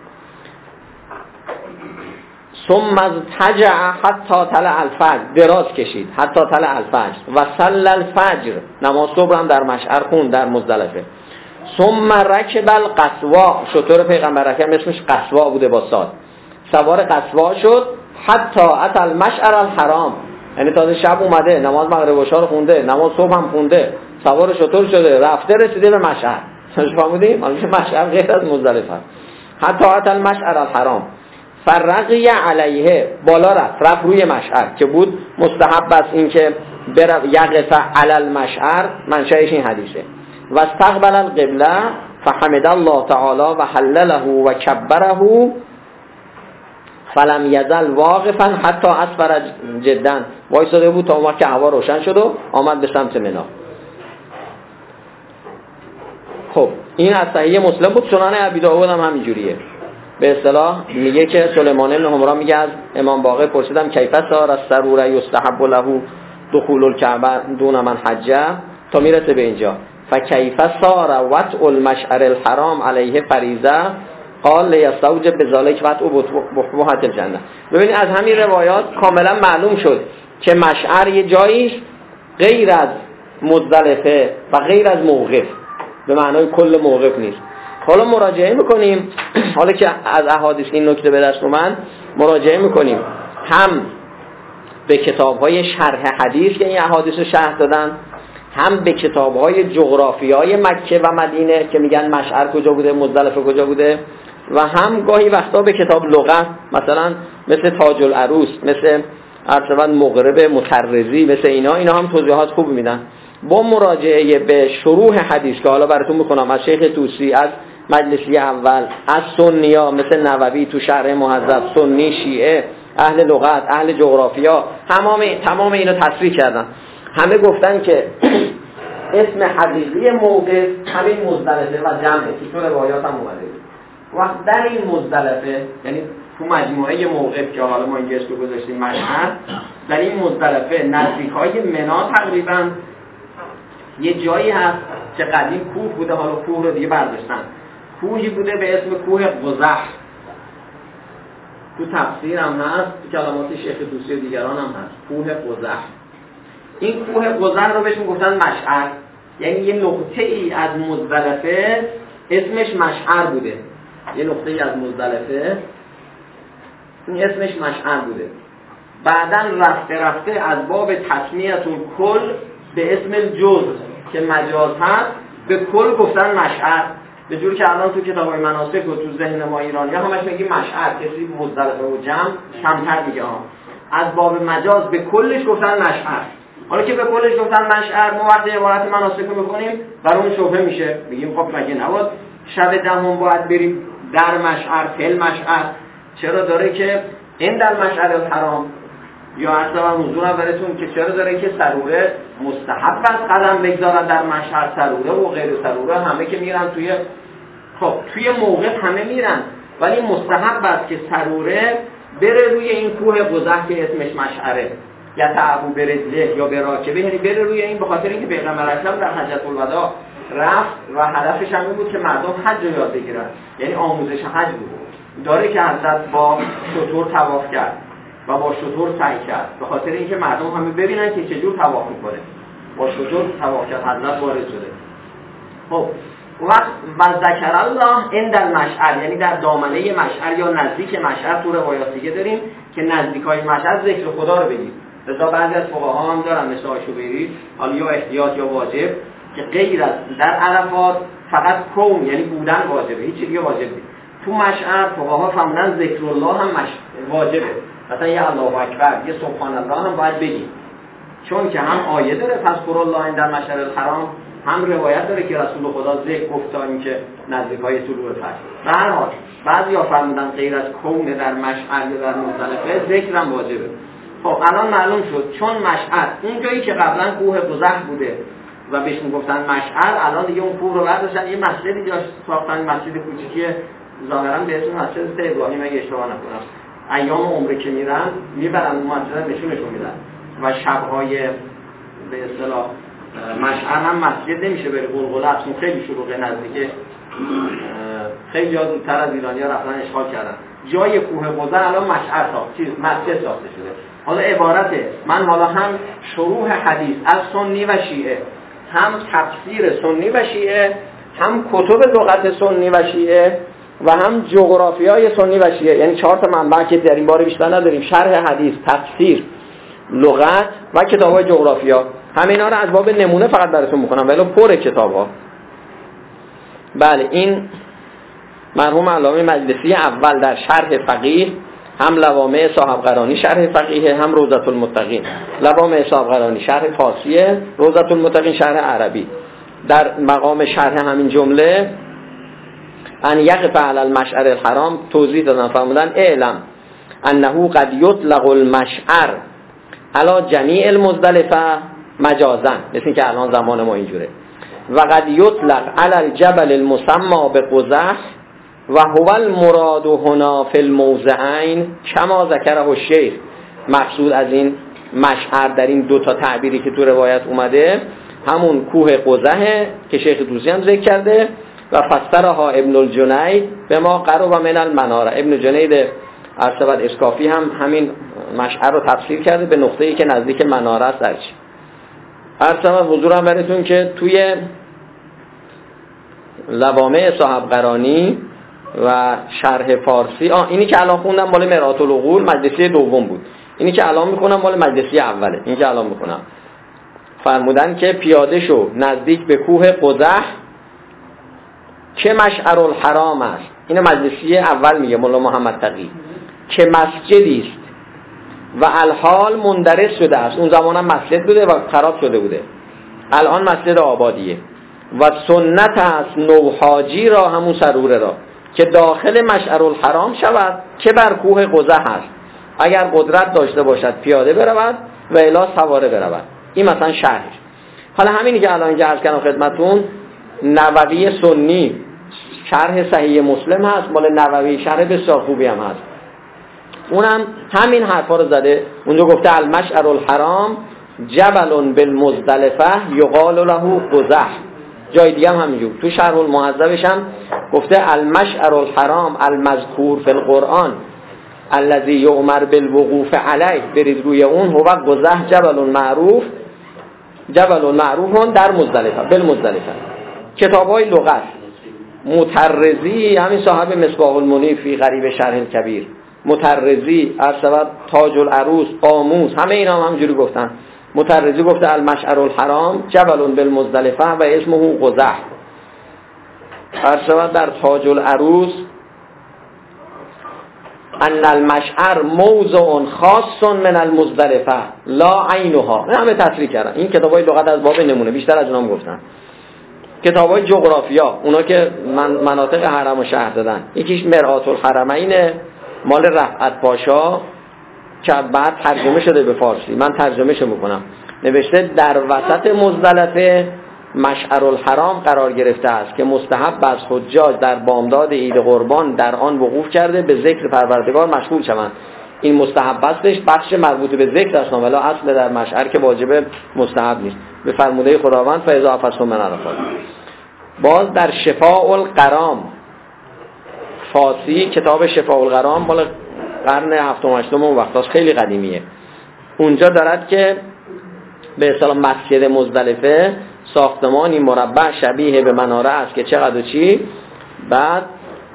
ثم اضطجع حتی طلع الفجر، دراز کشید حتی طلع الفجر و صلى الفجر، نماز صبح هم در مشعر خون در مزدلفه. ثم رکب القصوا، شطور پیغمبر اکرم اسمش قصوا بوده با صاد، سوار قصوا شد حتی اتى المشعر الحرام، یعنی تازه شب اومده نماز مغرب و عشا رو خونده، نماز صبح هم خونده، سوار شطور شده رفته رسیده به مشعر. فهمیدیم؟ مشعر غیر از مزدلفه. حتی اتى المشعر الحرام فرقی علیه، بالا رفت رفت روی مشعر که بود مستحب است این که بر یقف علی المشعر، منشأش این حدیثه. و استقبل القبله فحمد الله تعالی و حلله و کبره فلم یزل واقفا حتی اسفر جدا، وایساده بود تا اون که هوا روشن شد و آمد به سمت منا. خب این از صحیح مسلم بود. سنن ابی داود هم همینجوریه. به اصطلاح میگه که سلیمان بن حمران میگه از امام باقر پرسیدم کیف سار السرور یستحب له دخول الکعبه دون من حجه، تا میرسه به اینجا فکیف سار وطء المشعر الحرام علیه فریضه قال لیستوجب بذلک وطء بحبوحة الجنه. ببینید از همین روایات کاملا معلوم شد که مشعر یه جاییش غیر از مزدلفه و غیر از موقف، به معنای کل موقف نیست. حالا مراجعه میکنیم، حالا که از احادیث این نکته به دست اومد مراجعه میکنیم هم به کتاب‌های شرح حدیث که این احادیث رو شرح دادن، هم به کتاب‌های جغرافیای مکه و مدینه که میگن مشعر کجا بوده، مزدلفه کجا بوده، و هم گاهی وقتا به کتاب لغت، مثلا مثل تاج العروس، مثل ارتباط مغرب مطرزی، مثل اینا اینا هم توضیحات خوب میدن. با مراجعه به شروح حدیث که حالا براتون میخونم از شیخ طوسی، از مجلسی اول، از سنیا مثل نووی تو شرح مهذب، سنی، شیعه، اهل لغت، اهل جغرافیا، تمام تمام اینا تصریح کردن. همه گفتن که اسم حقیقی موقف همین مزدلفه و جمعه که تو روایات هم اومده بود. وقت در این مزدلفه، یعنی تو مجموعه موقف که حالا ما اینجا اسم گذاشتیم مشعر، در این مزدلفه نزدیکای منا تقریبا یه جایی هست که قدیم کوه بوده، حالا کوه رو دیگه برداشتن، کوهی بوده به اسم کوه قزح. تو تفسیر هم هست، تو کلمات شیخ طوسی و دیگران هم هست کوه قزح. این کوه قزح رو بهشون گفتن مشعر، یعنی یه نقطه ای از مزدلفه اسمش مشعر بوده، یه نقطه ای از مزدلفه این اسمش مشعر بوده. بعدن رفته رفته از باب تسمیه کل به اسم الجزء که مجاز هست به کل گفتن مشعر، به جور که الان تو کتاب‌های مناسک و تو ذهن ما ایرانی‌ها همش میگیم مشعر، کسی مزدلفه و جمع کمتر میگه ها. از باب مجاز به کلش گفتن مشعر. حالا که به کلش گفتن مشعر، ما وقتی عبارت مناسک رو می‌خونیم برامون شبهه میشه، میگیم خب مگه نباید شب دهم باید بریم در مشعر، تل مشعر، چرا داره که این در مشعر الحرام، یا اصلا حضور براتون که چرا داره که سروره مستحب است قدم بگذارن در مشعر، سروره و غیر سروره همه که میرن توی، خب توی موقف همه میرن، ولی مستحب است که سروره بره روی این کوه قزح که اسمش مشعره، یا تعبو برجله یا براکبه، یعنی بره روی این، به خاطر اینکه پیغمبر اکرم در حجۃ الوداع رفت و هدفش هم این بود که مردم حج رو یاد بگیرن، یعنی آموزش حج بود. داره که حضرت با شطور طواف کرد و با شطور سعی کرد، به خاطر اینکه مردم همه ببینن که چجور طواف میکنه. با شطور طواف کرد، حضرت وارد شده. خب وقت و ذکر الله عند المشعر، یعنی در دامنه مشعر یا نزدیک مشعر. تو روایات دیگه داریم که نزدیکای مشعر ذکر خدا رو بگیم. لذا بعضی از فقها هم دارن مثل آشوبری، حالا یا احتیاط یا واجب، که غیر از در عرفات فقط کون یعنی بودن واجبه، هیچ دیگه واجب نیست. تو مشعر فقها فهمیدن ذکر الله هم مش... واجبه. مثلا یه الله اکبر، یه سبحان الله هم باید بگیم، چون که هم آیه داره فذکر الله در مشعر الحرام، هم روایت داره که رسول خدا ذکر گفت تا اینکه نزدیکای طلوع فجر. به هر حال بعضیا فرمودن غیر از کون در مشعر یا در مزدلفه ذکر هم واجبه. خب الان معلوم شد چون مشعر اون جایی که قبلا کوه قزح بوده و بهش میگفتن مشعر، الان دیگه اون کوه رو برداشتن یه مسجدی جاش ساختن، مسجد کوچیکی ظاهرا به اسم مسجد ابراهیم اگه اشتباه نکنم. ایام عمره که میرن میبرن اون مسجد نشونشون میدن و شب‌های به اصطلاح مشعر هم مسجد نمیشه بره، قلقله اصلا خیلی شلوغه، نزدیک خیلی ها زودتر از ایرانی‌ها رفتن اشغال کردن. جای کوه قزح الان مشعر ساخت چیز مسجد ساخته شده. حالا عبارته من حالا هم شروح حدیث از سنی و شیعه، هم تفسیر سنی و شیعه، هم کتب لغت سنی و شیعه و هم جغرافیای سنی و شیعه، یعنی چهار تا منبع که در این باره بیشتر نداریم: شرح حدیث، تفسیر، لغت و کتاب‌های جغرافیا. همینا رو از باب نمونه فقط براتون میکنم ولی پر کتاب‌ها. بله، این مرحوم علامه مجلسی اول در شرح فقیه، هم لوامع صاحب قرانی شرح فقیه، هم روضة المتقین. لوامع صاحب قرانی شرح فارسیه، روضة المتقین شرح عربی. در مقام شرح همین جمله ان یقف علی المشعر الحرام توضیح دادن، فرمودن اعلم انه قد یطلق المشعر علی جمیع المزدلفه مجازا، مثل این که الان زمان ما اینجوره، و قد یطلق علی الجبل المسمى بقزح و هو المراد هنا فی الموضعین کما ذکره الشیخ. مقصود از این مشعر در این دو تا تعبیری که تو روایت اومده همون کوه قزح که شیخ طوسی هم ذکر کرده و فسرها ابن الجنید به ما قرب من المناره. ابن جنید ارسبت اسکافی هم همین مشعر رو تفسیر کرده به نقطه‌ای که نزدیک مناره است. درچ ارسبت حضورم براتون که توی لوامع صاحب قرانی و شرح فارسی، آه اینی که الان خوندم مال مرآت العقول مجلسی دوم بود، اینی که الان میخونم مال مجلسی اوله. اینی که الان میخونم فرمودن که پیاده شو نزدیک به کوه قزح که مشعر الحرام است. این مجلسی اول میگه مولا محمد تقی که مسجدی است و الحال مندرس شده است. اون زمان هم مسجد بوده و خراب شده بوده، الان مسجد آبادیه. و سنت است نوحاجی را، همون سروره را، که داخل مشعر الحرام شود که بر کوه قزح است، اگر قدرت داشته باشد پیاده برود و الی سواره برود. این مثلا شرح. حالا همینی که الان که عرض کردم خدمتون، نووی سنی شرح صحیح مسلم هست، مال نووی شرح بسیار خوبی هم هست، اونم همین حرفا رو زده. اونجا گفته المشعر الحرام جبل بالمزدلفه یقال له قزح. جای دیگه هم همینجور تو شرح المهذبش هم گفته المشعر الحرام المذکور فی القرآن الذی یؤمر بالوقوف علیه، برید روی اون، هو قزح جبل معروف جبل معروف در مزدلفه بالمزدلفه. کتاب‌های لغت مترزی، همین صاحب مصباح المنیر فی غریب شرح الکبیر، مترزی، ارسبت تاج العروس، قاموس، همه اینا هم همینجوری گفتن. مترزی گفته المشعر الحرام جبل بالمزدلفه و اسمه قزح. ارسبت در تاج العروس ان المشعر موضع خاص من المزدلفه لا عینها. همه تصریح کردن. این کتابای لغت از باب نمونه، بیشتر از اونام گفتن. کتابای جغرافیا، اونا که من مناطق حرم و شهر دادن، یکیش مرآت الحرمین مال رفعت پاشا که بعد ترجمه شده به فارسی، من ترجمهش میکنم. نوشته در وسط مزدلفه مشعر الحرام قرار گرفته است که مستحب از حجاج در بامداد عید قربان در آن وقوف کرده به ذکر پروردگار مشغول شوند. این مستحب هستش، بخش مربوط به ذکر است، ولی اصل در مشعر که واجب مستحب نیست، به فرموده خداوند فاذا افضتم من عرفات. باز در شفاء الغرام فارسی، کتاب شفاء الغرام مال قرن هفتم و هشتم اون وقتاست، خیلی قدیمیه. اونجا دارد که به اصطلاح مسجد مزدلفه ساختمانی مربع شبیه به مناره است که چقدر و چی. بعد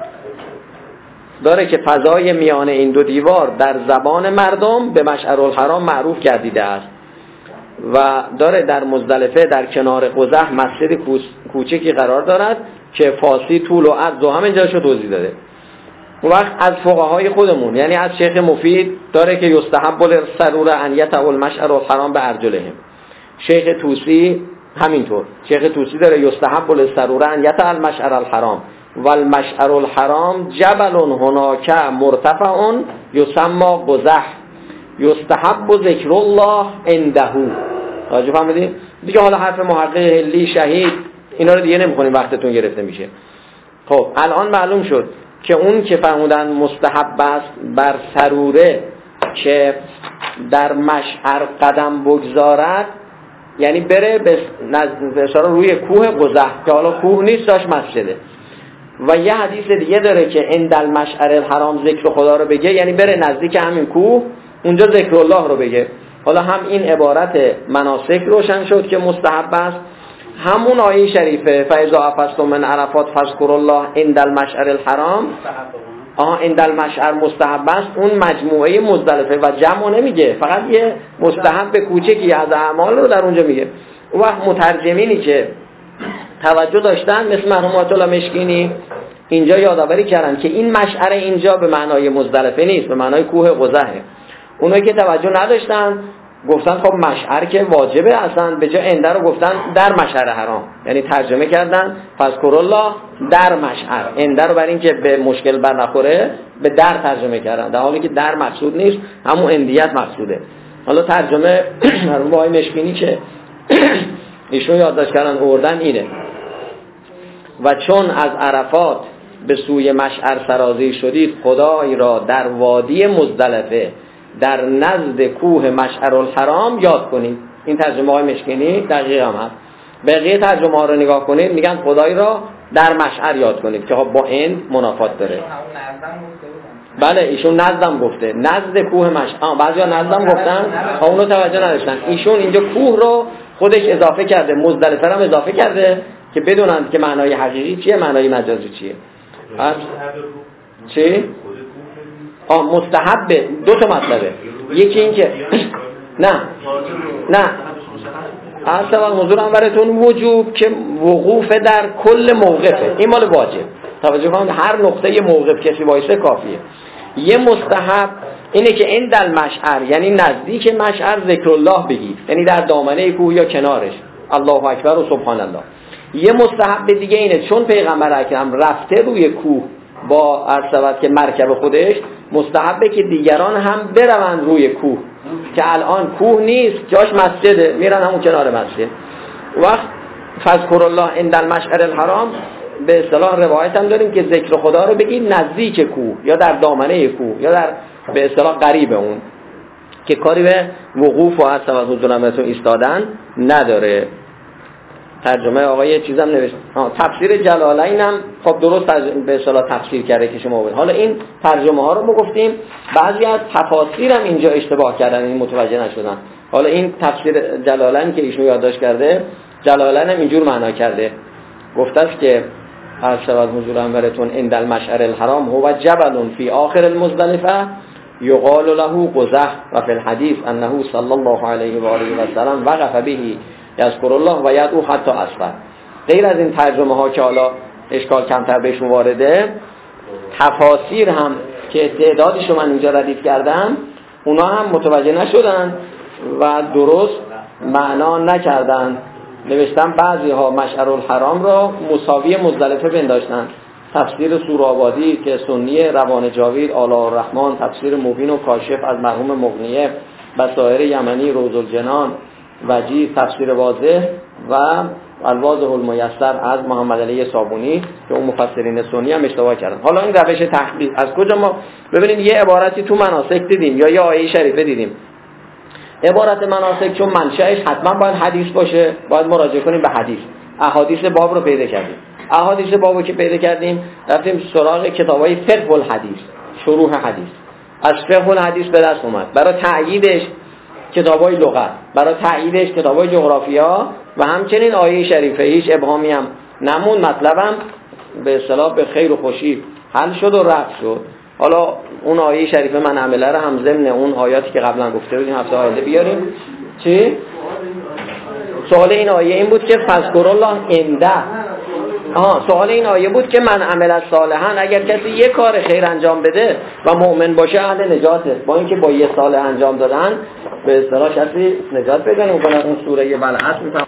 داره که فضای میان این دو دیوار در زبان مردم به مشعرالحرام معروف گردیده است و داره در مزدلفه در کنار قزح مسجد کوچکی قرار دارد که فاسی طول و عرض و همه جاشو توضیح داده. اون وقت از فقهای خودمون یعنی از شیخ مفید داره که یستحب للضروره ان یتأ المشعر الحرام به ارجلهم. شیخ طوسی همینطور، شیخ طوسی داره یستحب للضروره ان یتأ المشعر الحرام والمشعر الحرام جبل هناک مرتفع یسمى قزح یستحب ذکر الله عنده. راجع فهمیدین دیگه؟ حالا حرف محقق هلی شهید اینا رو دیگه نمی‌خونیم وقتتون گرفته میشه. خب الان معلوم شد که اون که فرمودن مستحب است بر سروره که در مشعر قدم بگذارد یعنی بره به اشاره روی کوه قزح که حالا کوه نیست داشت مسجده. و یه حدیث دیگه داره که عند المشعر الحرام ذکر خدا رو بگه یعنی بره نزدیک همین کوه اونجا ذکر الله رو بگه. حالا هم این عبارت مناسک روشن شد که مستحب است، همون آیه شریفه فاذا افضتم من عرفات فاذکروا الله عند المشعر الحرام آها عند المشعر مستحب است. اون مجموعه مزدلفه و جمع نمیگه، فقط یه مستحب کوچکی از اعمال رو در اونجا میگه. اون وقت مترجمینی که توجه داشتن مثل مرحوم آیت الله مشکینی اینجا یادآوری کردن که این مشعر اینجا به معنای مزدلفه نیست، به معنای کوه قزحه. اونایی که توجه نداشتن گفتن خب مشعر که واجبه اصلا، به جای انده رو گفتن در مشعر حرام، یعنی ترجمه کردن فذکر الله در مشعر، انده رو برای اینکه به مشکل بر نخوره به در ترجمه کردن، در حالی که در مقصود نیست، همون اندیت مقصوده. حالا ترجمه مرحوم آقای مشکینی که ایشون یادداشت کردن اوردن اینه: و چون از عرفات به سوی مشعر سرازی شدید خدای را در وادی مزدلفه در نزد کوه مشعر الحرام یاد کنید. این ترجمه های مشکینی دقیق هم هست. بقیه ترجمه ها رو نگاه کنید میگن خدای را در مشعر یاد کنید که با این منافات داره. بله ایشون نزدم گفته، نزد کوه مشعر. بعضیا نزدم گفتن، اونو توجه نداشتن. ایشون اینجا کوه رو خودش اضافه کرده، مزدلفه هم اضافه کرده که بدونند که معنای حقیقی چیه، معنای مجازی چیه. چی؟ آه مستحبه. دو تا مطلبه، یکی این که نه نه اصلا حضور انورتون وجوب که وقوف در کل موقفه، این مال واجب. توجه کنید هر نقطه یه موقف کسی وایسه کافیه. یه مستحب اینه که عند المشعر یعنی نزدیک مشعر ذکر الله بگید، یعنی در دامنه کوه یا کنارش الله اکبر و سبحان الله. یه مستحب دیگه اینه چون پیغمبر اکرم رفته روی کوه با عرض که مرکب خودش، مستحبه که دیگران هم بروند روی کوه که الان کوه نیست جاش مسجده، میرن همون کنار مسجد. وقت فذکر الله عند المشعر الحرام به اصطلاح روایت هم داریم که ذکر خدا رو بگید نزدیک کوه یا در دامنه کوه یا در به اصطلاح قریب اون، که کاری به وقوف و عرض و حضور نمتون ایستادن نداره. ترجمه آقای چیزم نوشت تفسیر جلالین هم خب درست به اصطلاح تفسیر کرده که شما بود. حالا این ترجمه ها رو ما گفتیم، بعضی از تفاسیر هم اینجا اشتباه کردن، این متوجه نشدن. حالا این تفسیر جلالین که ایشون یادداشت کرده، جلالین هم اینجور معنا کرده، گفته است که هر شود حضور انورتون عند المشعر الحرام هو جبل فی آخر المزدلفه یقال له قزح و فی الحدیث انه صلی الله علیه و آله و سلم وقف به یذکر الله و یدعو حتی اسفل. غیر از این ترجمه ها که حالا اشکال کمتر بهشون وارده، تفاسیر هم که تعدادشو من اینجا ردیف کردم اونا هم متوجه نشدن و درست معنا نکردن. نوشتن بعضی ها مشعر الحرام را مساوی مزدلفه بنداشتن. تفسیر سورآبادی که سنی روان جاوید آلا الرحمن، تفسیر مبین و کاشف از مرحوم مغنیه، بصائر یمنی روض الجنان، وجیز تفسیر واضح و الواضح المیسر از محمد علی صابونی که اون مفسرین سنی هم اشتباه کردن. حالا این روش تحقیق از کجا ما ببینید؟ یه عبارتی تو مناسک دیدیم یا یه آیه شریفه دیدیم. عبارت مناسک چون منشأش حتما باید حدیث باشه، باید مراجعه کنیم به حدیث. احادیث باب رو پیدا کردیم. احادیث بابو که پیدا کردیم رفتیم سراغ کتابای فقه الحدیث، شروح حدیث. از فقه الحدیث به دست اومد. برای تأییدش کتابای لغت، برای تأییدش کتابای جغرافیا و همچنین آیه شریفه هیچ ابهامی هم نمون، مطلبم به اصطلاح به خیر و خوشی حل شد و رفت شد. حالا اون آیه شریفه من عمله رو هم ضمن اون آیاتی که قبلا گفته بودیم هفته آینده بیاریم. چی؟ سوال این آیه این بود که فذکر الله عنده. آها، سوال این آیه بود که من عمل صالحا، اگر کسی یک کار خیر انجام بده و مؤمن باشه اهل نجاته، با اینکه با یه صالح انجام دادن به اصطلاح کسی نجات پیدا نمی‌کنه. اون سوره بلعت